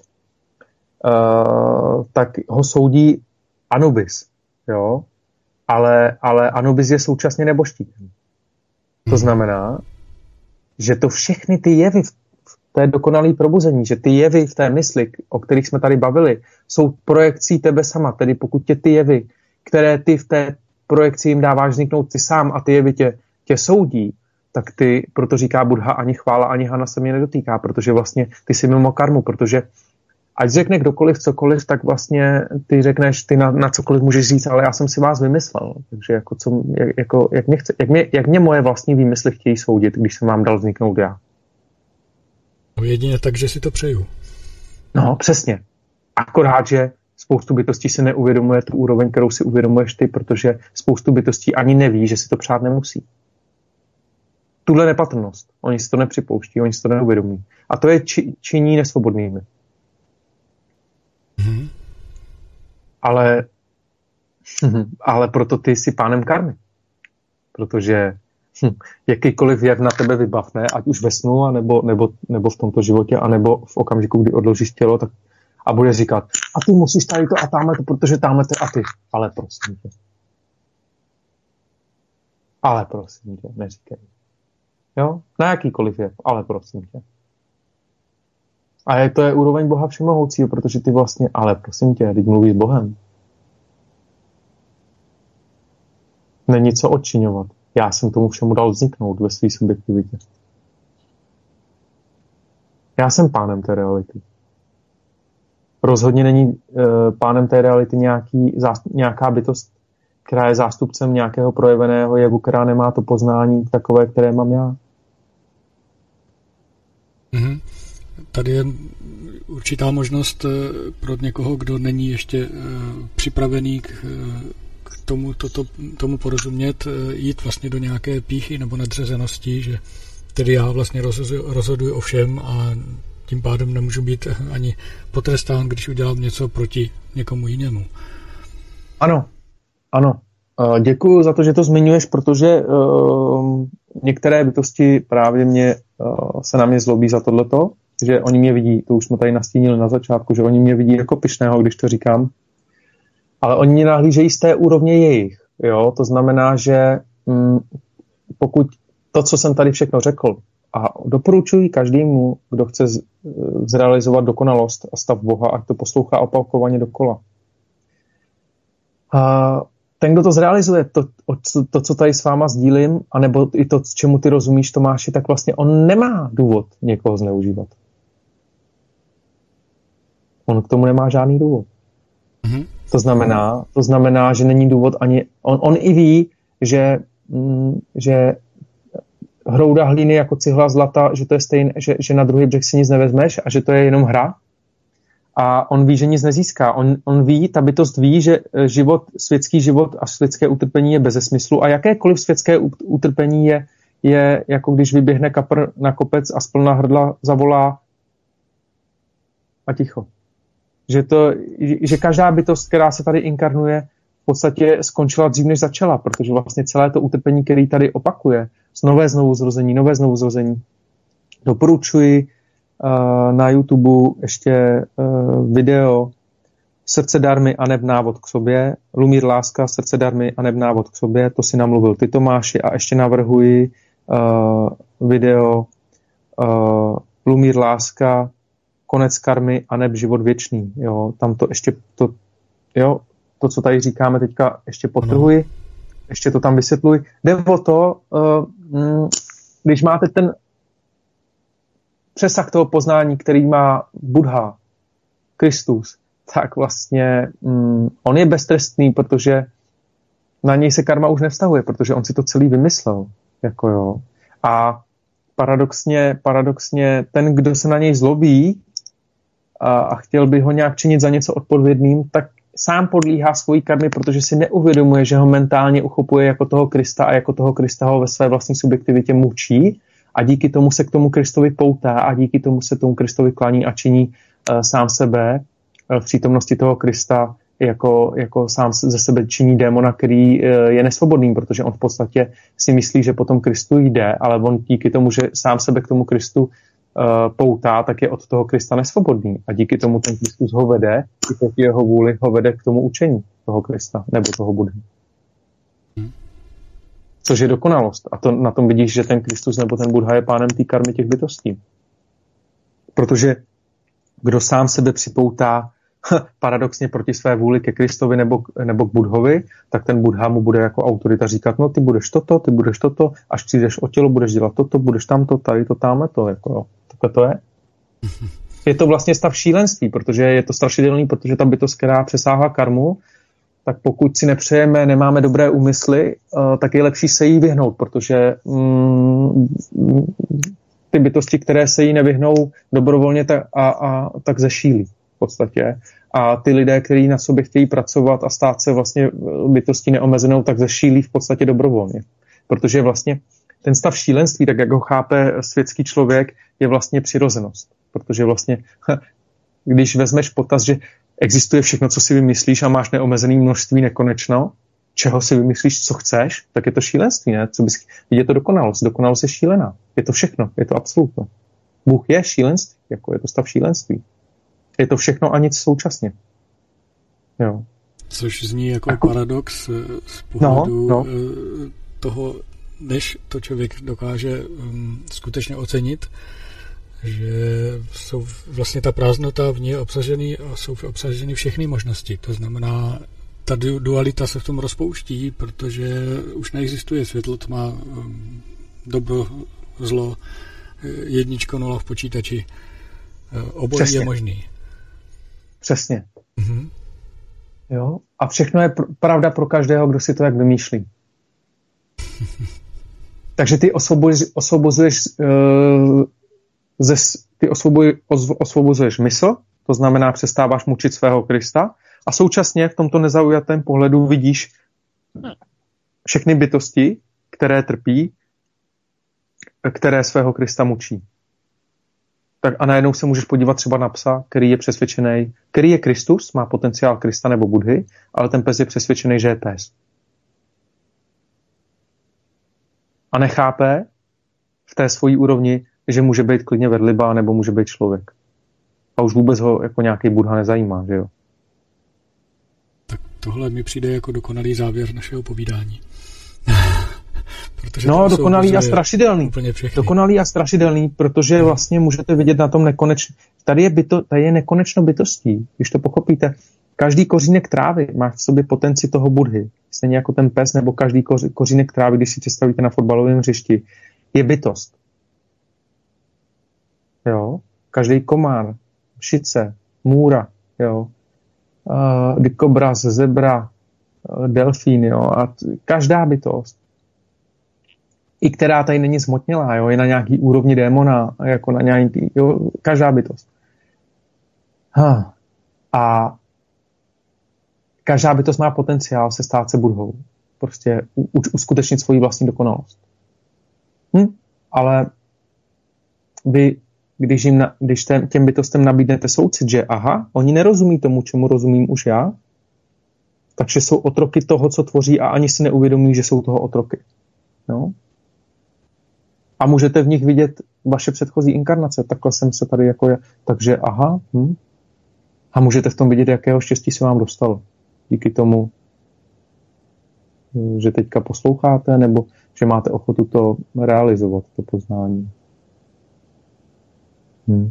uh, tak ho soudí Anubis, jo? Ale, ale Anubis je současně nebožtíkem. To znamená, že to všechny ty jevy v té dokonalé probuzení, že ty jevy v té mysli, o kterých jsme tady bavili, jsou projekcí tebe sama. Tedy pokud tě ty jevy, které ty v té projekci jim dáváš vzniknout ty sám a ty jevy tě, tě soudí, tak ty, proto říká Buddha, ani chvála, ani hana se mě nedotýká, protože vlastně ty jsi mimo karmu, protože ať řekne kdokoliv cokoliv, tak vlastně ty řekneš, ty na, na cokoliv můžeš říct, ale já jsem si vás vymyslel. Takže jako, co, jako, jak, mě chce, jak, mě, jak mě moje vlastní výmysly chtějí soudit, když jsem vám dal vzniknout já. No jedině tak, že si to přeju. No, přesně. Akorát, že spoustu bytostí si neuvědomuje tu úroveň, kterou si uvědomuješ ty, protože spoustu bytostí ani neví, že si to přát nemusí. Tuhle nepatrnost. Oni si to nepřipouští, oni si to neuvědomí. A to je či, činí nesvobodnými. Mm-hmm. Ale, ale proto ty jsi pánem karmy. Protože hm, jakýkoliv jev na tebe vybavne, ať už ve snu, nebo, nebo, nebo v tomto životě, anebo v okamžiku, kdy odložíš tělo, tak a bude říkat, a ty musíš tady to a táme to, protože táme to a ty. Ale prosím tě. Ale prosím tě, neříkej. Jo? Na jakýkoliv jev, ale prosím tě. A je to je úroveň Boha všemohoucího, protože ty vlastně, ale prosím tě, teď mluvíš s Bohem. Není co odčiňovat. Já jsem tomu všemu dal vzniknout ve své subjektivitě. Já jsem pánem té reality. Rozhodně není e, pánem té reality nějaký, zástup, nějaká bytost, která je zástupcem nějakého projeveného jevu, která nemá to poznání takové, které mám já. Mhm. Tady je určitá možnost pro někoho, kdo není ještě připravený k, k tomu, toto, tomu porozumět, jít vlastně do nějaké pýchy nebo nadřazenosti, že tedy já vlastně rozhoduji, rozhoduji o všem a tím pádem nemůžu být ani potrestán, když udělám něco proti někomu jinému. Ano, ano. Děkuji za to, že to zmiňuješ, protože uh, některé bytosti právě mě, uh, se na mě zlobí za tohleto, že oni mě vidí, to už jsme tady nastínili na začátku, že oni mě vidí jako pyšného, když to říkám, ale oni mě nahlížejí z té úrovně jejich. Jo? To znamená, že mm, pokud to, co jsem tady všechno řekl, a doporučuji každému, kdo chce z, zrealizovat dokonalost a stav Boha, ať to poslouchá opakovaně dokola. A ten, kdo to zrealizuje, to, to, co tady s váma sdílím, anebo i to, čemu ty rozumíš, Tomáši, tak vlastně on nemá důvod někoho zneužívat. On k tomu nemá žádný důvod. Mm-hmm. To znamená, to znamená, že není důvod ani... On, on i ví, že, mm, že hrouda hlíny jako cihla zlata, že to je stejné, že, že na druhý břeh si nic nevezmeš a že to je jenom hra. A on ví, že nic nezíská. On, on ví, ta bytost ví, že život, světský život a světské utrpení je beze smyslu a jakékoliv světské utrpení je, je jako když vyběhne kapr na kopec a z plna hrdla zavolá a ticho. Že, to, že každá bytost, která se tady inkarnuje, v podstatě skončila dřív, než začala, protože vlastně celé to utrpení, který tady opakuje, z nové znovu zrození, nové znovu zrození, Doporučuji uh, na YouTube ještě uh, video Srdce darmy a neb návod k sobě. Lumír Láska, Srdce darmy a neb návod k sobě. To si namluvil ty, Tomáši. A ještě navrhuji uh, video uh, Lumír Láska, Konec karmy a neb život věčný. Jo, tam to ještě to, jo, to, co tady říkáme teďka, ještě podtrhuji. Ještě to tam vysvětluji. Jde o to, uh, když máte ten přesah toho poznání, který má Buddha, Kristus, tak vlastně um, on je beztrestný, protože na něj se karma už nevztahuje, protože on si to celý vymyslel. Jako jo. A paradoxně, paradoxně ten, kdo se na něj zlobí a, a chtěl by ho nějak činit za něco odpovědným, tak sám podlíhá svojí karmy, protože si neuvědomuje, že ho mentálně uchopuje jako toho Krista a jako toho Krista ho ve své vlastní subjektivitě mučí a díky tomu se k tomu Kristovi poutá a díky tomu se tomu Kristovi klaní a činí uh, sám sebe uh, v přítomnosti toho Krista jako, jako sám ze sebe činí démona, který uh, je nesvobodný, protože on v podstatě si myslí, že potom Kristu jde, ale on díky tomu, že sám sebe k tomu Kristu Uh, poutá, tak je od toho Krista nesvobodný. A díky tomu ten Kristus ho vede, i proti jeho vůli ho vede k tomu učení toho Krista, nebo toho Budhy. Hmm. Což je dokonalost. A to na tom vidíš, že ten Kristus nebo ten Buddha je pánem té karmy těch bytostí. Protože kdo sám sebe připoutá paradoxně proti své vůli ke Kristovi nebo, nebo k Budhovi, tak ten Buddha mu bude jako autorita říkat, no ty budeš toto, ty budeš toto, až přijdeš o tělo, budeš dělat toto, budeš tamto, tady to, tamhle to, jako jo. Takhle to je. Je to vlastně stav šílenství, protože je to strašidelný, protože ta bytost, která přesáhla karmu, tak pokud si nepřejeme, nemáme dobré úmysly, uh, tak je lepší se jí vyhnout, protože mm, ty bytosti, které se jí nevyhnou dobrovolně, tak, a, a, tak zešílí v podstatě. A ty lidé, kteří na sobě chtějí pracovat a stát se vlastně bytostí neomezenou, tak zešílí v podstatě dobrovolně. Protože vlastně ten stav šílenství, tak jak ho chápe světský člověk, je vlastně přirozenost. Protože vlastně, když vezmeš potaz, že existuje všechno, co si vymyslíš a máš neomezené množství nekonečno, čeho si vymyslíš, co chceš, tak je to šílenství, ne? Co bys... Je to dokonalost. Dokonalost je šílená. Je to všechno. Je to absolutno. Bůh je šílenství. Jako je to stav šílenství. Je to všechno a nic současně. Jo. Což zní jako Ako... paradox z pohledu no, no. toho, než to člověk dokáže um, skutečně ocenit, že jsou vlastně ta prázdnota v ní je obsažený a jsou obsaženy všechny možnosti. To znamená, ta dualita se v tom rozpouští, protože už neexistuje světlo, tma, dobro, zlo, jedničko, nula v počítači. Obojí Přesně. je možný. Přesně. Mhm. Jo? A všechno je pr- pravda pro každého, kdo si to jak vymýšlí. Takže ty osvoboz, osvobozuješ uh, ze, ty osvoboz, osvobozuješ mysl, to znamená přestáváš mučit svého Krista a současně v tomto nezaujatém pohledu vidíš všechny bytosti, které trpí, které svého Krista mučí. Tak a najednou se můžeš podívat třeba na psa, který je přesvědčený, který je Kristus, má potenciál Krista nebo Budhy, ale ten pes je přesvědčený, že je pes. A nechápe v té svojí úrovni, že může být klidně vedliba nebo může být člověk. A už vůbec ho jako nějaký Buddha nezajímá, že jo? Tak tohle mi přijde jako dokonalý závěr našeho povídání. No, dokonalý a strašidelný. Dokonalý a strašidelný, protože no. vlastně můžete vidět na tom nekonečno. Tady je, byto, tady je nekonečno bytostí, když to pochopíte. Každý kořínek trávy má v sobě potenci toho Budhy. Stejně jako ten pes nebo každý kořínek trávy, když si představíte na fotbalovém hřišti, je bytost. Jo? Každý komár, šice, můra, jo? Uh, dikobraz, zebra, uh, delfín, jo? A t- každá bytost, i která tady není zmotnělá, jo? Je na nějaký úrovni démona, jako na nějaký, jo? Každá bytost. Huh. A každá bytost má potenciál se stát se Budhou. Prostě u- uskutečnit svoji vlastní dokonalost. Hm? Ale vy, když, jim na, když ten, těm bytostem nabídnete soucit, že aha, oni nerozumí tomu, čemu rozumím už já, takže jsou otroky toho, co tvoří a ani si neuvědomí, že jsou toho otroky. No? A můžete v nich vidět vaše předchozí inkarnace, takhle jsem se tady jako, takže aha, hm. A můžete v tom vidět, jakého štěstí se vám dostalo. Díky tomu, že teďka posloucháte, nebo že máte ochotu to realizovat, to poznání. Hm.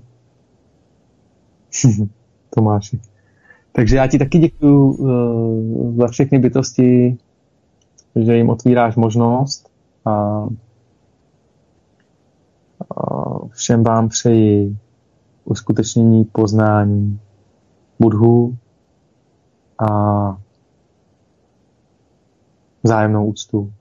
Tomáši. Takže já ti taky děkuju uh, za všechny bytosti, že jim otvíráš možnost a, a všem vám přeji uskutečnění poznání Budhu a vzájemnou úctu.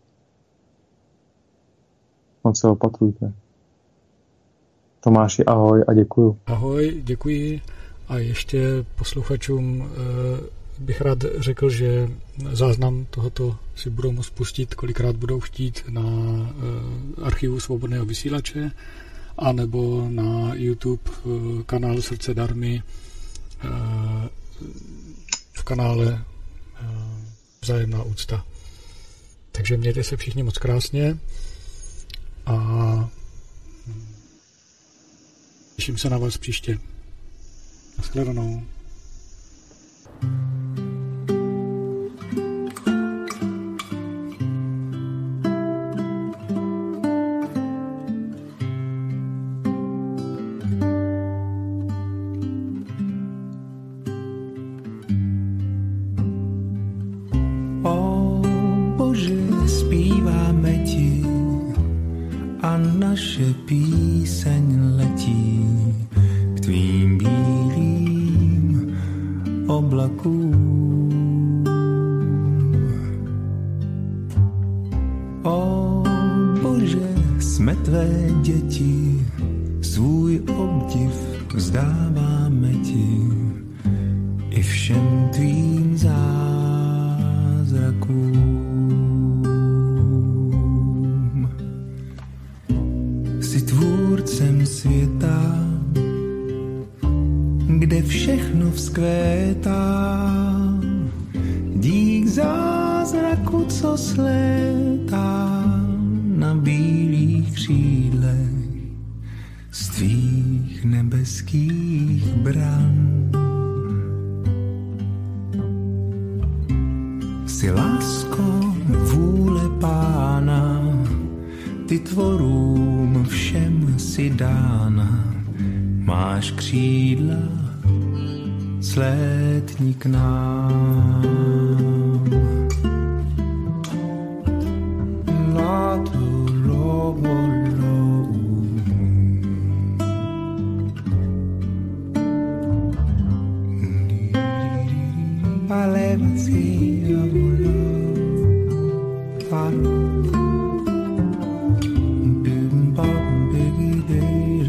Moc se opatrujte. Tomáši, ahoj a děkuju. Ahoj, děkuji. A ještě posluchačům bych rád řekl, že záznam tohoto si budou moct pustit, kolikrát budou chtít, na archivu Svobodného vysílače anebo na YouTube kanál Srdce Dharmy v kanále Vzájemná úcta. Takže mějte se všichni moc krásně a těším se na vás příště. Nashledanou. O Bože, zpíváme ti a naše píseň letí k tvým bílým oblakům. O Bože, jsme tvé děti, svůj obdiv vzdáváme ti i všem tvým zázrakům. Jsi tvůrcem světa, kde všechno vzkvétá, dík zázraku, co slétá na bílých křídlech z tvých nebeských bran. Jsi lásko, vůle Pána, ty tvorům všem si dána, máš křídla, slétni k nám. Láto, lovo, lovu. Palevci, avolo, faro. Bim, bam, biggie, day,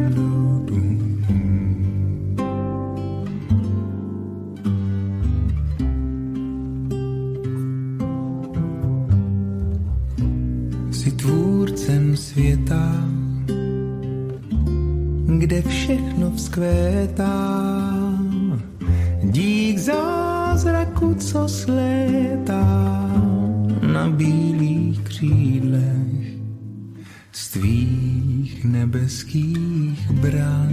jsi tvůrcem světa, kde všechno vzkvétá, dík zázraku, co slétá na bílých křídlech z tvých nebeských bran.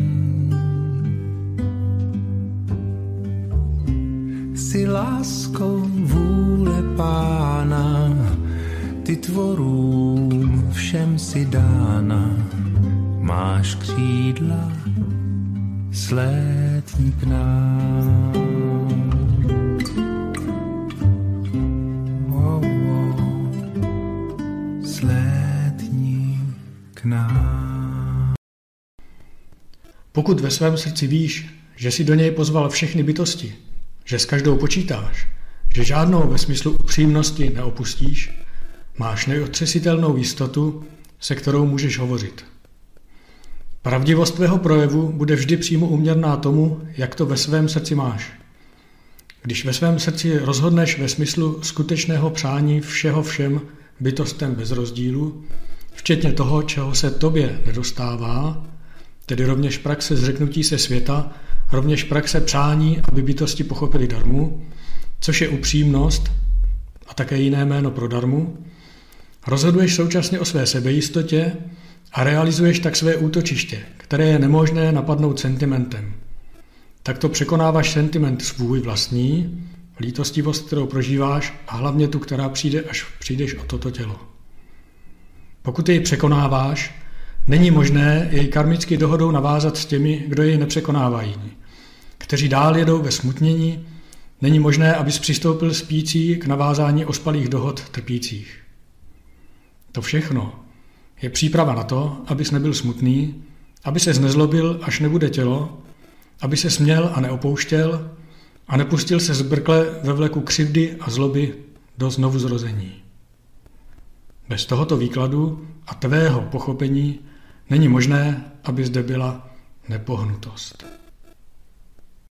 Jsi láskou vůle Pána, ty tvorům všem si dána, máš křídla, slétni k nám. Oh, oh, slétni k nám. Pokud ve svém srdci víš, že si do něj pozval všechny bytosti, že s každou počítáš, že žádnou ve smyslu upřímnosti neopustíš, máš neotřesitelnou jistotu, se kterou můžeš hovořit. Pravdivost tvého projevu bude vždy přímo úměrná tomu, jak to ve svém srdci máš. Když ve svém srdci rozhodneš ve smyslu skutečného přání všeho všem bytostem bez rozdílu, včetně toho, čeho se tobě nedostává, tedy rovněž praxe zřeknutí se světa, rovněž praxe přání, aby bytosti pochopili dharmu, což je upřímnost a také jiné jméno pro dharmu, rozhoduješ současně o své sebejistotě a realizuješ tak své útočiště, které je nemožné napadnout sentimentem. Takto překonáváš sentiment svůj vlastní, lítostivost, kterou prožíváš a hlavně tu, která přijde, až přijdeš o toto tělo. Pokud jej překonáváš, není možné jej karmicky dohodou navázat s těmi, kdo jej nepřekonávají, kteří dál jedou ve smutnění. Není možné, abys přistoupil spící k navázání ospalých dohod trpících. To všechno je příprava na to, abys nebyl smutný, aby ses nezlobil, až nebude tělo, aby se směl a neopouštěl a nepustil se zbrkle ve vleku křivdy a zloby do znovuzrození. Bez tohoto výkladu a tvého pochopení není možné, aby zde byla nepohnutost.